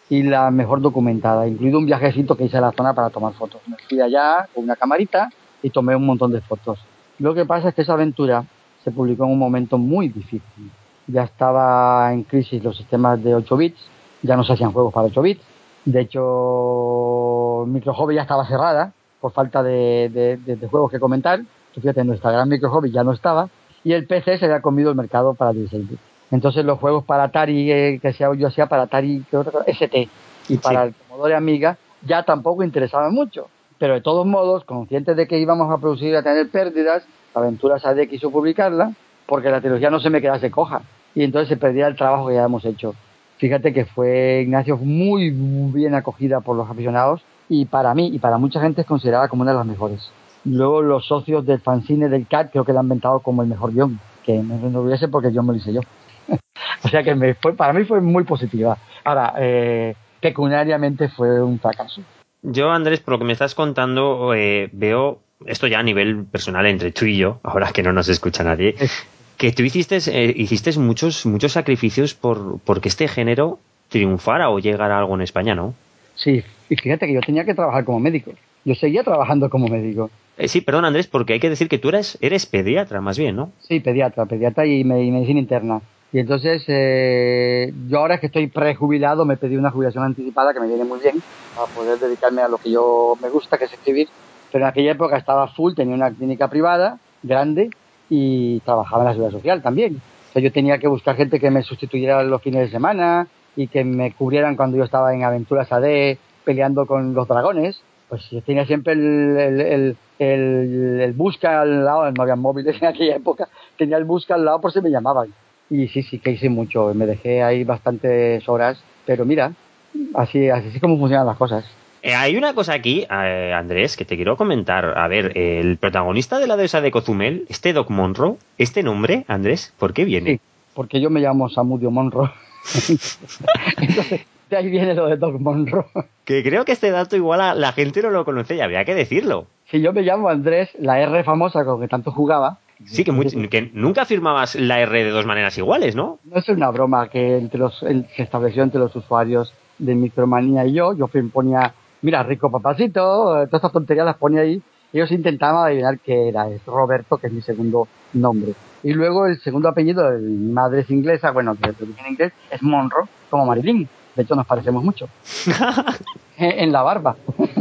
y la mejor documentada, incluido un viajecito que hice a la zona para tomar fotos. Me fui allá con una camarita y tomé un montón de fotos. Lo que pasa es que esa aventura se publicó en un momento muy difícil. Ya estaba en crisis los sistemas de 8 bits, ya no se hacían juegos para 8 bits. De hecho, Micro Hobby ya estaba cerrada por falta de juegos que comentar. Fíjate, nuestra gran Micro Hobby ya no estaba y el PC se había comido el mercado para 16 bits. Entonces los juegos para Atari, yo hacía para Atari ST y para el Commodore Amiga ya tampoco interesaban mucho. Pero de todos modos, conscientes de que íbamos a producir, a tener pérdidas, Aventuras AD quiso publicarla porque la trilogía no se me quedase coja y entonces se perdía el trabajo que ya hemos hecho. Fíjate que fue, Ignacio, muy bien acogida por los aficionados y para mí y para mucha gente es considerada como una de las mejores. Luego los socios del fanzine del CAT creo que la han inventado como el mejor guión, que me enorgullece porque el guión me lo hice yo. O sea que para mí fue muy positiva. Ahora, pecuniariamente fue un fracaso. Yo, Andrés, por lo que me estás contando, veo esto ya a nivel personal entre tú y yo, ahora que no nos escucha nadie, que tú hiciste muchos sacrificios porque este género triunfara o llegara a algo en España, ¿no? Sí, y fíjate que yo tenía que trabajar como médico. Yo seguía trabajando como médico. Sí, perdón, Andrés, porque hay que decir que tú eres pediatra, más bien, ¿no? Sí, pediatra y medicina interna. Y entonces, yo ahora que estoy prejubilado, me pedí una jubilación anticipada que me viene muy bien para poder dedicarme a lo que yo me gusta, que es escribir. Pero en aquella época estaba full, tenía una clínica privada grande y trabajaba en la seguridad social también. O sea, yo tenía que buscar gente que me sustituyera los fines de semana y que me cubrieran cuando yo estaba en Aventuras AD peleando con los dragones. Pues yo tenía siempre el busca al lado, no había móviles en aquella época, tenía el busca al lado por si me llamaban. Y sí que hice mucho, me dejé ahí bastantes horas, pero mira, así es como funcionan las cosas. Hay una cosa aquí, Andrés, que te quiero comentar. A ver, el protagonista de la dehesa de Cozumel, este Doc Monroe, este nombre, Andrés, ¿por qué viene? Sí, porque yo me llamo Samudio Monroe. Entonces, de ahí viene lo de Doc Monroe. Que creo que este dato igual la gente no lo conoce y habría que decirlo. Si yo me llamo Andrés, la R famosa con que tanto jugaba. Sí, que nunca firmabas la R de dos maneras iguales, ¿no? No es una broma que se estableció entre los usuarios de Micromanía y yo ponía, mira, rico papacito, todas estas tonterías las ponía ahí. Ellos intentaban adivinar qué era, es Roberto, que es mi segundo nombre. Y luego el segundo apellido de mi madre es inglesa, bueno, de origen inglés, es Monroe, como Marilyn. De hecho, nos parecemos mucho. En la barba.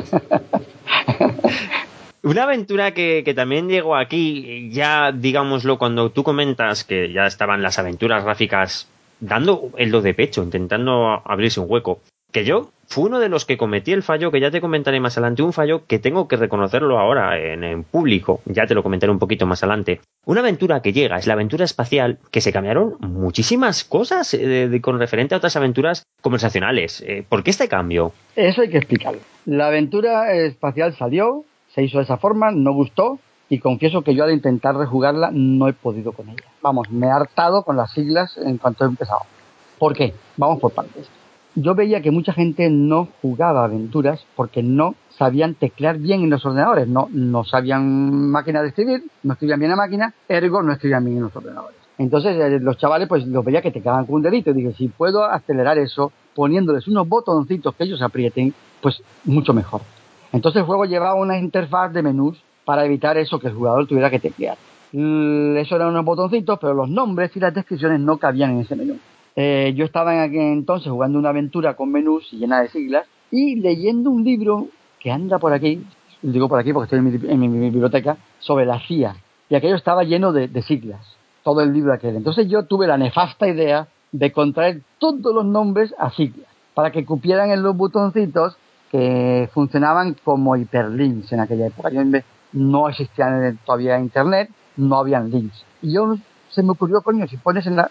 Una aventura que también llegó aquí, ya digámoslo, cuando tú comentas que ya estaban las aventuras gráficas dando el do de pecho, intentando abrirse un hueco, que yo fui uno de los que cometí el fallo, que ya te comentaré más adelante, un fallo que tengo que reconocerlo ahora en público, ya te lo comentaré un poquito más adelante. Una aventura que llega, es la aventura espacial, que se cambiaron muchísimas cosas con referente a otras aventuras conversacionales. ¿Por qué este cambio? Eso hay que explicarlo. La aventura espacial salió, se hizo de esa forma, no gustó y confieso que yo al intentar rejugarla no he podido con ella. Vamos, me he hartado con las siglas en cuanto he empezado. ¿Por qué? Vamos por partes. Yo veía que mucha gente no jugaba aventuras porque no sabían teclear bien en los ordenadores, no sabían máquina de escribir, no escribían bien la máquina, ergo no escribían bien en los ordenadores. Entonces los chavales pues los veía que tecleaban con un dedito y dije, si puedo acelerar eso poniéndoles unos botoncitos que ellos aprieten, pues mucho mejor. Entonces el juego llevaba una interfaz de menús para evitar eso que el jugador tuviera que teclear. Eso eran unos botoncitos, pero los nombres y las descripciones no cabían en ese menú. Yo estaba en aquel entonces jugando una aventura con menús y llena de siglas y leyendo un libro que anda por aquí, digo por aquí porque estoy en mi biblioteca, sobre la CIA. Y aquello estaba lleno de siglas, todo el libro aquel. Entonces yo tuve la nefasta idea de contraer todos los nombres a siglas, para que cupieran en los botoncitos que funcionaban como hiperlinks en aquella época. No existía todavía internet, no habían links. Y se me ocurrió, coño, si pones en la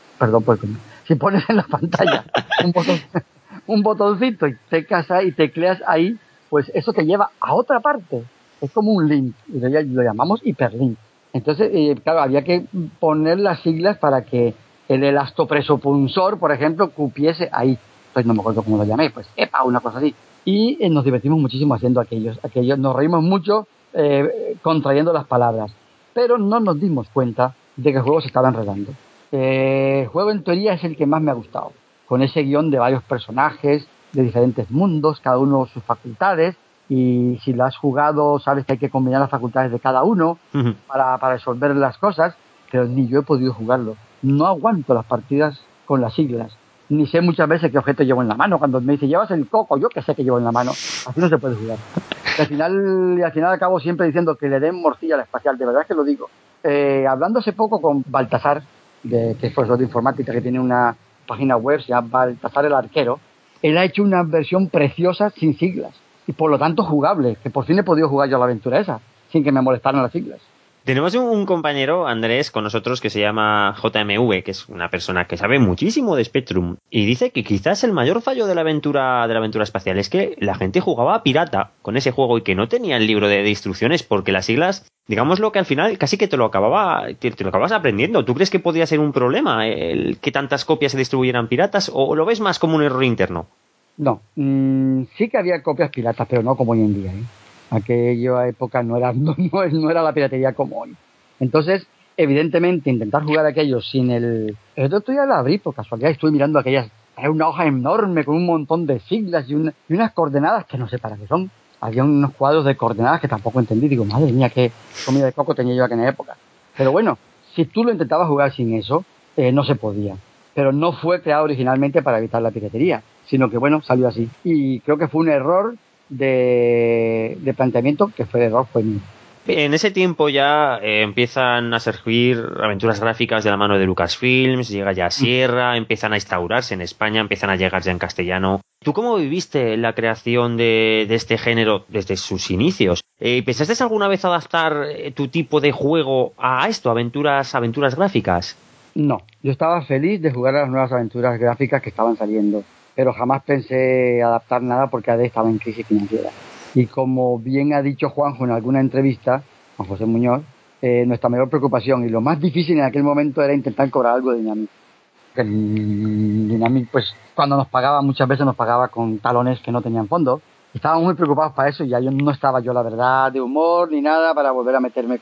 pantalla un botoncito y tecleas ahí, pues eso te lleva a otra parte. Es como un link, y lo llamamos hiperlink. Entonces, claro, había que poner las siglas para que el elastopresopulsor, por ejemplo, cupiese ahí. Pues no me acuerdo cómo lo llamé, pues EPA, una cosa así. Y nos divertimos muchísimo haciendo aquellos. Nos reímos mucho contrayendo las palabras. Pero no nos dimos cuenta de que el juego se estaba enredando. El juego en teoría es el que más me ha gustado, con ese guión de varios personajes, de diferentes mundos, cada uno sus facultades, y si lo has jugado sabes que hay que combinar las facultades de cada uno para resolver las cosas, pero ni yo he podido jugarlo. No aguanto las partidas con las siglas, ni sé muchas veces qué objeto llevo en la mano. Cuando me dice llevas el coco, yo que sé que llevo en la mano, así no se puede jugar. Y al final acabo siempre diciendo que le den morcilla al espacial, de verdad que lo digo. Hablando hace poco con Baltasar, que es profesor de informática, que tiene una página web, se llama Baltasar el Arquero, él ha hecho una versión preciosa sin siglas, y por lo tanto jugable, que por fin he podido jugar yo a la aventura esa, sin que me molestaran las siglas. Tenemos un compañero, Andrés, con nosotros que se llama JMV, que es una persona que sabe muchísimo de Spectrum, y dice que quizás el mayor fallo de la aventura espacial es que la gente jugaba a pirata con ese juego y que no tenía el libro de instrucciones, porque las siglas, digámoslo, que al final casi que te lo acabas aprendiendo. ¿Tú crees que podría ser un problema el que tantas copias se distribuyeran piratas, o lo ves más como un error interno? No, sí que había copias piratas, pero no como hoy en día, ¿eh? Aquella época no era la piratería como hoy. Entonces, evidentemente, intentar jugar aquello sin el otro día la abrí por casualidad, estuve mirando aquellas, era una hoja enorme con un montón de siglas y unas coordenadas que no sé para qué son. Había unos cuadros de coordenadas que tampoco entendí. Digo, madre mía, qué comida de coco tenía yo en aquella época. Pero bueno, si tú lo intentabas jugar sin eso, no se podía. Pero no fue creado originalmente para evitar la piratería, sino que bueno, salió así. Y creo que fue un error de planteamiento, que fue mío. En ese tiempo ya empiezan a surgir aventuras gráficas de la mano de Lucasfilms, llega ya Sierra, empiezan a instaurarse en España, empiezan a llegar ya en castellano. ¿Tú cómo viviste la creación de este género desde sus inicios? ¿Pensaste alguna vez adaptar tu tipo de juego a esto, aventuras gráficas? No, yo estaba feliz de jugar a las nuevas aventuras gráficas que estaban saliendo, pero jamás pensé adaptar nada porque AD estaba en crisis financiera. Y como bien ha dicho Juanjo en alguna entrevista, Juan José Muñoz, nuestra mayor preocupación y lo más difícil en aquel momento era intentar cobrar algo de Dynamic. Dynamic, pues cuando nos pagaba, muchas veces nos pagaba con talones que no tenían fondo. Estábamos muy preocupados para eso y ya no estaba yo, la verdad, de humor ni nada para volver a meterme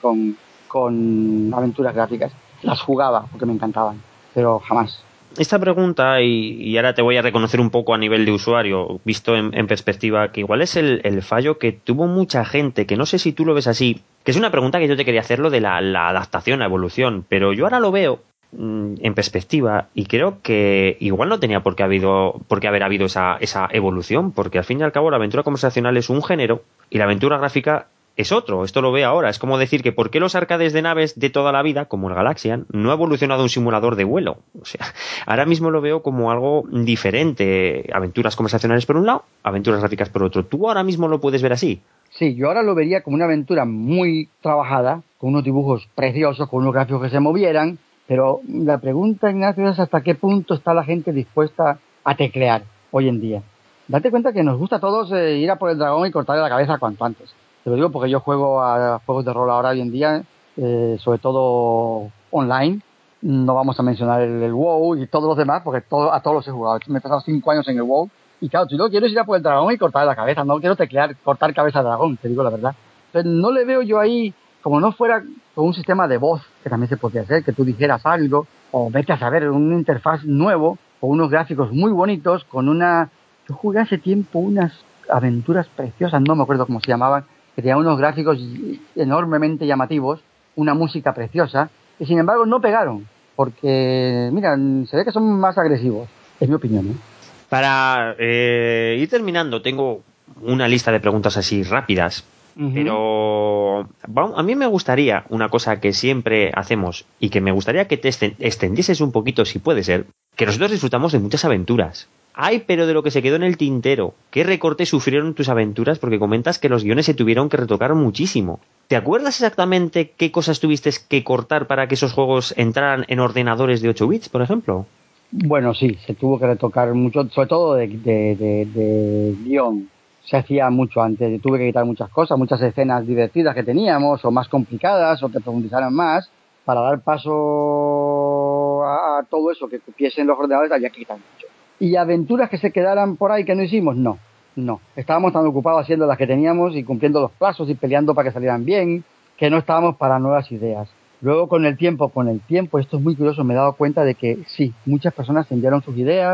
con aventuras gráficas. Las jugaba porque me encantaban, pero jamás. Esta pregunta, y ahora te voy a reconocer un poco a nivel de usuario, visto en perspectiva, que igual es el fallo que tuvo mucha gente, que no sé si tú lo ves así, que es una pregunta que yo te quería hacer, lo de la adaptación, la evolución, pero yo ahora lo veo en perspectiva y creo que igual no tenía por qué haber habido esa evolución, porque al fin y al cabo la aventura conversacional es un género y la aventura gráfica es otro. Esto lo ve ahora. Es como decir que ¿por qué los arcades de naves de toda la vida, como el Galaxian, no ha evolucionado un simulador de vuelo? O sea, ahora mismo lo veo como algo diferente. Aventuras conversacionales por un lado, aventuras gráficas por otro. ¿Tú ahora mismo lo puedes ver así? Sí, yo ahora lo vería como una aventura muy trabajada, con unos dibujos preciosos, con unos gráficos que se movieran, pero la pregunta, Ignacio, es hasta qué punto está la gente dispuesta a teclear hoy en día. Date cuenta que nos gusta a todos ir a por el dragón y cortarle la cabeza cuanto antes. Te lo digo porque yo juego a juegos de rol ahora hoy en día, sobre todo online. No vamos a mencionar el WoW y todos los demás, porque a todos los he jugado. Me he pasado 5 años en el WoW. Y claro, yo quiero ir a por el dragón y cortarle la cabeza. No quiero cortar cabeza de dragón, te digo la verdad. Entonces no le veo yo ahí, como no fuera con un sistema de voz, que también se podría hacer, que tú dijeras algo, o vete a saber, un interfaz nuevo, con unos gráficos muy bonitos, con una... Yo jugué hace tiempo unas aventuras preciosas, no me acuerdo cómo se llamaban, que tenían unos gráficos enormemente llamativos, una música preciosa, y sin embargo no pegaron, porque, mira, se ve que son más agresivos, es mi opinión, ¿eh? Para ir terminando, tengo una lista de preguntas así rápidas, pero a mí me gustaría una cosa que siempre hacemos y que me gustaría que te extendieses un poquito, si puede ser, que nosotros disfrutamos de muchas aventuras. Ay, pero de lo que se quedó en el tintero. ¿Qué recortes sufrieron tus aventuras? Porque comentas que los guiones se tuvieron que retocar muchísimo. ¿Te acuerdas exactamente qué cosas tuviste que cortar para que esos juegos entraran en ordenadores de 8 bits, por ejemplo? Bueno, sí, se tuvo que retocar mucho, sobre todo de guión. Se hacía mucho antes, tuve que quitar muchas cosas, muchas escenas divertidas que teníamos, o más complicadas, o que profundizaran más, para dar paso a todo eso que cupiesen los ordenadores, había que quitar mucho. ¿Y aventuras que se quedaran por ahí que no hicimos? No. Estábamos tan ocupados haciendo las que teníamos y cumpliendo los plazos y peleando para que salieran bien, que no estábamos para nuevas ideas. Luego con el tiempo, esto es muy curioso, me he dado cuenta de que sí, muchas personas enviaron sus ideas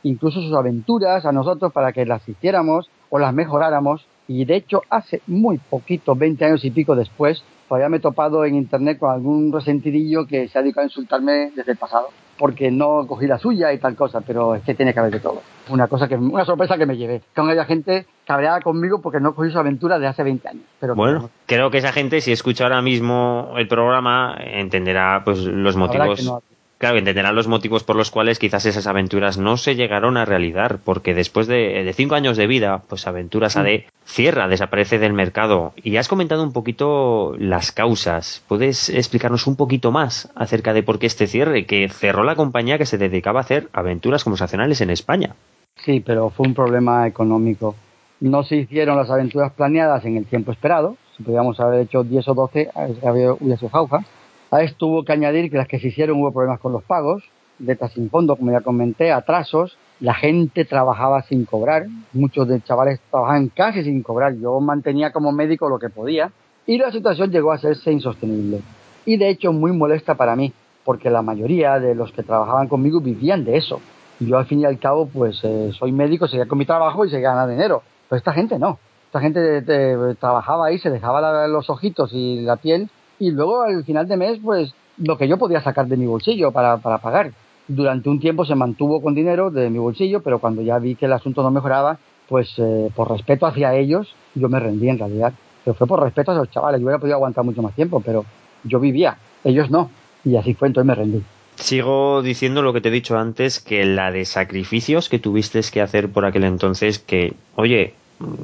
incluso sus aventuras a nosotros para que las hiciéramos o las mejoráramos. Y de hecho, hace muy poquito, 20 años y pico después, todavía me he topado en internet con algún resentidillo que se ha dedicado a insultarme desde el pasado, porque no cogí la suya y tal cosa, pero es que tiene que haber de todo. Una sorpresa que me llevé. Que aún haya gente cabreada conmigo porque no cogí su aventura de hace 20 años. Pero bueno, creo que esa gente, si escucha ahora mismo el programa, entenderá pues los motivos. Claro, entenderán los motivos por los cuales quizás esas aventuras no se llegaron a realizar, porque después de 5 años de vida, pues Aventuras AD cierra, desaparece del mercado. Y has comentado un poquito las causas. ¿Puedes explicarnos un poquito más acerca de por qué este cierre, que cerró la compañía que se dedicaba a hacer aventuras conversacionales en España? Sí, pero fue un problema económico. No se hicieron las aventuras planeadas en el tiempo esperado. Si podíamos haber hecho 10 o 12, hubiera sido jauja. A esto tuvo que añadir que las que se hicieron hubo problemas con los pagos, letras sin fondo, como ya comenté, atrasos, la gente trabajaba sin cobrar, muchos de chavales trabajaban casi sin cobrar, yo mantenía como médico lo que podía, y la situación llegó a hacerse insostenible. Y de hecho muy molesta para mí, porque la mayoría de los que trabajaban conmigo vivían de eso. Y yo al fin y al cabo, pues soy médico, seguía con mi trabajo y se gana dinero. Pero esta gente no. Esta gente trabajaba ahí, se dejaba los ojitos y la piel, y luego al final de mes, pues lo que yo podía sacar de mi bolsillo para pagar. Durante un tiempo se mantuvo con dinero de mi bolsillo, pero cuando ya vi que el asunto no mejoraba, pues por respeto hacia ellos, yo me rendí en realidad. Pero fue por respeto a los chavales. Yo hubiera podido aguantar mucho más tiempo, pero yo vivía, ellos no. Y así fue, entonces me rendí. Sigo diciendo lo que te he dicho antes, que la de sacrificios que tuviste que hacer por aquel entonces, que, oye,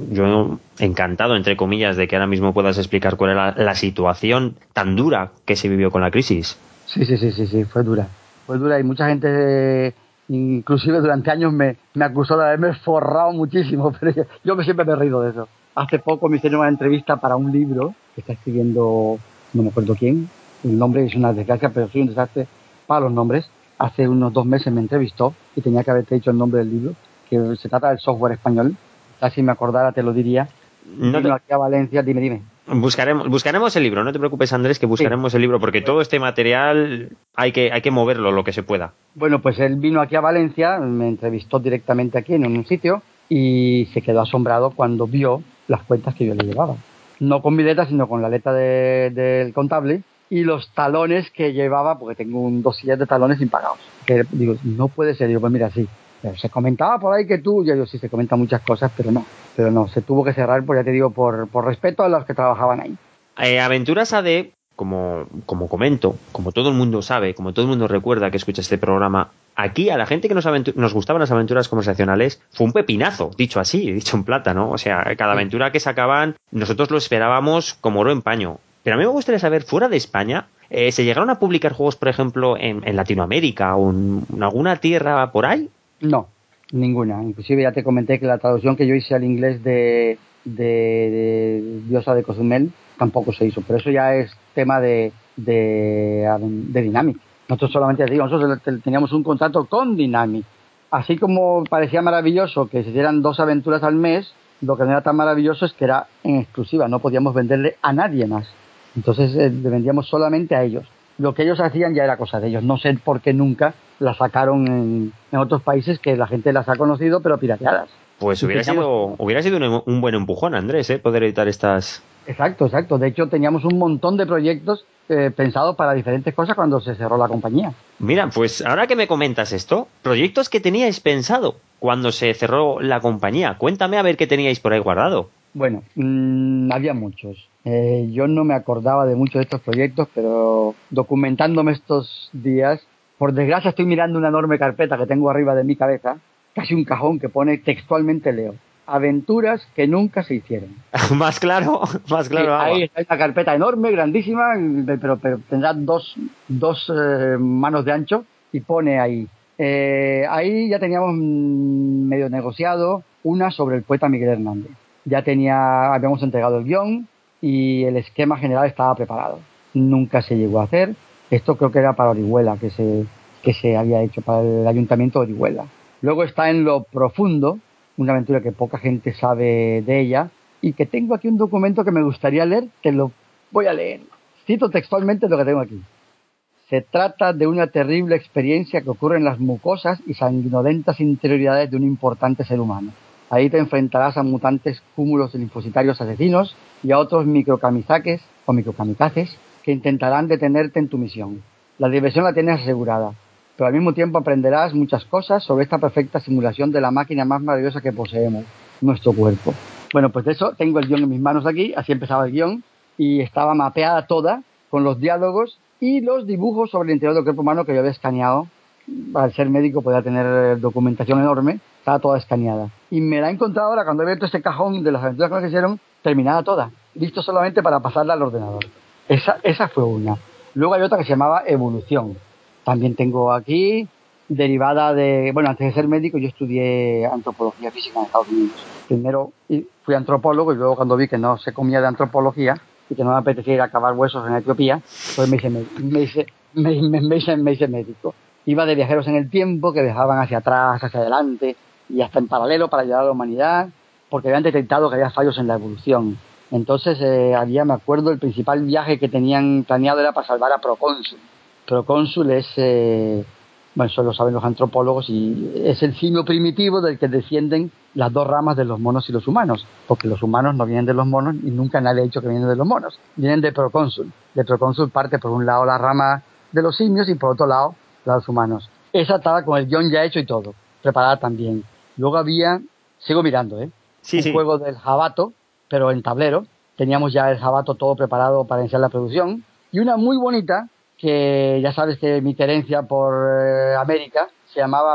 yo encantado, entre comillas, de que ahora mismo puedas explicar cuál era la situación tan dura que se vivió con la crisis. Sí, fue dura. Fue dura y mucha gente, inclusive durante años, me acusó de haberme forrado muchísimo, pero yo siempre me he reído de eso. Hace poco me hicieron una entrevista para un libro que está escribiendo, no me acuerdo quién, el nombre es una desgracia, pero soy un desastre para los nombres. Hace unos 2 meses me entrevistó y tenía que haberte dicho el nombre del libro, que se trata del software español. Si me acordara te lo diría. Vino aquí a Valencia, dime. Buscaremos el libro, no te preocupes, Andrés, que buscaremos el libro, porque todo este material hay que moverlo lo que se pueda. Bueno, pues él vino aquí a Valencia, me entrevistó directamente aquí en un sitio y se quedó asombrado cuando vio las cuentas que yo le llevaba. No con mi letra, sino con la letra del contable y los talones que llevaba, porque tengo un dossier de talones impagados. Que digo, no puede ser. Digo, pues mira, sí. Pero se comentaba por ahí que tú, yo sí, se comentan muchas cosas, pero no, se tuvo que cerrar, pues ya te digo, por respeto a los que trabajaban ahí. Aventuras AD, como comento, como todo el mundo sabe, como todo el mundo recuerda que escucha este programa, aquí a la gente que nos gustaban las aventuras conversacionales fue un pepinazo, dicho así, dicho en plata, ¿no? O sea, cada aventura que sacaban, nosotros lo esperábamos como oro en paño. Pero a mí me gustaría saber, fuera de España, ¿se llegaron a publicar juegos, por ejemplo, en Latinoamérica o en alguna tierra por ahí? No, ninguna. Inclusive ya te comenté que la traducción que yo hice al inglés de Diosa de Cozumel tampoco se hizo, pero eso ya es tema de Dynamic. Nosotros solamente nosotros teníamos un contrato con Dynamic. Así como parecía maravilloso que se hicieran 2 aventuras al mes, lo que no era tan maravilloso es que era en exclusiva, no podíamos venderle a nadie más. Entonces le vendíamos solamente a ellos. Lo que ellos hacían ya era cosa de ellos. No sé por qué nunca la sacaron en otros países que la gente las ha conocido, pero pirateadas. Pues hubiera sido un buen empujón, Andrés, poder editar estas... Exacto. De hecho, teníamos un montón de proyectos pensados para diferentes cosas cuando se cerró la compañía. Mira, pues ahora que me comentas esto, proyectos que teníais pensado cuando se cerró la compañía. Cuéntame a ver qué teníais por ahí guardado. Bueno, había muchos. Yo no me acordaba de muchos de estos proyectos, pero documentándome estos días, por desgracia estoy mirando una enorme carpeta que tengo arriba de mi cabeza, casi un cajón que pone textualmente, leo, aventuras que nunca se hicieron. Más claro. Ahí está una carpeta enorme, grandísima, pero tendrá dos manos de ancho y pone ahí. Ahí ya teníamos medio negociado una sobre el poeta Miguel Hernández. Habíamos entregado el guión y el esquema general estaba preparado. Nunca se llegó a hacer. Esto creo que era para Orihuela, que se había hecho para el Ayuntamiento de Orihuela. Luego está En lo profundo, una aventura que poca gente sabe de ella y que tengo aquí un documento que me gustaría leer, que lo voy a leer. Cito textualmente lo que tengo aquí. Se trata de una terrible experiencia que ocurre en las mucosas y sanguinolentas interioridades de un importante ser humano. Ahí te enfrentarás a mutantes cúmulos de linfocitarios asesinos y a otros microcamizaques o microkamikazes que intentarán detenerte en tu misión. La diversión la tienes asegurada, pero al mismo tiempo aprenderás muchas cosas sobre esta perfecta simulación de la máquina más maravillosa que poseemos, nuestro cuerpo. Bueno, pues de eso tengo el guión en mis manos aquí, así empezaba el guión, y estaba mapeada toda con los diálogos y los dibujos sobre el interior del cuerpo humano que yo había escaneado. Al ser médico podía tener documentación enorme, estaba toda escaneada. Y me la he encontrado ahora cuando he abierto este cajón de las aventuras que nos hicieron, terminada toda, listo solamente para pasarla al ordenador. Esa fue una. Luego hay otra que se llamaba Evolución. También tengo aquí, derivada de... Bueno, antes de ser médico yo estudié antropología física en Estados Unidos. Primero fui antropólogo y luego cuando vi que no se comía de antropología y que no me apetecía ir a cavar huesos en Etiopía, pues me hice médico. Iba de viajeros en el tiempo que viajaban hacia atrás, hacia adelante y hasta en paralelo para ayudar a la humanidad, porque habían detectado que había fallos en la evolución. Entonces me acuerdo, el principal viaje que tenían planeado era para salvar a Procónsul. Procónsul es, bueno, eso lo saben los antropólogos, y es el simio primitivo del que descienden las dos ramas de los monos y los humanos, porque los humanos no vienen de los monos y nunca nadie ha dicho que vienen de los monos, vienen de Procónsul. De Procónsul parte por un lado la rama de los simios y por otro lado los humanos. Esa estaba con el guión ya hecho y todo, preparada también. Luego había, sigo mirando, un juego del jabato, pero en tablero. Teníamos ya el jabato todo preparado para iniciar la producción. Y una muy bonita, que ya sabes que mi querencia por América, se llamaba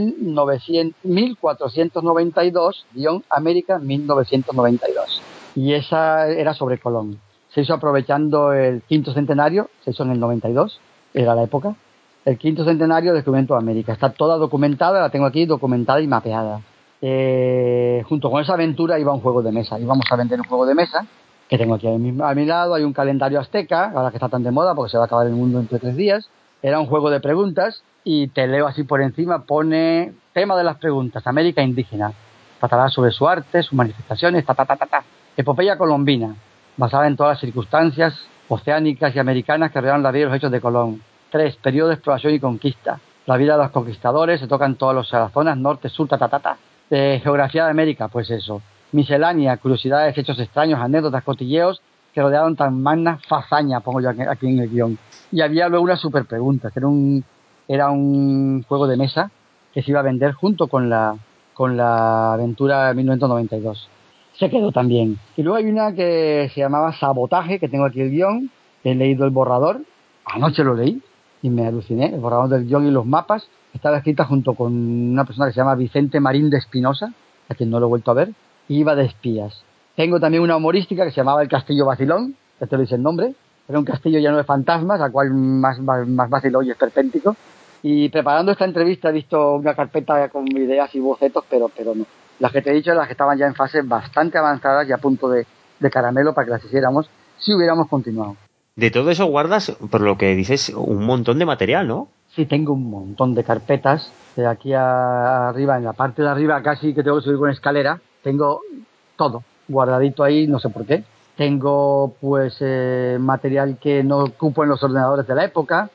1492-América 1992. Y esa era sobre Colón. Se hizo aprovechando el quinto centenario, se hizo en el 92, era la época. El quinto centenario del descubrimiento de América. Está toda documentada, la tengo aquí documentada y mapeada. Junto con esa aventura iba un juego de mesa. Íbamos a vender un juego de mesa que tengo aquí a mi lado. Hay un calendario azteca, ahora que está tan de moda porque se va a acabar el mundo entre 3 días. Era un juego de preguntas y te leo así por encima. Pone tema de las preguntas: América indígena. Tratará sobre su arte, sus manifestaciones, Epopeya colombina, basada en todas las circunstancias oceánicas y americanas que rodearon la vida y los hechos de Colón. 3. Periodo de exploración y conquista. La vida de los conquistadores, se tocan todas las zonas, norte, sur, Geografía de América, pues eso. Miscelánea, curiosidades, hechos extraños, anécdotas, cotilleos que rodearon tan magna fazaña, pongo yo aquí en el guión. Y había luego una super pregunta, que era un juego de mesa que se iba a vender junto con la aventura de 1992. Se quedó también. Y luego hay una que se llamaba Sabotaje, que tengo aquí el guión, he leído el borrador, anoche lo leí y me aluciné. El borrador del guión y los mapas estaba escrita junto con una persona que se llama Vicente Marín de Espinosa, a quien no lo he vuelto a ver, y iba de espías. Tengo también una humorística que se llamaba El Castillo Vacilón, que te lo dice el nombre. Era un castillo lleno de fantasmas, al cual más vacilón y esperpéntico. Y preparando esta entrevista he visto una carpeta con ideas y bocetos, pero no. Las que te he dicho eran las que estaban ya en fase bastante avanzadas y a punto de caramelo para que las hiciéramos si hubiéramos continuado. De todo eso guardas, por lo que dices, un montón de material, ¿no? Sí, tengo un montón de carpetas. De aquí arriba, en la parte de arriba casi que tengo que subir con escalera, tengo todo guardadito ahí, no sé por qué. Tengo pues material que no ocupo en los ordenadores de la época,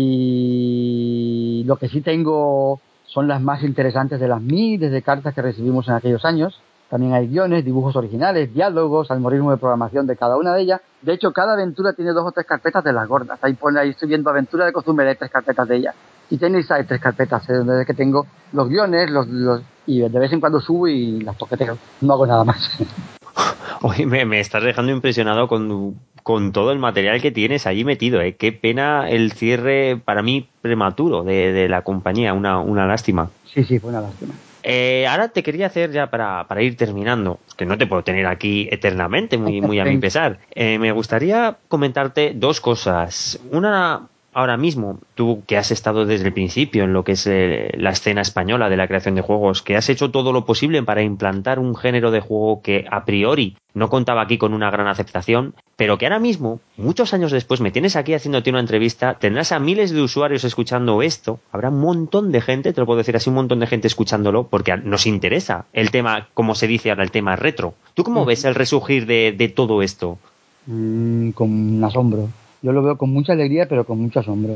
y lo que sí tengo son las más interesantes de las miles de cartas que recibimos en aquellos años. También hay guiones, dibujos originales, diálogos, algoritmos de programación de cada una de ellas. De hecho, cada aventura tiene 2 o 3 carpetas de las gordas. Ahí estoy viendo aventura de costumbre, de 3 carpetas de ellas. Y tenéis ahí 3 carpetas donde que tengo los guiones, y de vez en cuando subo y las toqueteo. No hago nada más. Oye, me estás dejando impresionado con todo el material que tienes allí metido, ¿eh? Qué pena el cierre, para mí, prematuro de la compañía. Una lástima. Sí, fue una lástima. Ahora te quería hacer ya para ir terminando, que no te puedo tener aquí eternamente, muy a mi pesar. Me gustaría comentarte 2 cosas. Una, ahora mismo, tú que has estado desde el principio en lo que es la escena española de la creación de juegos, que has hecho todo lo posible para implantar un género de juego que a priori no contaba aquí con una gran aceptación, pero que ahora mismo, muchos años después, me tienes aquí haciéndote una entrevista, tendrás a miles de usuarios escuchando esto, habrá un montón de gente, te lo puedo decir así, un montón de gente escuchándolo, porque nos interesa el tema, como se dice ahora, el tema retro. ¿Tú cómo ves el resurgir de todo esto? Con asombro. Yo lo veo con mucha alegría, pero con mucho asombro.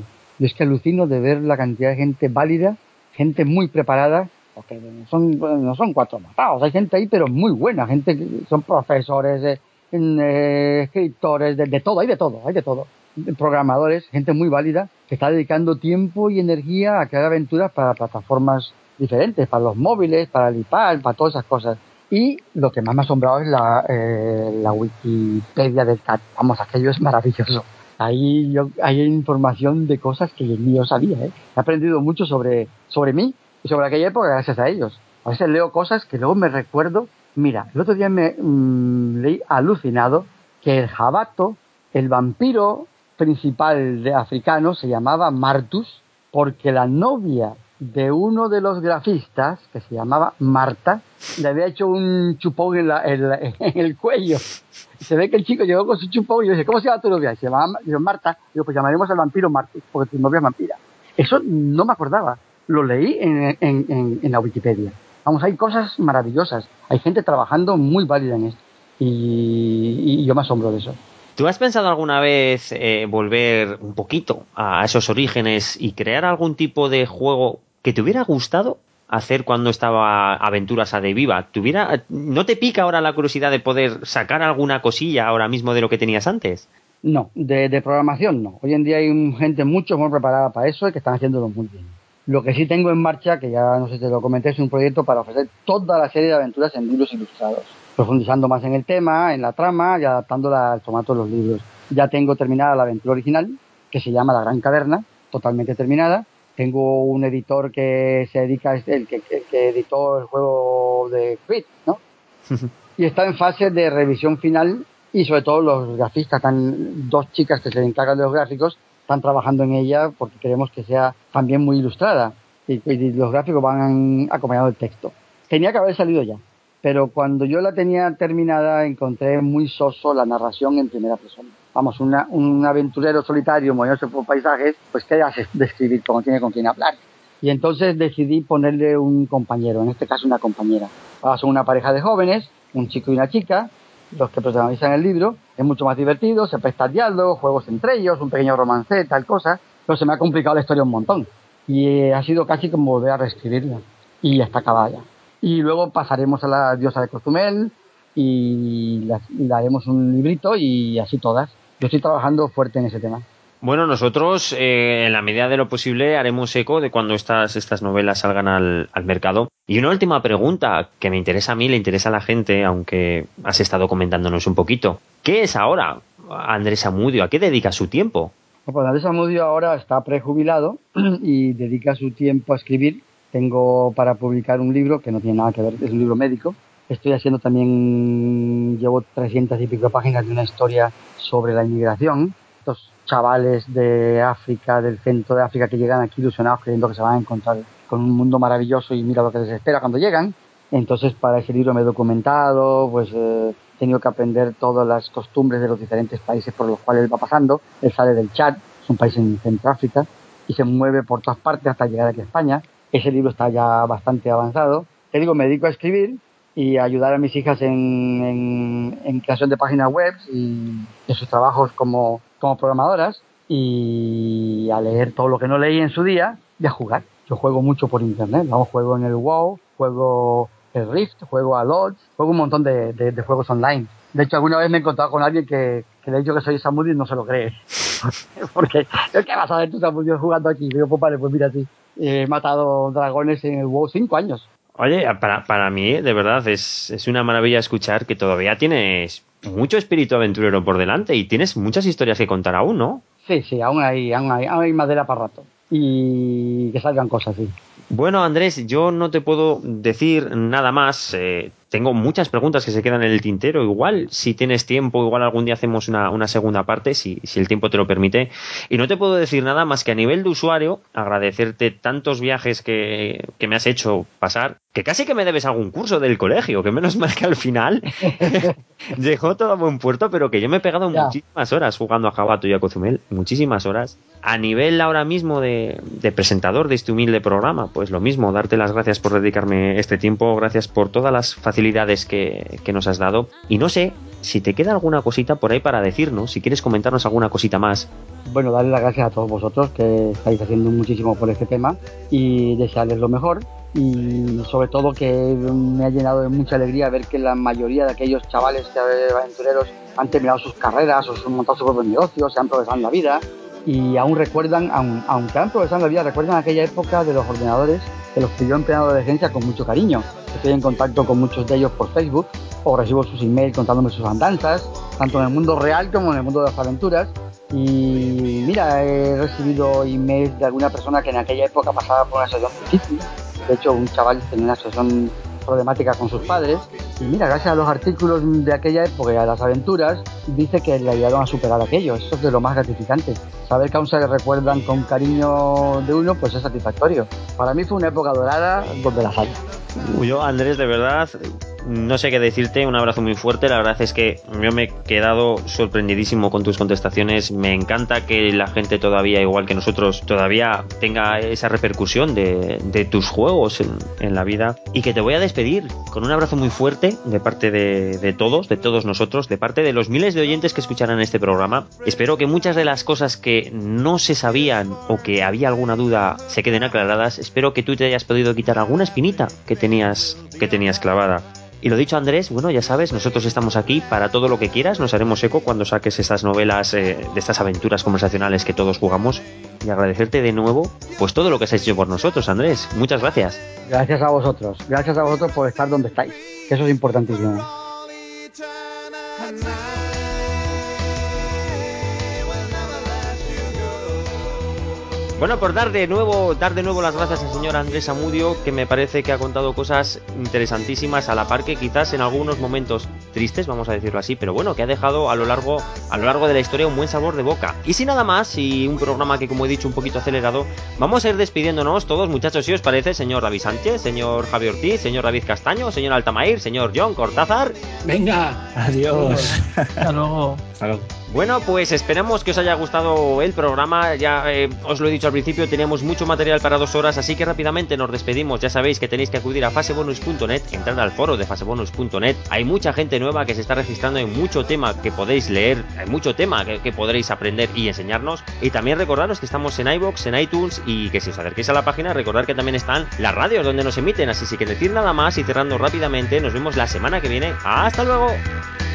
Yo es que alucino de ver la cantidad de gente válida, gente muy preparada, porque no son cuatro matados, hay gente ahí pero muy buena, gente que son profesores, escritores, de todo, hay de todo, programadores, gente muy válida que está dedicando tiempo y energía a crear aventuras para plataformas diferentes, para los móviles, para el iPad, para todas esas cosas. Y lo que más me ha asombrado es la Wikipedia del CAT. Vamos, aquello es maravilloso. Ahí hay información de cosas que ni yo sabía, ¿eh? He aprendido mucho sobre mí y sobre aquella época gracias a ellos. A veces leo cosas que luego me recuerdo. Mira, el otro día me leí alucinado que el jabato, el vampiro principal de africano, se llamaba Martus porque la novia de uno de los grafistas, que se llamaba Marta, le había hecho un chupón en el cuello. Y se ve que el chico llegó con su chupón y yo dije, ¿cómo se llama tu novia? Y se llama Marta. Y yo, pues llamaremos al vampiro Martus, porque tu novia es vampira. Eso no me acordaba. Lo leí en la Wikipedia. Vamos, hay cosas maravillosas. Hay gente trabajando muy válida en esto. Y yo me asombro de eso. ¿Tú has pensado alguna vez volver un poquito a esos orígenes y crear algún tipo de juego que te hubiera gustado hacer cuando estaba Aventuras AD Viva? ¿No te pica ahora la curiosidad de poder sacar alguna cosilla ahora mismo de lo que tenías antes? No, de programación no. Hoy en día hay gente mucho más preparada para eso y que están haciéndolo muy bien. Lo que sí tengo en marcha, que ya no sé si te lo comenté, es un proyecto para ofrecer toda la serie de aventuras en libros ilustrados, profundizando más en el tema, en la trama y adaptándola al formato de los libros. Ya tengo terminada la aventura original, que se llama La Gran Caverna, totalmente terminada. Tengo un editor que se dedica, el que editó el juego de Creed, ¿no? Y está en fase de revisión final y sobre todo los grafistas, dos chicas que se encargan de los gráficos, están trabajando en ella porque queremos que sea también muy ilustrada y los gráficos van acompañados del texto. Tenía que haber salido ya, pero cuando yo la tenía terminada encontré muy soso la narración en primera persona. Vamos, un aventurero solitario moviéndose por paisajes, pues qué haces de escribir como tiene con quien hablar. Y entonces decidí ponerle un compañero, en este caso una compañera. Ahora son una pareja de jóvenes, un chico y una chica, los que protagonizan el libro. Es mucho más divertido, se presta al diálogo, juegos entre ellos, un pequeño romance, tal cosa, pero se me ha complicado la historia un montón y ha sido casi como volver a reescribirla y ya está acabada ya. Y luego pasaremos a la diosa de Cozumel y le haremos un librito y así todas. Yo estoy trabajando fuerte en ese tema. Bueno, nosotros en la medida de lo posible haremos eco de cuando estas novelas salgan al mercado. Y una última pregunta que me interesa a mí, le interesa a la gente, aunque has estado comentándonos un poquito. ¿Qué es ahora Andrés Amudio? ¿A qué dedica su tiempo? Pues Andrés Amudio ahora está prejubilado y dedica su tiempo a escribir. Tengo para publicar un libro que no tiene nada que ver, es un libro médico. Estoy haciendo también, llevo 300 y pico páginas de una historia sobre la inmigración. Estos chavales de África, del centro de África, que llegan aquí ilusionados creyendo que se van a encontrar con un mundo maravilloso y mira lo que les espera cuando llegan. Entonces para ese libro me he documentado, pues he tenido que aprender todas las costumbres de los diferentes países por los cuales él va pasando. Él sale del Chad, es un país en Centroáfrica, y se mueve por todas partes hasta llegar aquí a España. Ese libro está ya bastante avanzado. Te digo, me dedico a escribir y a ayudar a mis hijas en creación de páginas web y en sus trabajos como programadoras, y a leer todo lo que no leí en su día y a jugar. Yo juego mucho por internet, ¿no? Juego en el WoW, juego el Rift, juego a Lodge, juego un montón de juegos online. De hecho, alguna vez me he encontrado con alguien que le he dicho que soy Samudio y no se lo cree. Porque, ¿qué vas a ver tú, Samudio, jugando aquí? Y digo, pues vale, pues mira, sí. He matado dragones en el WoW 5 años. Oye, para mí, de verdad, es una maravilla escuchar que todavía tienes mucho espíritu aventurero por delante y tienes muchas historias que contar aún, ¿no? Sí, aún hay madera para rato. Y que salgan cosas, sí. Bueno, Andrés, yo no te puedo decir nada más. Tengo muchas preguntas que se quedan en el tintero. Igual, si tienes tiempo, igual algún día hacemos una segunda parte, si el tiempo te lo permite. Y no te puedo decir nada más que a nivel de usuario, agradecerte tantos viajes que me has hecho pasar, que casi que me debes algún curso del colegio, que menos mal que al final llegó todo a buen puerto, pero que yo me he pegado muchísimas horas jugando a Jabato y a Cozumel, muchísimas horas. A nivel ahora mismo de presentador de este humilde programa, pues lo mismo, darte las gracias por dedicarme este tiempo, gracias por todas las facilidades facilidades que nos has dado. Y no sé si te queda alguna cosita por ahí para decirnos, si quieres comentarnos alguna cosita más. Bueno, darle las gracias a todos vosotros que estáis haciendo muchísimo por este tema y desearles lo mejor. Y sobre todo que me ha llenado de mucha alegría ver que la mayoría de aquellos chavales aventureros han terminado sus carreras o han montado su propio negocio, se han progresado en la vida y aún recuerdan, aunque han progresado en la vida, recuerdan aquella época de los ordenadores que los que yo he empleado de adolescencia con mucho cariño. Estoy en contacto con muchos de ellos por Facebook o recibo sus emails contándome sus andanzas, tanto en el mundo real como en el mundo de las aventuras. Y mira, he recibido emails de alguna persona que en aquella época pasaba por una situación difícil. De hecho, un chaval tenía una situación problemática con sus padres y mira, gracias a los artículos de aquella época y a las aventuras, dice que le ayudaron a superar aquello. Eso es de lo más gratificante. Saber que aún se le recuerdan con cariño de uno, pues es satisfactorio. Para mí fue una época dorada donde las hay. Yo, Andrés, de verdad, no sé qué decirte, un abrazo muy fuerte. La verdad es que yo me he quedado sorprendidísimo con tus contestaciones. Me encanta que la gente todavía, igual que nosotros, todavía tenga esa repercusión de tus juegos en la vida. Y que te voy a despedir con un abrazo muy fuerte de parte de todos nosotros, de parte de los miles de oyentes que escucharán este programa. Espero que muchas de las cosas que no se sabían o que había alguna duda se queden aclaradas. Espero que tú te hayas podido quitar alguna espinita que tenías clavada. Y lo dicho, Andrés, bueno, ya sabes, nosotros estamos aquí para todo lo que quieras, nos haremos eco cuando saques estas novelas de estas aventuras conversacionales que todos jugamos, y agradecerte de nuevo pues todo lo que has hecho por nosotros, Andrés. Muchas gracias. Gracias a vosotros por estar donde estáis, que eso es importantísimo. Bueno, por dar de nuevo las gracias al señor Andrés Amudio, que me parece que ha contado cosas interesantísimas, a la par que quizás en algunos momentos tristes, vamos a decirlo así, pero bueno, que ha dejado a lo largo de la historia un buen sabor de boca. Y sin nada más, y un programa que, como he dicho, un poquito acelerado, vamos a ir despidiéndonos todos, muchachos, si os parece, señor David Sánchez, señor Javier Ortiz, señor David Castaño, señor Altamair, señor John Cortázar. Venga, adiós. Hasta luego. Hasta luego. Bueno, pues esperamos que os haya gustado el programa. Ya os lo he dicho al principio, teníamos mucho material para 2 horas, así que rápidamente nos despedimos. Ya sabéis que tenéis que acudir a fasebonus.net, entrar al foro de fasebonus.net. Hay mucha gente nueva que se está registrando, hay mucho tema que podéis leer, hay mucho tema que podréis aprender y enseñarnos. Y también recordaros que estamos en iVoox, en iTunes, y que si os acerquéis a la página, recordad que también están las radios donde nos emiten. Así que decir nada más y cerrando rápidamente, nos vemos la semana que viene. ¡Hasta luego!